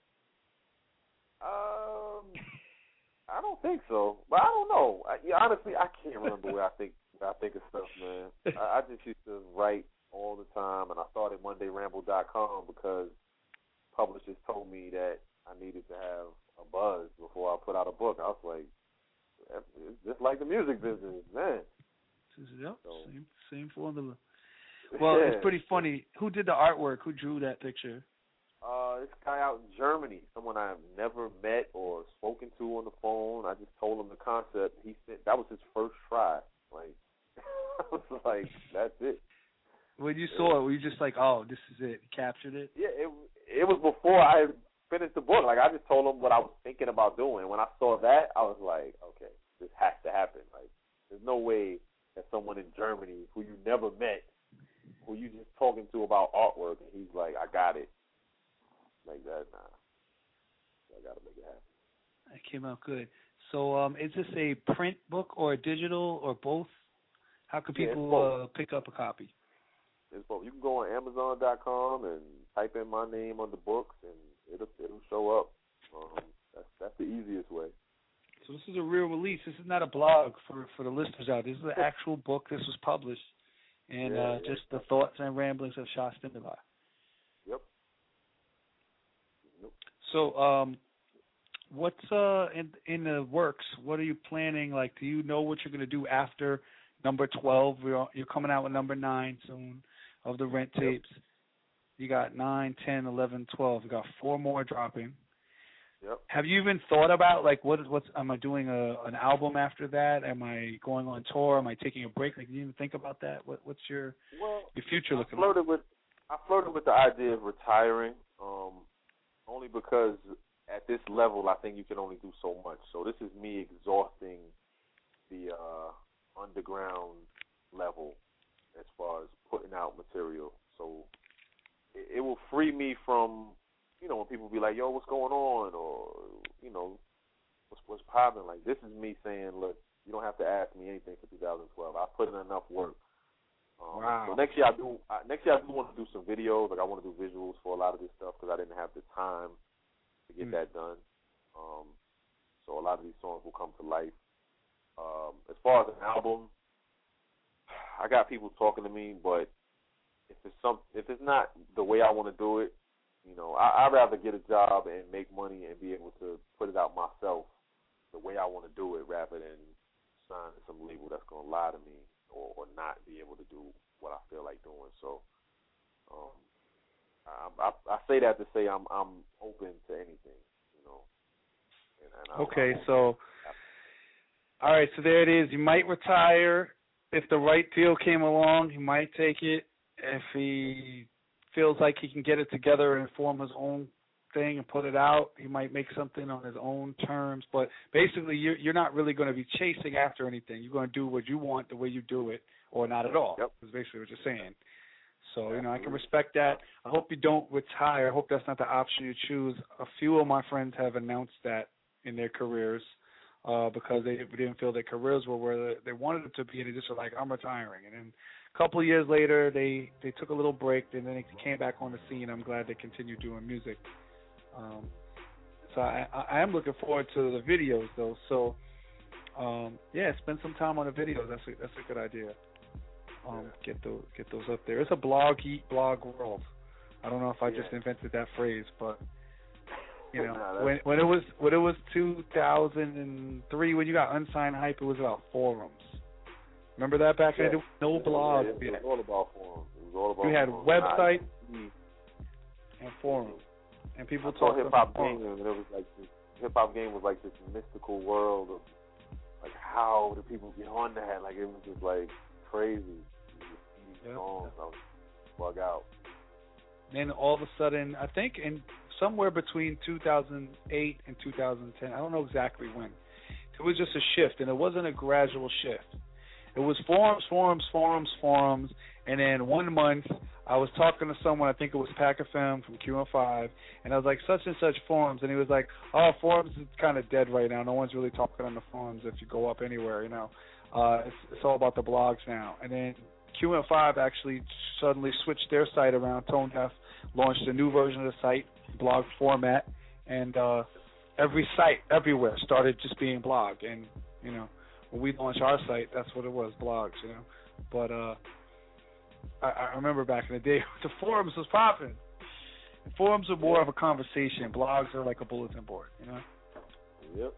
Um. I don't think so, but I don't know. I, yeah, honestly, I can't remember where I think where I think of stuff, man. I, I just used to write all the time, and I started Monday Ramble dot com because publishers told me that I needed to have a buzz before I put out a book. I was like, it's just like the music business, man. Yep, so, same same formula. Well, yeah. It's pretty funny. Who did the artwork? Who drew that picture? Uh, this guy out in Germany, someone I've never met or spoken to on the phone. I just told him the concept. He said that was his first try. Like, I was like, that's it. When you saw it, were you just like, oh, this is it? You captured it? Yeah, it it was before I finished the book. Like, I just told him what I was thinking about doing. When I saw that, I was like, okay, this has to happen. Like, there's no way that someone in Germany who you never met, who you just talking to about artwork, and he's like, I got it. Like that, nah. I gotta make it happen. It came out good. So, um, is this a print book or a digital or both? How can people yeah, uh, pick up a copy? It's both. You can go on Amazon dot com and type in my name on the books, and it'll it'll show up. Um, that's that's the easiest way. So this is a real release. This is not a blog for for the listeners out. This is an actual book. This was published, and yeah, uh, yeah. just the thoughts and ramblings of Sha Stimuli. Yep. So, um, what's uh in in the works? What are you planning? Like, do you know what you're going to do after number twelve? You're, you're coming out with number nine soon of the Rent tapes. Yep. You got nine, ten, eleven, twelve. You got four more dropping. Yep. Have you even thought about like what? What's am I doing a an album after that? Am I going on tour? Am I taking a break? Like, do you even think about that? What What's your well, your future looking I flirted like? with I flirted with the idea of retiring. Um. Only because at this level, I think you can only do so much. So this is me exhausting the uh, underground level as far as putting out material. So it, it will free me from, you know, when people be like, yo, what's going on? Or, you know, what's, what's popping? Like, this is me saying, look, you don't have to ask me anything for two thousand twelve. I put in enough work. Um, wow. So next year I do. I, next year I do want to do some videos. Like I want to do visuals for a lot of this stuff because I didn't have the time to get mm. that done. Um, so a lot of these songs will come to life. Um, as far as an album, I got people talking to me, but if it's some, if it's not the way I want to do it, you know, I, I'd rather get a job and make money and be able to put it out myself the way I want to do it, rather than sign to some label that's gonna lie to me. Or, or not be able to do what I feel like doing. So, um, I, I, I say that to say I'm I'm open to anything, you know. And, and okay, I'm, so all right, so there it is. You might retire if the right deal came along. He might take it if he feels like he can get it together and form his own thing and put it out. He might make something on his own terms, but basically you're, you're not really going to be chasing after anything. You're going to do what you want the way you do it, or not at all. Yep. That's basically what you're saying. So, you know, I can respect that. I hope you don't retire. I hope that's not the option you choose. A few of my friends have announced that in their careers. uh, because they didn't feel their careers were where they wanted it to be, and they just were like, I'm retiring. And then a couple of years later, they, they took a little break, and then they came back on the scene. I'm glad they continued doing music. Um, so I, I am looking forward to the videos, though. So, um, yeah, spend some time on the videos. That's a, that's a good idea. Um, get those get those up there. It's a blog eat blog world. I don't know if I yeah. just invented that phrase, but you know, no, when when it was when it was two thousand three, when you got Unsigned Hype, it was about forums. Remember that back yeah. then? There was no blog. Yeah, it was all about forums. It was all about. We had forums. website and forums, and people talked hip hop about game, and it was like this hip hop game was like this mystical world of like how do people get on that? Like it was just like crazy. Yep. Songs, I was bug out. Then all of a sudden, I think in somewhere between two thousand eight and two thousand ten, I don't know exactly when, it was just a shift, and it wasn't a gradual shift. It was forums, forums, forums, forums, and then one month I was talking to someone, I think it was Pac F M from Q M five, and I was like, such and such forums, and he was like, oh, forums is kind of dead right now. No one's really talking on the forums if you go up anywhere, you know. Uh, it's, it's all about the blogs now. And then Q M five actually suddenly switched their site around. Tone Deaf launched a new version of the site, blog format, and uh, every site everywhere started just being blog. And you know, when we launched our site, that's what it was, blogs. You know, but uh, I, I remember back in the day, the forums was popping. The forums are more of a conversation. Blogs are like a bulletin board. You know. Yep.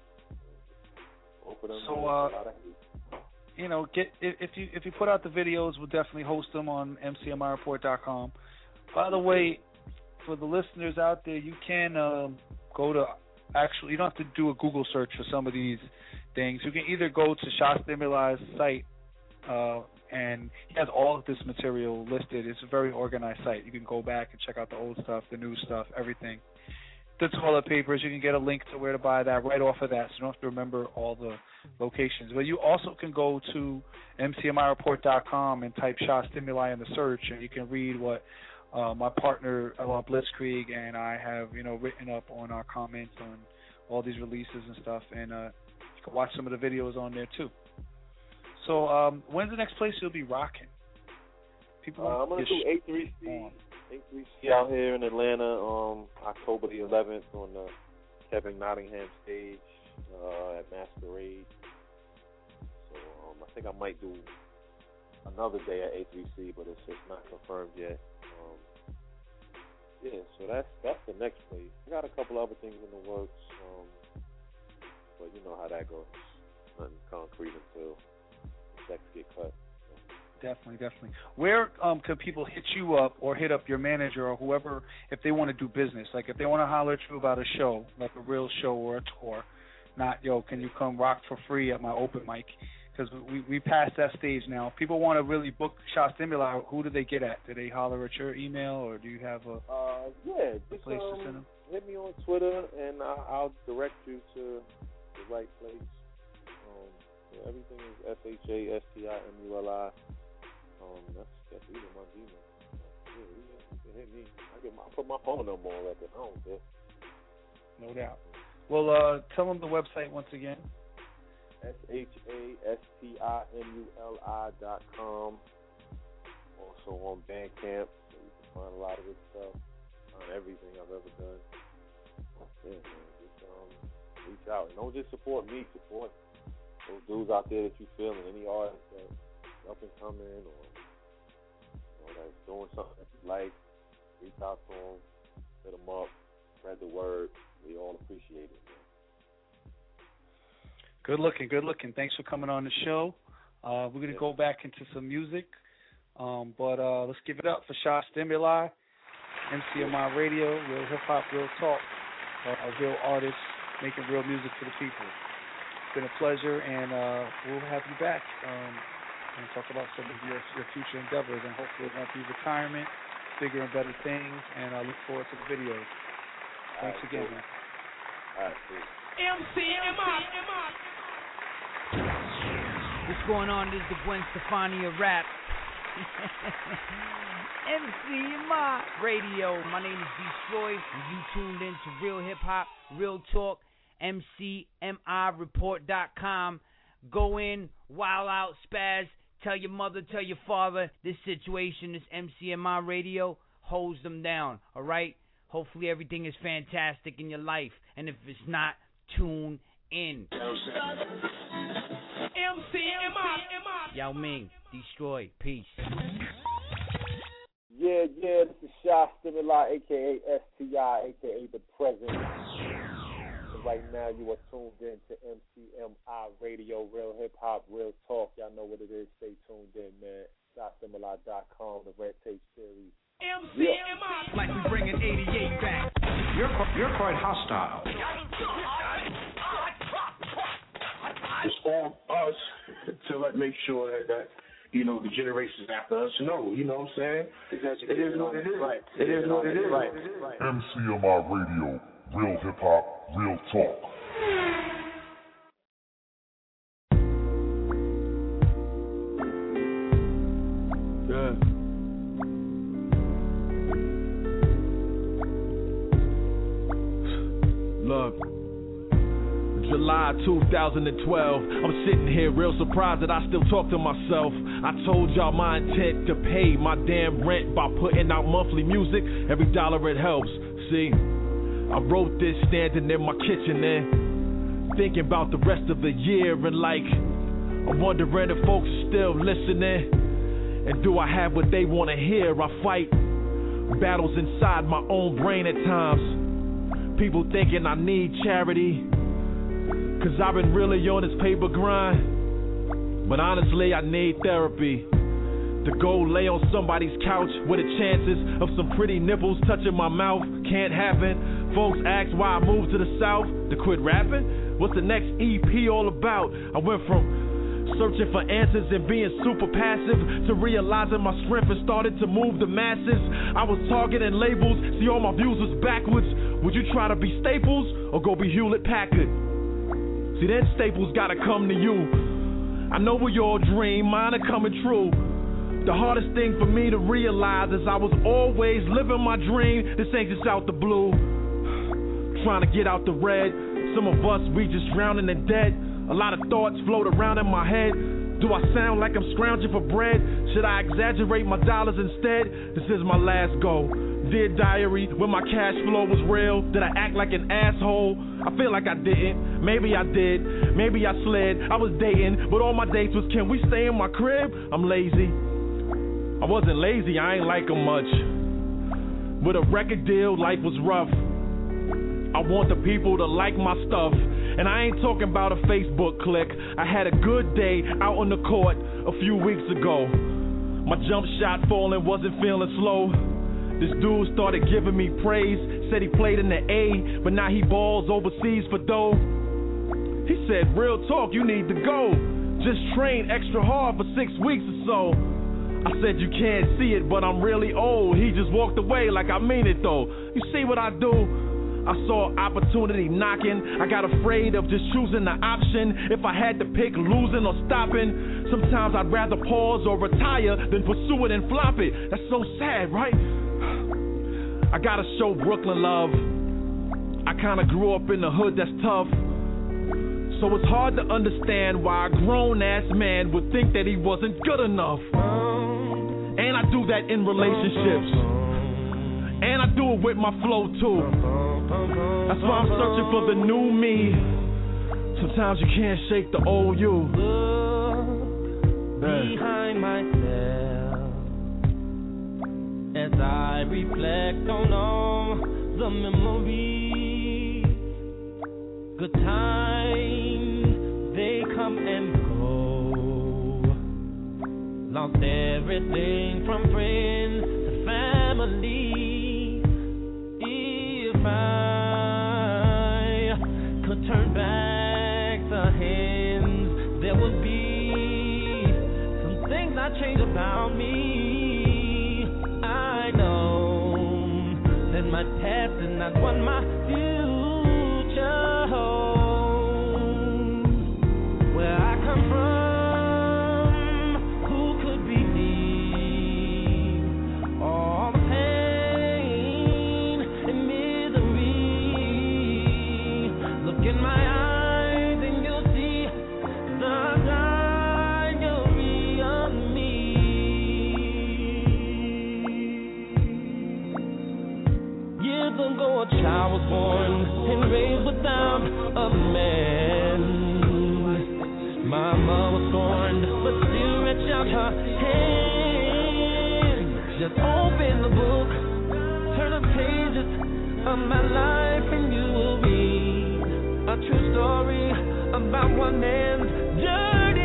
So. Uh, You know, get if you if you put out the videos, we'll definitely host them on M C M I report dot com. By the way, for the listeners out there, you can um, go to actually. You don't have to do a Google search for some of these things. You can either go to Sha Stimuli's site, uh, and he has all of this material listed. It's a very organized site. You can go back and check out the old stuff, the new stuff, everything. The toilet papers, you can get a link to where to buy that right off of that, so you don't have to remember all the locations. But you also can go to M C M I report dot com and type Sha Stimuli in the search, and you can read what uh, my partner, Alon Blitzkrieg, and I have, you know, written up on our comments on all these releases and stuff, and uh, you can watch some of the videos on there, too. So um, when's the next place you'll be rocking? People uh, I'm going to do A three C. A three C out here in Atlanta, um, October the eleventh on the Kevin Nottingham stage uh, at Masquerade. So um, I think I might do another day at A three C, but it's just not confirmed yet. Um, yeah, so that's that's the next place. I got a couple other things in the works, um, but you know how that goes. Nothing concrete until the checks get cut. Definitely, definitely. Where um, can people hit you up or hit up your manager or whoever if they want to do business? Like if they want to holler at you about a show, like a real show or a tour, not, yo, can you come rock for free at my open mic? Because we we passed that stage now. If people want to really book Sha Stimuli, who do they get at? Do they holler at your email or do you have a uh, yeah, just, place um, to send them? Hit me on Twitter and I'll, I'll direct you to the right place. Um, yeah, everything is S H A S T I M U L I. Um, that's that's either my Gmail. Yeah, you can hit me. I get my I put my phone number on record. I don't care. No doubt. Well, uh, tell them the website once again. S H A S T I M U L I dot com. Also on Bandcamp, so you can find a lot of good stuff. On everything I've ever done. Yeah, man. Just um, reach out. And don't just support me. Support those dudes out there that you feeling. Any artists that up and coming or you know, that's doing something that you like, reach out to them, hit them up, spread the word. We all appreciate it, man. Good looking, good looking. Thanks for coming on the show. Uh, we're going to yeah. go back into some music, um, but uh, let's give it up for Sha Stimuli, M C M I Radio, real hip-hop, real talk, uh, a real artist making real music for the people. It's been a pleasure, and uh, we'll have you back. Um, and talk about some of your, your future endeavors, and hopefully it won't be retirement, bigger and better things, and I look forward to the videos. Thanks right, again, cool. man. All right, cool. M C M I. What's going on? This is the Gwen Stefani of rap. M C M I Radio. My name is Destroy, and you tuned in to Real Hip Hop, Real Talk, M C M I report dot com. Go in, wild out, spaz. Tell your mother, tell your father, this situation, this M C M I radio holds them down, all right? Hopefully everything is fantastic in your life. And if it's not, tune in. M C M I. Yao Ming, Destroy, peace. Yeah, yeah, this is Shy Stimuli, a k a. S T I, a k a. The Present. And right now you are tuned in to M C M I Radio, Real Hip Hop, Real Talk. Y'all know what it is. Stay tuned in, man. Shy Stimuli dot com, the Red Tape Series. M C M I. Like we bringing eighty-eight back. You're, you're quite hostile. It's on us to like make sure that, that you know the generations after us know. You know what I'm saying? It is what it is. Right. It is what it is. Right. M C M I Radio, real hip hop, real talk. Yeah. Look. July two thousand twelve, I'm sitting here real surprised that I still talk to myself. I told y'all my intent to pay my damn rent by putting out monthly music. Every dollar it helps. See, I wrote this standing in my kitchen and thinking about the rest of the year, and like, I'm wondering if folks are still listening. And do I have what they want to hear? I fight battles inside my own brain at times. People thinking I need charity, cause I've been really on this paper grind. But honestly, I need therapy. To go lay on somebody's couch with the chances of some pretty nipples touching my mouth can't happen. Folks ask why I moved to the South, to quit rapping. What's the next E P all about? I went from searching for answers and being super passive to realizing my strength and started to move the masses. I was targeting labels, see all my views was backwards. Would you try to be Staples or go be Hewlett Packard? See, then Staples gotta come to you. I know we all dream, mine are coming true. The hardest thing for me to realize is I was always living my dream. This ain't just out the blue. Trying to get out the red. Some of us, we just drowning in debt. A lot of thoughts float around in my head. Do I sound like I'm scrounging for bread? Should I exaggerate my dollars instead? This is my last go. Dear diary, when my cash flow was real, did I act like an asshole? I feel like I didn't. Maybe I did. Maybe I slid. I was dating, but all my dates was, can we stay in my crib? I'm lazy. I wasn't lazy, I ain't like 'em much. With a record deal, life was rough. I want the people to like my stuff. And I ain't talking about a Facebook click. I had a good day out on the court a few weeks ago. My jump shot falling wasn't feeling slow. This dude started giving me praise. Said he played in the A, but now he balls overseas for dough. He said, real talk, you need to go. Just train extra hard for six weeks or so. I said, you can't see it, but I'm really old. He just walked away like I mean it though. You see what I do? I saw opportunity knocking. I got afraid of just choosing the option. If I had to pick losing or stopping, sometimes I'd rather pause or retire than pursue it and flop it. That's so sad, right? I gotta show Brooklyn love. I kinda grew up in the hood that's tough. So it's hard to understand why a grown-ass man would think that he wasn't good enough. And I do that in relationships. And I do it with my flow too. That's why I'm searching for the new me. Sometimes you can't shake the old you. Look behind myself as I reflect on all the memories. Good times, they come and go. Lost everything from friends to family. If I could turn back the hands, there would be some things I'd change about me. I know that my past is not what my future holds. Where I come from, who could believe all the pain and misery? Look in my born and raised without a man. My mom was scorned, but still reached out her hand. Just open the book, turn the pages of my life, and you will read a true story about one man's journey.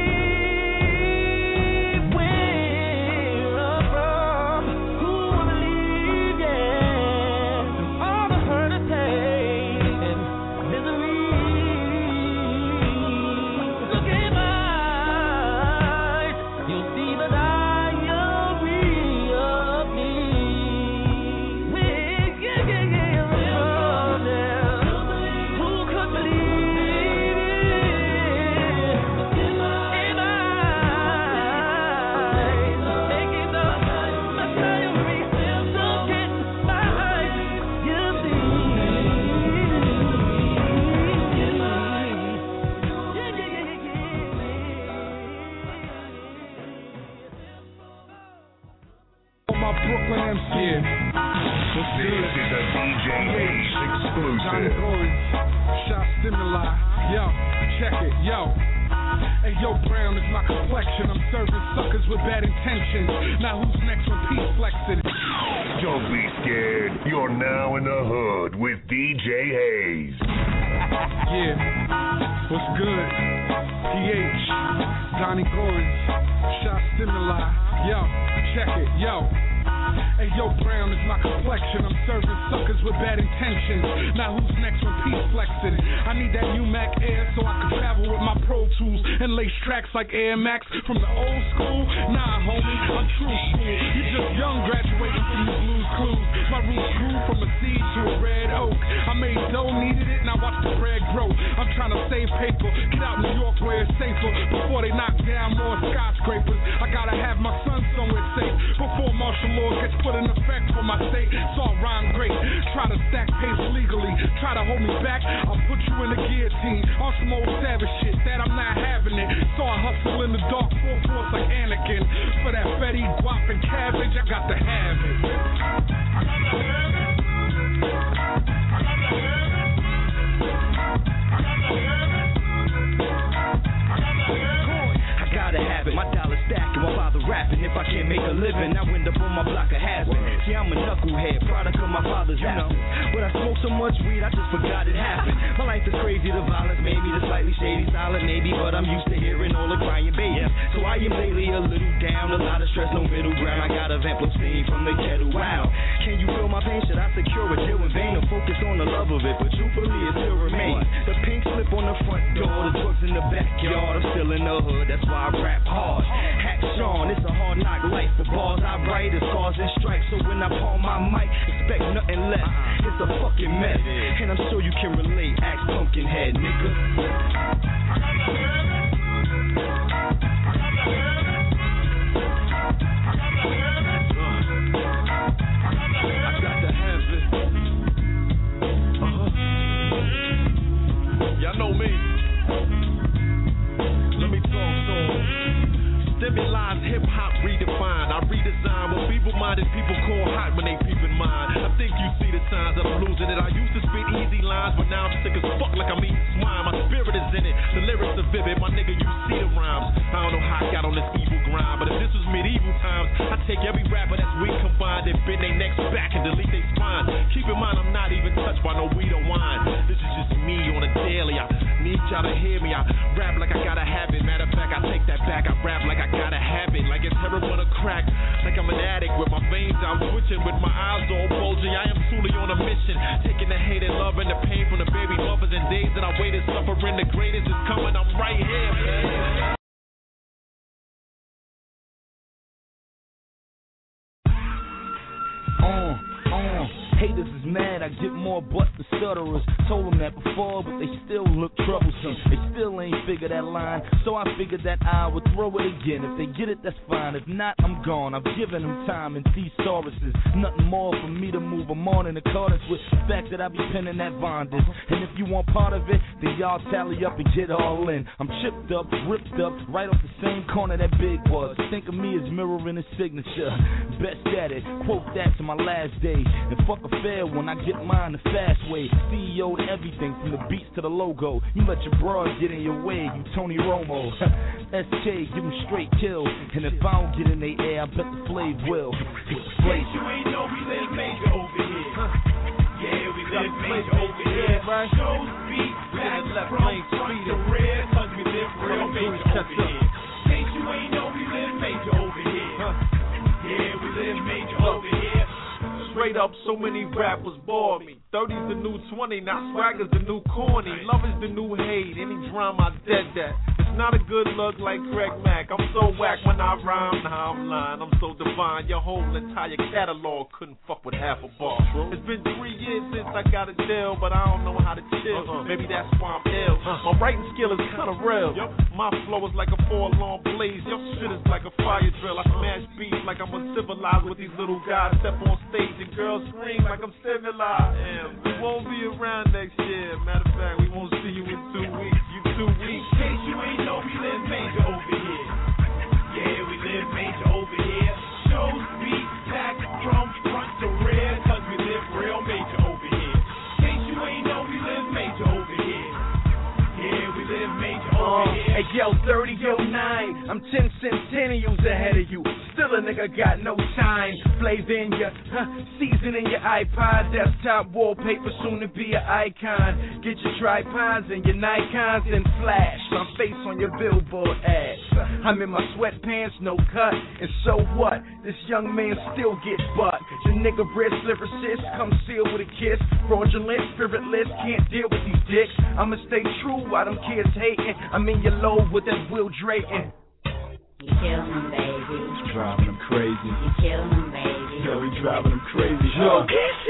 Like Air Max from the old school? Nah, homie, I'm true school. You just young, graduating from these blues clues. My roots grew from a seed to a red oak. I made dough, needed it, and I watched the bread grow. I'm trying to save paper, get out New York where it's safer. Before they knock down more skyscrapers, I gotta have my son somewhere safe. Before martial law gets put in effect for my state, so I rhyme great. Try to stack pace legally, try to hold me back, I'll put you in the guillotine. On some old savage shit that I'm not having it. So I hustle in the dark, full force like Anakin. For that Fetty, guap, and cabbage, I got to have it. I got to have it. I got to have it. I got to have it. I got to have it. I gotta have it. My dollar stacking while father rapping. If I can't make a living, I wind up on my block of habit. See, I'm a knucklehead, product of my father's absence. But I smoke so much weed, I just forgot it happened. My life is crazy, the violence made me the slightly shady, silent maybe, but I'm used to hearing all the crying babies. So I am lately a little down, a lot of stress, no middle ground. I got a vent scene from the kettle. Wow, can you feel my pain? Should I secure a deal in vain or focus on the love of it? But truthfully, it still remains. The pink slip on the front door, the drugs in the backyard. I'm still in the hood, that's why I rap hard. Hack Sean, it's a hard knock life. The bars I write is scars and stripes. So when I palm my mic, expect nothing less. It's a fucking mess, and I'm sure you can relate. Ask Pumpkinhead, nigga. I got to have it. I got to have it. I got to have it. I got to have it. Uh-huh. Y'all know me. Let me talk to them. Stimulized hip-hop redefined. I redesign what feeble-minded people call hot when they peep in mind. I think you see the signs that I'm losing it. I used to spit easy lines, but now I'm sick as fuck like I'm eating swine. My spirit is in it. The lyrics are vivid. My nigga, you see the rhymes. I don't know how I got on this evil grind, but if this was medieval times, I'd take every rapper that's weak combined and bend their necks back and delete their spine. Keep in mind, I'm not even touched by no weed or wine. This is just me on a daily. I need y'all to hear me. I rap like I gotta have it. Matter of fact, I take that back. I rap like I gotta have it. Like it's heroin or crack. Like I'm an addict with my veins out twitching, with my eyes all bulging. I am truly on a mission, taking the hate and love and the pain from the baby mothers and days that I waited, suffering. The greatest is coming. I'm right here, man. On, on. Haters is mad, I get more butts than stutterers. Told them that before, but they still look troublesome. They still ain't figured that line, so I figured that I would throw it again. If they get it, that's fine. If not, I'm gone. I've given them time and thesauruses. Nothing more for me to move them on in accordance with the fact that I be penning that bondage. And if you want part of it, then y'all tally up and get all in. I'm chipped up, ripped up, right off the same corner that Big was. Think of me as mirroring his signature. Best at it, quote that to my last day. And fuck sucker fair when I get mine the fast way. C E O to everything from the beats to the logo. You let your broad get in your way, you Tony Romo. S K, give them straight kills. And if I don't get in their air, I bet the Flav will. Case you ain't know, we live major over here. Yeah, we live major over here. Shows beat back from front to rear, cause we live real major over here. Case you ain't know, we live major over here. Yeah, we live major over here. Straight up, so many rappers bore me. thirty's the new twenty, now swagger's the new corny. Love is the new hate, any drama I dead that. It's not a good look like Craig Mack. I'm so whack when I rhyme, nah I'm lying. I'm so divine, your whole entire catalog couldn't fuck with half a bar. It's been three years since I got a deal, but I don't know how to chill. Uh-huh. Maybe that's why I'm ill. Uh-huh. My writing skill is kinda real. Yep. My flow is like a four-alarm blaze. Your shit is like a fire drill. I smash beats like I'm uncivilized with these little guys. Step on stage and girls scream like I'm civilized. Damn, we won't be around next year. Matter of fact, we won't see you in two weeks. You two weeks. In case you ain't know, we live major over here. Yeah, we live major over here. Shows beat back from front to rear, cause we live real major over here. In case you ain't know, we live major over here. Yeah, we live major over here. Hey yo, thirty oh nine, I'm ten centennials ahead of you. Still a nigga got no time. Flavor in your, huh, season in your iPod. Desktop wallpaper, soon to be an icon. Get your tripods and your Nikons and flash my face on your billboard ads. I'm in my sweatpants, no cut. And so what? This young man still get butt. The nigga wrist lyricist, come sealed with a kiss. Fraudulent, spiritless, can't deal with these dicks. I'ma stay true while them kids hating. I'm in your low with that Will Drayton. You kill him, baby. It's driving them crazy. You kill him, baby. Yo, we driving them crazy. Yo,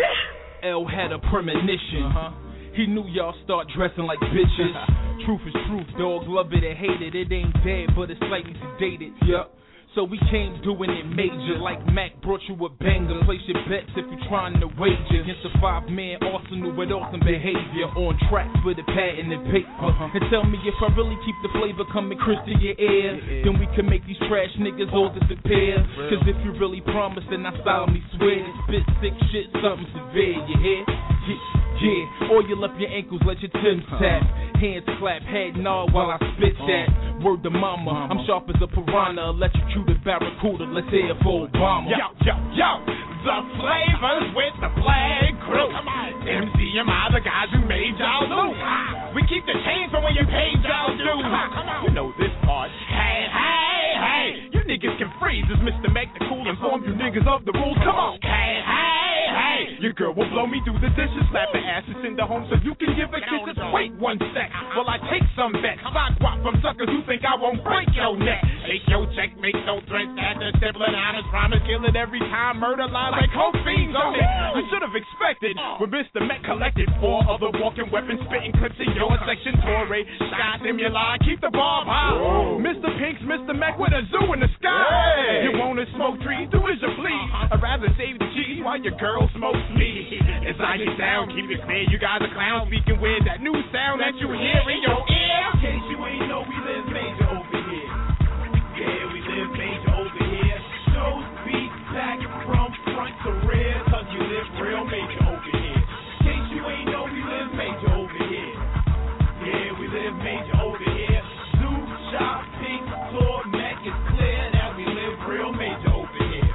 L had a premonition. Uh-huh. He knew y'all start dressing like bitches. Truth is truth, dog. Love it or hate it. It ain't dead, but it's slightly sedated. Yup. So we came doing it major, like Mac brought you a banger. Place your bets if you're trying to wager against a five-man arsenal with awesome behavior. On tracks with a patent and paper. Uh-huh. And tell me if I really keep the flavor coming crystal your ear, yeah. Then we can make these trash niggas all disappear. Real. Cause if you really promise, then I solemnly swear to spit sick shit, something severe, you hear? Yeah, yeah. Oil up your ankles, let your Timbs tap. Hands clap, head nod while I spit that. Word to mama, I'm sharp as a piranha. Electrocuted barracuda, let's hear it for Obama. Yo, yo, yo, the flavors with the flag crew. M C M I, the guys who made y'all lose. We keep the change for when you paid y'all dues. You know this part. Hey, hey, hey, you niggas can freeze. Is Mister Mac the cool? Inform you niggas of the rules. Come on. Hey, hey, hey, your girl will blow me through the dishes. Slap the asses in the home so you can give a kiss. Just wait one sec while I take some bets. Stock guap from suckers who think I won't break your neck. Take your check, make no threats. At the temple and honest promise, kill it every time. Murder lines like coke fiends on it. You should have expected when Mister Mac collected four other walking weapons, spitting clips in your section. Torre, sky stimuli, keep the bomb high. Whoa. Mister Pink's Mister Mac with a zoo in the sky. Hey. You wanna smoke trees? Do as you please. I'd rather save the cheese while your girl smokes me. As I get down, keep it clear. You guys are clowns speaking with that new sound that you hear in your ear. In case you ain't know, we live major over here. Yeah, we live major over here. Shows beat back from front to rear, cause you live real major over here. In case you ain't know, we live major over here. Yeah, we live major over here. Zoo, shop, pink, tour, Mac, it's clear that we live real major over here.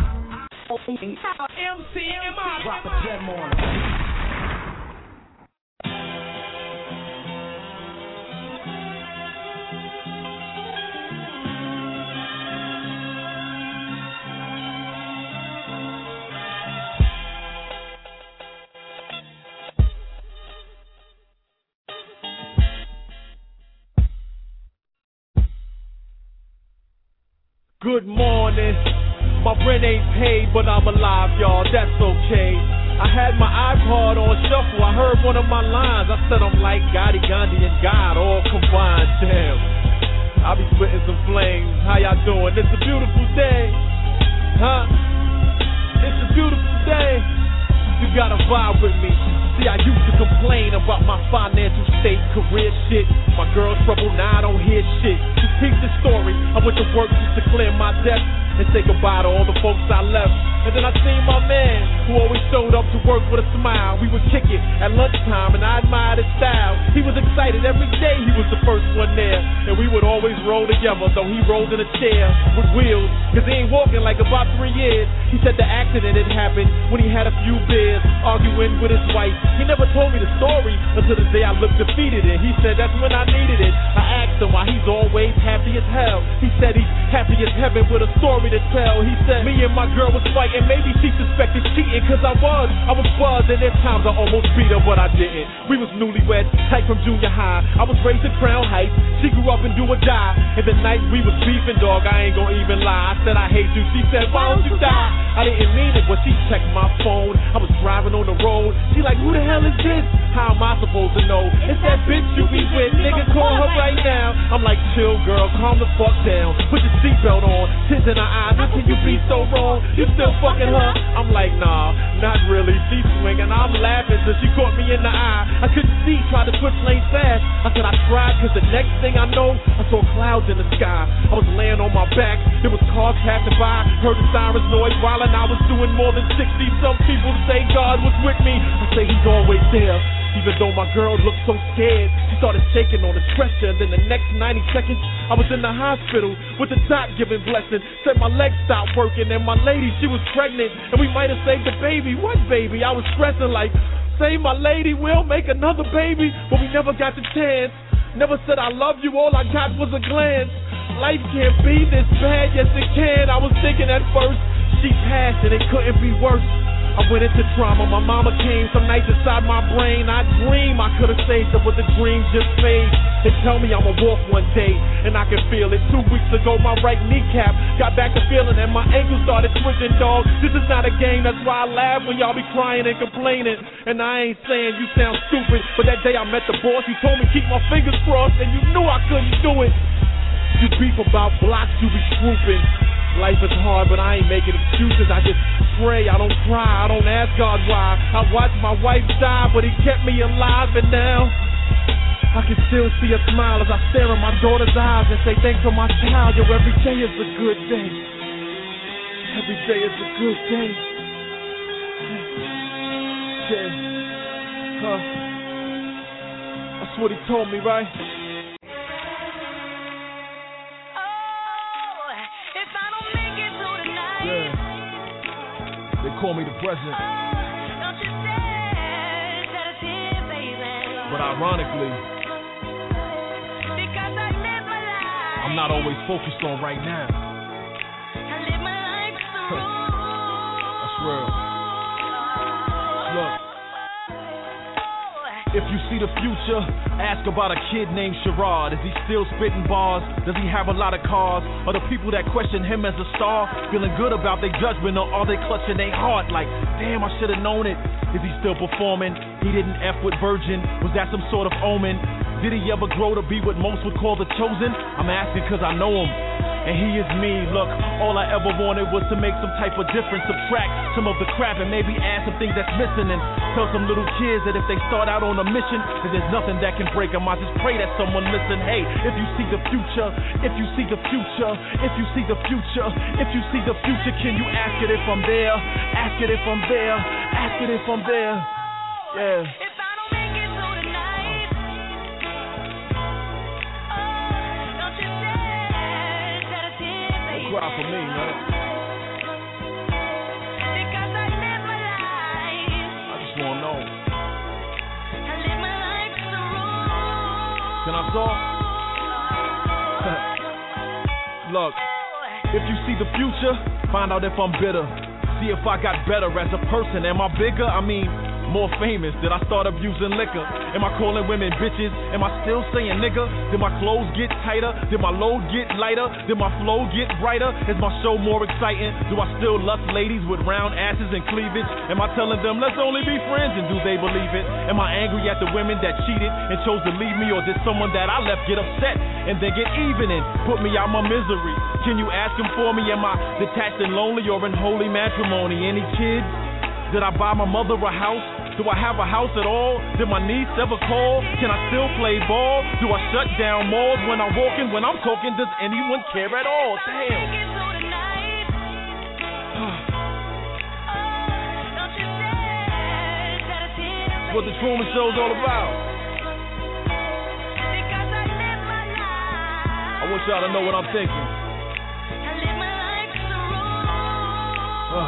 M C M I, drop a gem on it. Good morning. My rent ain't paid, but I'm alive, y'all. That's okay. I had my iPod on shuffle. I heard one of my lines. I said I'm like Gotti, Gandhi, and God all combined. Damn. I be spitting some flames. How y'all doing? It's a beautiful day. Huh? It's a beautiful day. You gotta vibe with me. See, I used to complain about my financial state, career shit. My girl's trouble, now I don't hear shit. Just peep the story. I went to work just to clear my debt and say goodbye goodbye to all the folks I left. And then I seen my man, who always showed up to work with a smile. We would kick it at lunchtime, and I admired his style. He was excited every day, he was the first one there. And we would always roll together, though he rolled in a chair with wheels, cause he ain't walking like about three years. He said the accident had happened when he had a few beers, arguing with his wife. He never told me the story until the day I looked defeated, and he said that's when I needed it. I asked him why he's always happy as hell. He said he's happy as heaven with a story to tell. He said me and my girl was fighting, maybe she suspected cheating, cause I was, I was buzzed, and there's times I almost beat her, but I didn't. We was newlyweds, tight from junior high. I was raised in Crown Heights, she grew up in Do or Die. And the night we was beefing, dog, I ain't gonna even lie. I said I hate you, she said why don't you die? I didn't mean it, but she checked my phone. I was driving on the road, she like who the hell is this? How am I supposed to know? It's that bitch you be with, nigga, call her right now. I'm like chill girl, calm the fuck down, put your seatbelt on, tears in her eyes, how can you be so wrong? You still fucking her? I'm like nah, not really, she swinging, I'm laughing till she caught me in the eye. I couldn't see, tried to switch lanes fast, I said I tried, cause the next thing I know, I saw clouds in the sky. I was laying on my back, there was cars passing by, heard the sirens noise while and I was doing more than sixty. Some people say God was with me, I say he's always there. Even though my girl looked so scared, she started shaking on the stretcher. And then the next ninety seconds, I was in the hospital with the doc giving blessing. Said my legs stopped working and my lady, she was pregnant. And we might have saved the baby. What baby? I was stressing like, save my lady, we'll make another baby. But we never got the chance. Never said I love you, all I got was a glance. Life can't be this bad, yes it can. I was thinking at first, she passed and it couldn't be worse. I went into trauma, my mama came some nights inside my brain. I dream I could've saved her, but the dream just fades. They tell me I'ma walk one day, and I can feel it. Two weeks ago, my right kneecap got back to feeling, and my ankle started twitching, dog. This is not a game, that's why I laugh when y'all be crying and complaining. And I ain't saying you sound stupid, but that day I met the boss, he told me keep my fingers crossed, and you knew I couldn't do it. You beef about blocks, you be swooping. Life is hard, but I ain't making excuses. I just pray, I don't cry, I don't ask God why. I watched my wife die, but he kept me alive, and now I can still see a smile as I stare in my daughter's eyes and say thanks for my child. Yo, every day is a good day. Every day is a good day. Yeah. Huh. That's what he told me, right? Yeah. They call me the president. But ironically, I'm not always focused on right now. That's real. Look. If you see the future, ask about a kid named Sherrod. Is he still spitting bars? Does he have a lot of cars? Are the people that question him as a star feeling good about their judgment, or are they clutching their heart like, damn, I should have known it? Is he still performing? He didn't F with Virgin. Was that some sort of omen? Did he ever grow to be what most would call the chosen? I'm asking cause I know him. And he is me, look, all I ever wanted was to make some type of difference, subtract some of the crap and maybe add some things that's missing, and tell some little kids that if they start out on a mission, that there's nothing that can break them. I just pray that someone listen. Hey, if you see the future, if you see the future, if you see the future, if you see the future, can you ask it if I'm there? Ask it if I'm there, ask it if I'm there. Yeah. Cry for me, man. Because I live my life. I just wanna know. I live my life as a rule. Can I talk? Look, if you see the future, find out if I'm bitter. See if I got better as a person. Am I bigger? I mean, more famous? Did I start abusing liquor? Am I calling women bitches? Am I still saying nigga? Did my clothes get tighter? Did my load get lighter? Did my flow get brighter? Is my show more exciting? Do I still lust ladies with round asses and cleavage? Am I telling them let's only be friends, and do they believe it? Am I angry at the women that cheated and chose to leave me? Or did someone that I left get upset and then get even and put me out my misery? Can you ask him for me? Am I detached and lonely or in holy matrimony? Any kids? Did I buy my mother a house? Do I have a house at all? Did my niece ever call? Can I still play ball? Do I shut down malls when I'm walking? When I'm talking, does anyone care at all? Damn. what the Truman Show's all about. I want y'all to know what I'm thinking. Uh,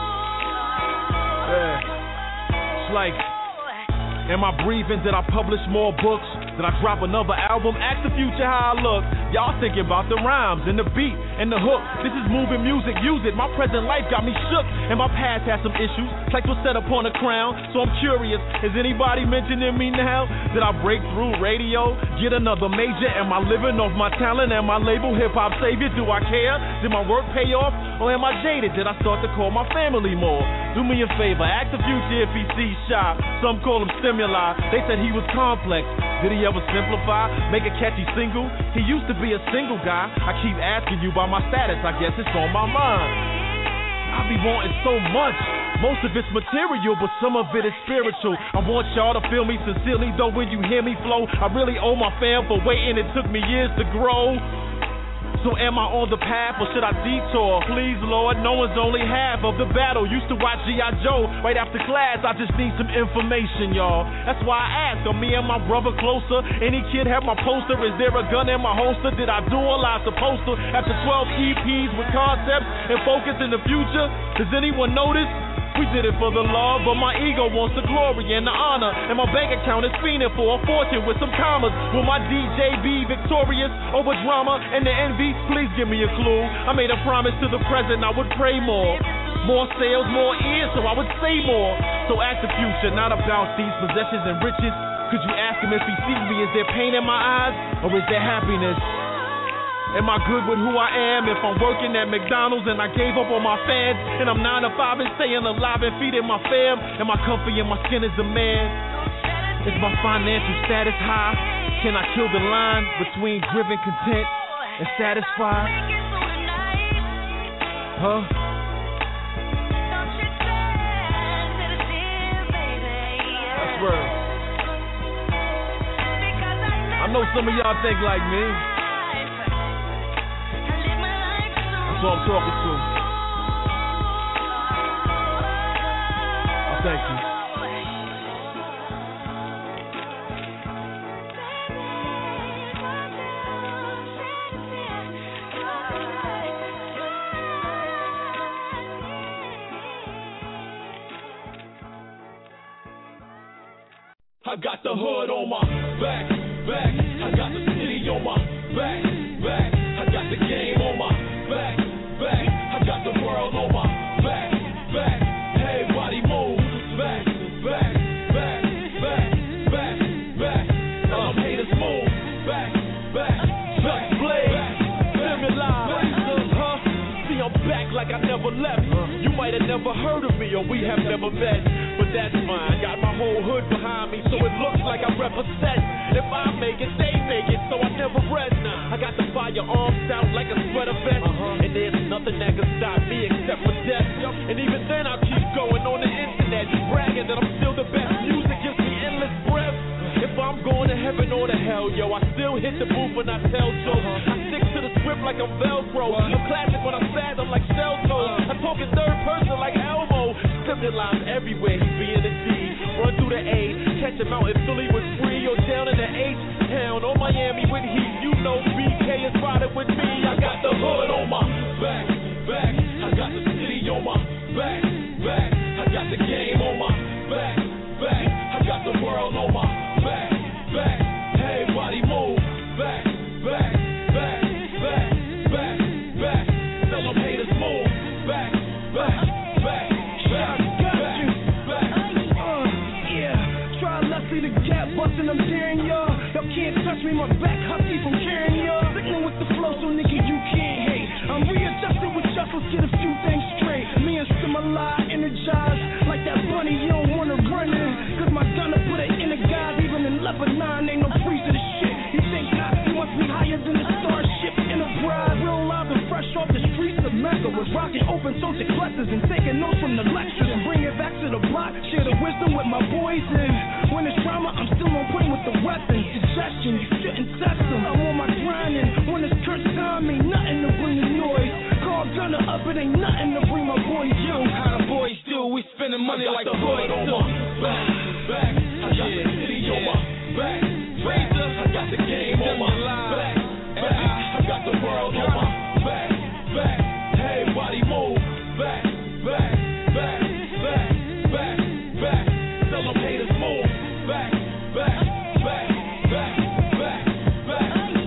yeah. It's like, am I breathing? Did I publish more books? Did I drop another album? Ask the future how I look. Y'all thinking about the rhymes and the beat and the hook. This is moving music, use it. My present life got me shook, and my past has some issues. Like was set upon a crown, so I'm curious. Is anybody mentioning me now? Did I break through radio? Get another major? Am I living off my talent? Am I labeled hip-hop savior? Do I care? Did my work pay off? Or am I jaded? Did I start to call my family more? Do me a favor, ask the future if he sees shy. Some call him stimuli. They said he was complex. Did he ever simplify? Make a catchy single? He used to be a single guy. I keep asking you about my status. I guess it's on my mind. I be wanting so much. Most of it's material, but some of it is spiritual. I want y'all to feel me sincerely, though when you hear me flow, I really owe my fam for waiting. It took me years to grow. So am I on the path or should I detour? Please, Lord, no one's only half of the battle. Used to watch G I Joe right after class. I just need some information, y'all. That's why I asked, are me and my brother closer? Any kid have my poster? Is there a gun in my holster? Did I do all I supposed to? After twelve E Ps with concepts and focus in the future, does anyone notice? We did it for the love, but my ego wants the glory and the honor. And my bank account is fiending for a fortune with some commas. Will my D J be victorious over drama and the envy? Please give me a clue. I made a promise to the present I would pray more. More sales, more ears, so I would say more. So ask the future, not about these possessions and riches. Could you ask him if he sees me? Is there pain in my eyes or is there happiness? Am I good with who I am if I'm working at McDonald's and I gave up on my fans and I'm nine to five and staying alive and feeding my fam? Am I comfy in my skin as a man? Is my financial status high? Can I kill the line between driven content and satisfied? Huh? That's right. I know some of y'all think like me. That's what I'm talking to. Oh, thank you. I got the hood on my back, back. I got the city on my back, back. I got the game on my back, back. I got the world on my back, back. Everybody move back, back, back, back, back, back. Tell them haters move back, back, back, blade, stimuli, huh? See I'm back like I never left. You might have never heard of me or we have never met, but that's fine. Got my whole hood behind me, so it looks like I represent. If I make it, they make it, so I never rest. I got the firearms out like a sweater vest, uh-huh. And there's nothing that can stop me except for death. And even then I'll keep going on the internet, bragging that I'm still the best. Music gives me endless breath. If I'm going to heaven or to hell, yo, I still hit the booth and I tell jokes. Uh-huh. I stick to the script like I'm Velcro. What? I'm classic when I spaz, I'm like shell toes. Uh-huh. I talk in third person like Elmo. Scripted lines everywhere, he be in the D. Run through the A, catch him out in Philly with free, or down in the H-Town, or Miami with heat. You know B K is riding with me. I got the hood on my back, back. I got the city on my back, back. I got the game on my back, back. I got the world on my back, back. Everybody move back, back, back, back, back, back. Tell them haters move back, back, back, back, back, back. Uh, yeah, try Leslie the Gap, bustin', I'm tearing y'all. Y'all can't touch me, my back husky from carrying y'all. Sickening with the flow, so nigga, you can't hate. I'm readjusted with shuffles, get a few things straight. Me and Stimuli energized like that bunny, you don't wanna run in. Cause my gunner put it in the guys, even in Lebanon, ain't no freeze to the shit. He think not, he wants me higher than the Starship Enterprise. Real live and fresh off the streets of Mecca. Was rocking open social classes and taking notes from the lectures and bring it back to the block. Share the wisdom with my boys, and when it's drama, I'm still on point with the weapons. Suggestion, you shouldn't test them. I'm on my grind, and when it's cursed time, ain't nothing to bring the noise. Call gunner up, it ain't nothing to bring me my boy Jew. How the boys do, we spending money like the boys do. Back, back, I got the city on my back. Razor, I got the game on my back. Back, I got the world on my back. Back, everybody move. Back, back, back, back, back, back. Tell them haters move. Back, back, back, back, back, back.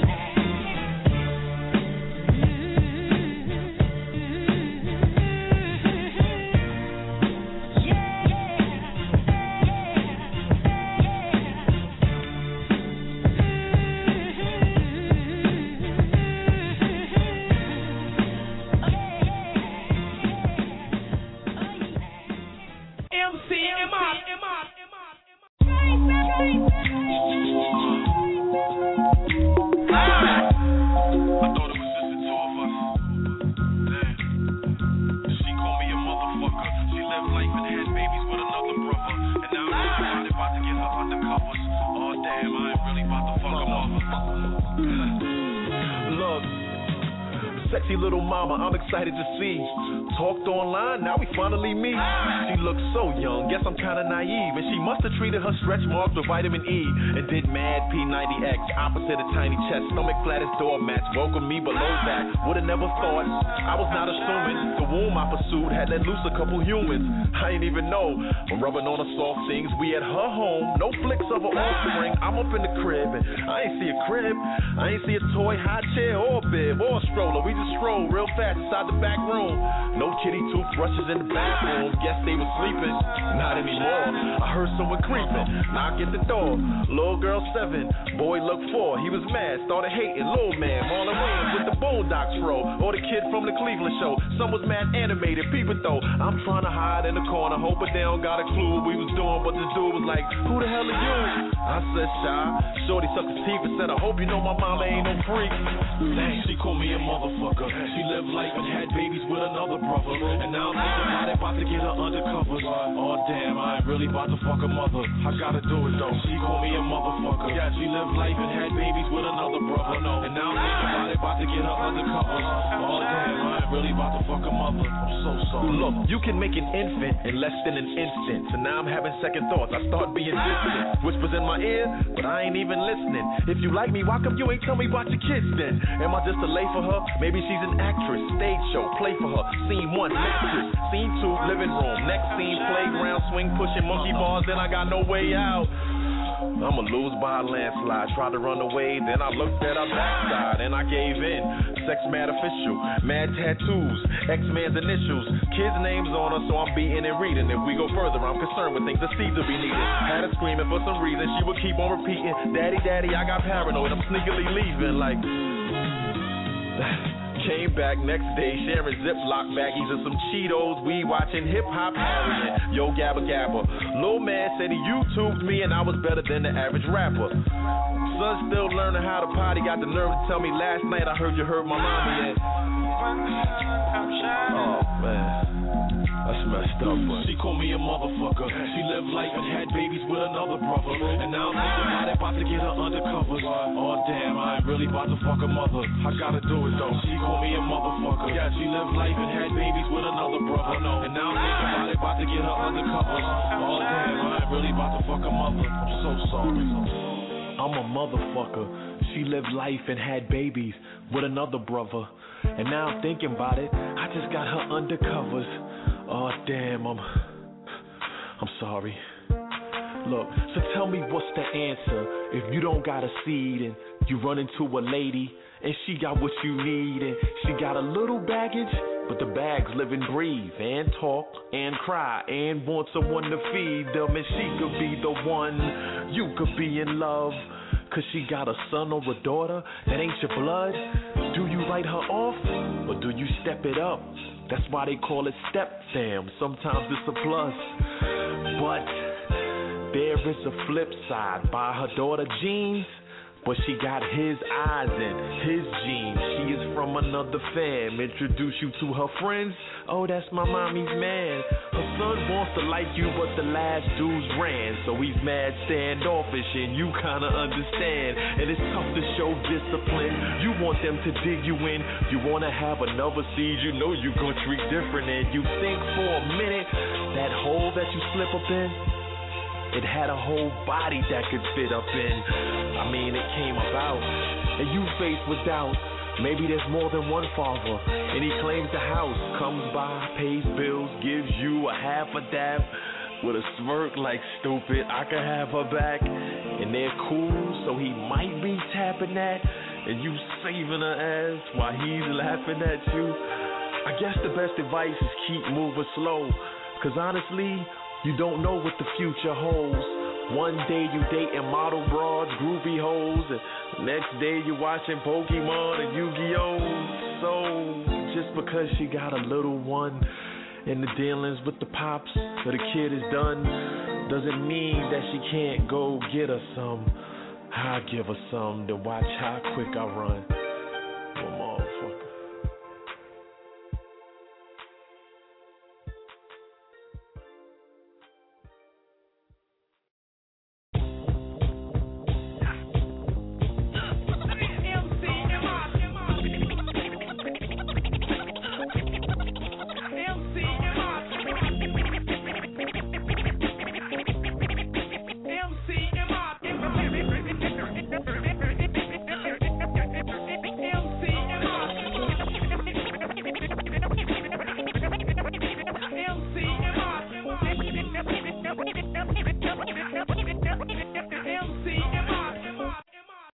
Sexy little mama, I'm excited to see. Talked online, now we finally meet. She looks so young, guess I'm kinda naive. And she must have treated her stretch marks with vitamin E. And did mad P ninety X, opposite a tiny chest. Stomach flat as doormats, welcome me below that. Would've never thought, I was not assuming. The womb I pursued had let loose a couple humans. I ain't even know, but rubbing on the soft things. We at her home, no flicks of her offspring. I'm up in the crib, and I ain't see a crib. I ain't see a toy, high chair, or a bib, or a stroller. We just stroll real fast inside the back room. No kitty toothbrushes in the bathroom. Guess they was sleeping. Not anymore. I heard someone creeping. Knock at the door. Little girl seven. Boy look four. He was mad. Started hating. Little man. Marlon Wayans with the Boondocks fro. Or the kid from the Cleveland show. Some was mad animated. People though. I'm trying to hide in the corner. Hoping they don't got a clue what we was doing. But this dude was like, who the hell are you? I said, shy. Shorty sucked his teeth and said, I hope you know my mama ain't no freak. Dang, she called me a motherfucker. She lived life and had babies with another brother. And now I'm thinking about it, about to get her undercovers. Oh damn, I ain't really about to fuck a mother. I gotta do it though. She called me a motherfucker. Yeah, she lived life and had babies with another brother. And now I'm thinking about it, about to get her undercovers. Oh damn, I ain't really about to fuck a mother. I'm so sorry. Look, you can make an infant in less than an instant. So now I'm having second thoughts. I start being distant. Whispers in my ear, but I ain't even listening. If you like me, why come you ain't tell me about your kids then? Am I just a lay for her? Maybe she's an actress. Stage show, play for her. Scene one, mattress. Scene two, living room. Next scene, playground, swing pushing monkey bars. Then I got no way out. I'ma lose by a landslide. Tried to run away, then I looked at her backside and I gave in. Sex mad official, mad tattoos, X-Man's initials, kids' names on her, so I'm beating and reading. If we go further, I'm concerned with things that seem to be needed. Had her screaming for some reason, she would keep on repeating, Daddy, Daddy, I got paranoid, I'm sneakily leaving like. Came back next day, sharing Ziploc baggies and some Cheetos. We watching hip hop Harriet. Yo, Gabba Gabba. Lil man said he YouTubed me and I was better than the average rapper. Son still learning how to potty. Got the nerve to tell me last night I heard you hurt my mommy. And oh man. That's messed up, but she called me a motherfucker. She lived life and had babies with another brother. And now I'm thinking about it, about to get her undercovers. Oh damn, I ain't really about to fuck a mother. I gotta do it though. She called me a motherfucker. Yeah, she lived life and had babies with another brother. And now I'm thinking about it, about to get her undercovers. Oh damn, I ain't really about to fuck a mother. I'm so sorry. I'm a motherfucker. She lived life and had babies with another brother. And now I'm thinking about it, I just got her undercovers. Oh damn, I'm I'm sorry. Look, so tell me what's the answer. If you don't got a seed and you run into a lady and she got what you need and she got a little baggage, but the bags live and breathe and talk and cry and want someone to feed them, and she could be the one. You could be in love cause she got a son or a daughter that ain't your blood. Do you write her off or do you step it up? That's why they call it step fam. Sometimes it's a plus, but there is a flip side. Buy her daughter jeans, but she got his eyes and his genes. She is from another fam. Introduce you to her friends. Oh, that's my mommy's man. Her son wants to like you, but the last dudes ran, so he's mad standoffish, and you kinda understand. And it's tough to show discipline. You want them to dig you in. You wanna have another seed. You know you gonna treat different, and you think for a minute that hole that you slip up in, it had a whole body that could fit up in. I mean, it came about, and you faced with doubt. Maybe there's more than one father, and he claims the house, comes by, pays bills, gives you a half a dab, with a smirk like stupid, I could have her back. And they're cool, so he might be tapping that, and you saving her ass while he's laughing at you. I guess the best advice is keep moving slow, cause honestly, you don't know what the future holds. One day you dating model broads, groovy hoes, and next day you watching Pokemon and Yu-Gi-Oh! So, just because she got a little one and the dealings with the pops or the kid is done, doesn't mean that she can't go get her some. I'll give her some to watch how quick I run.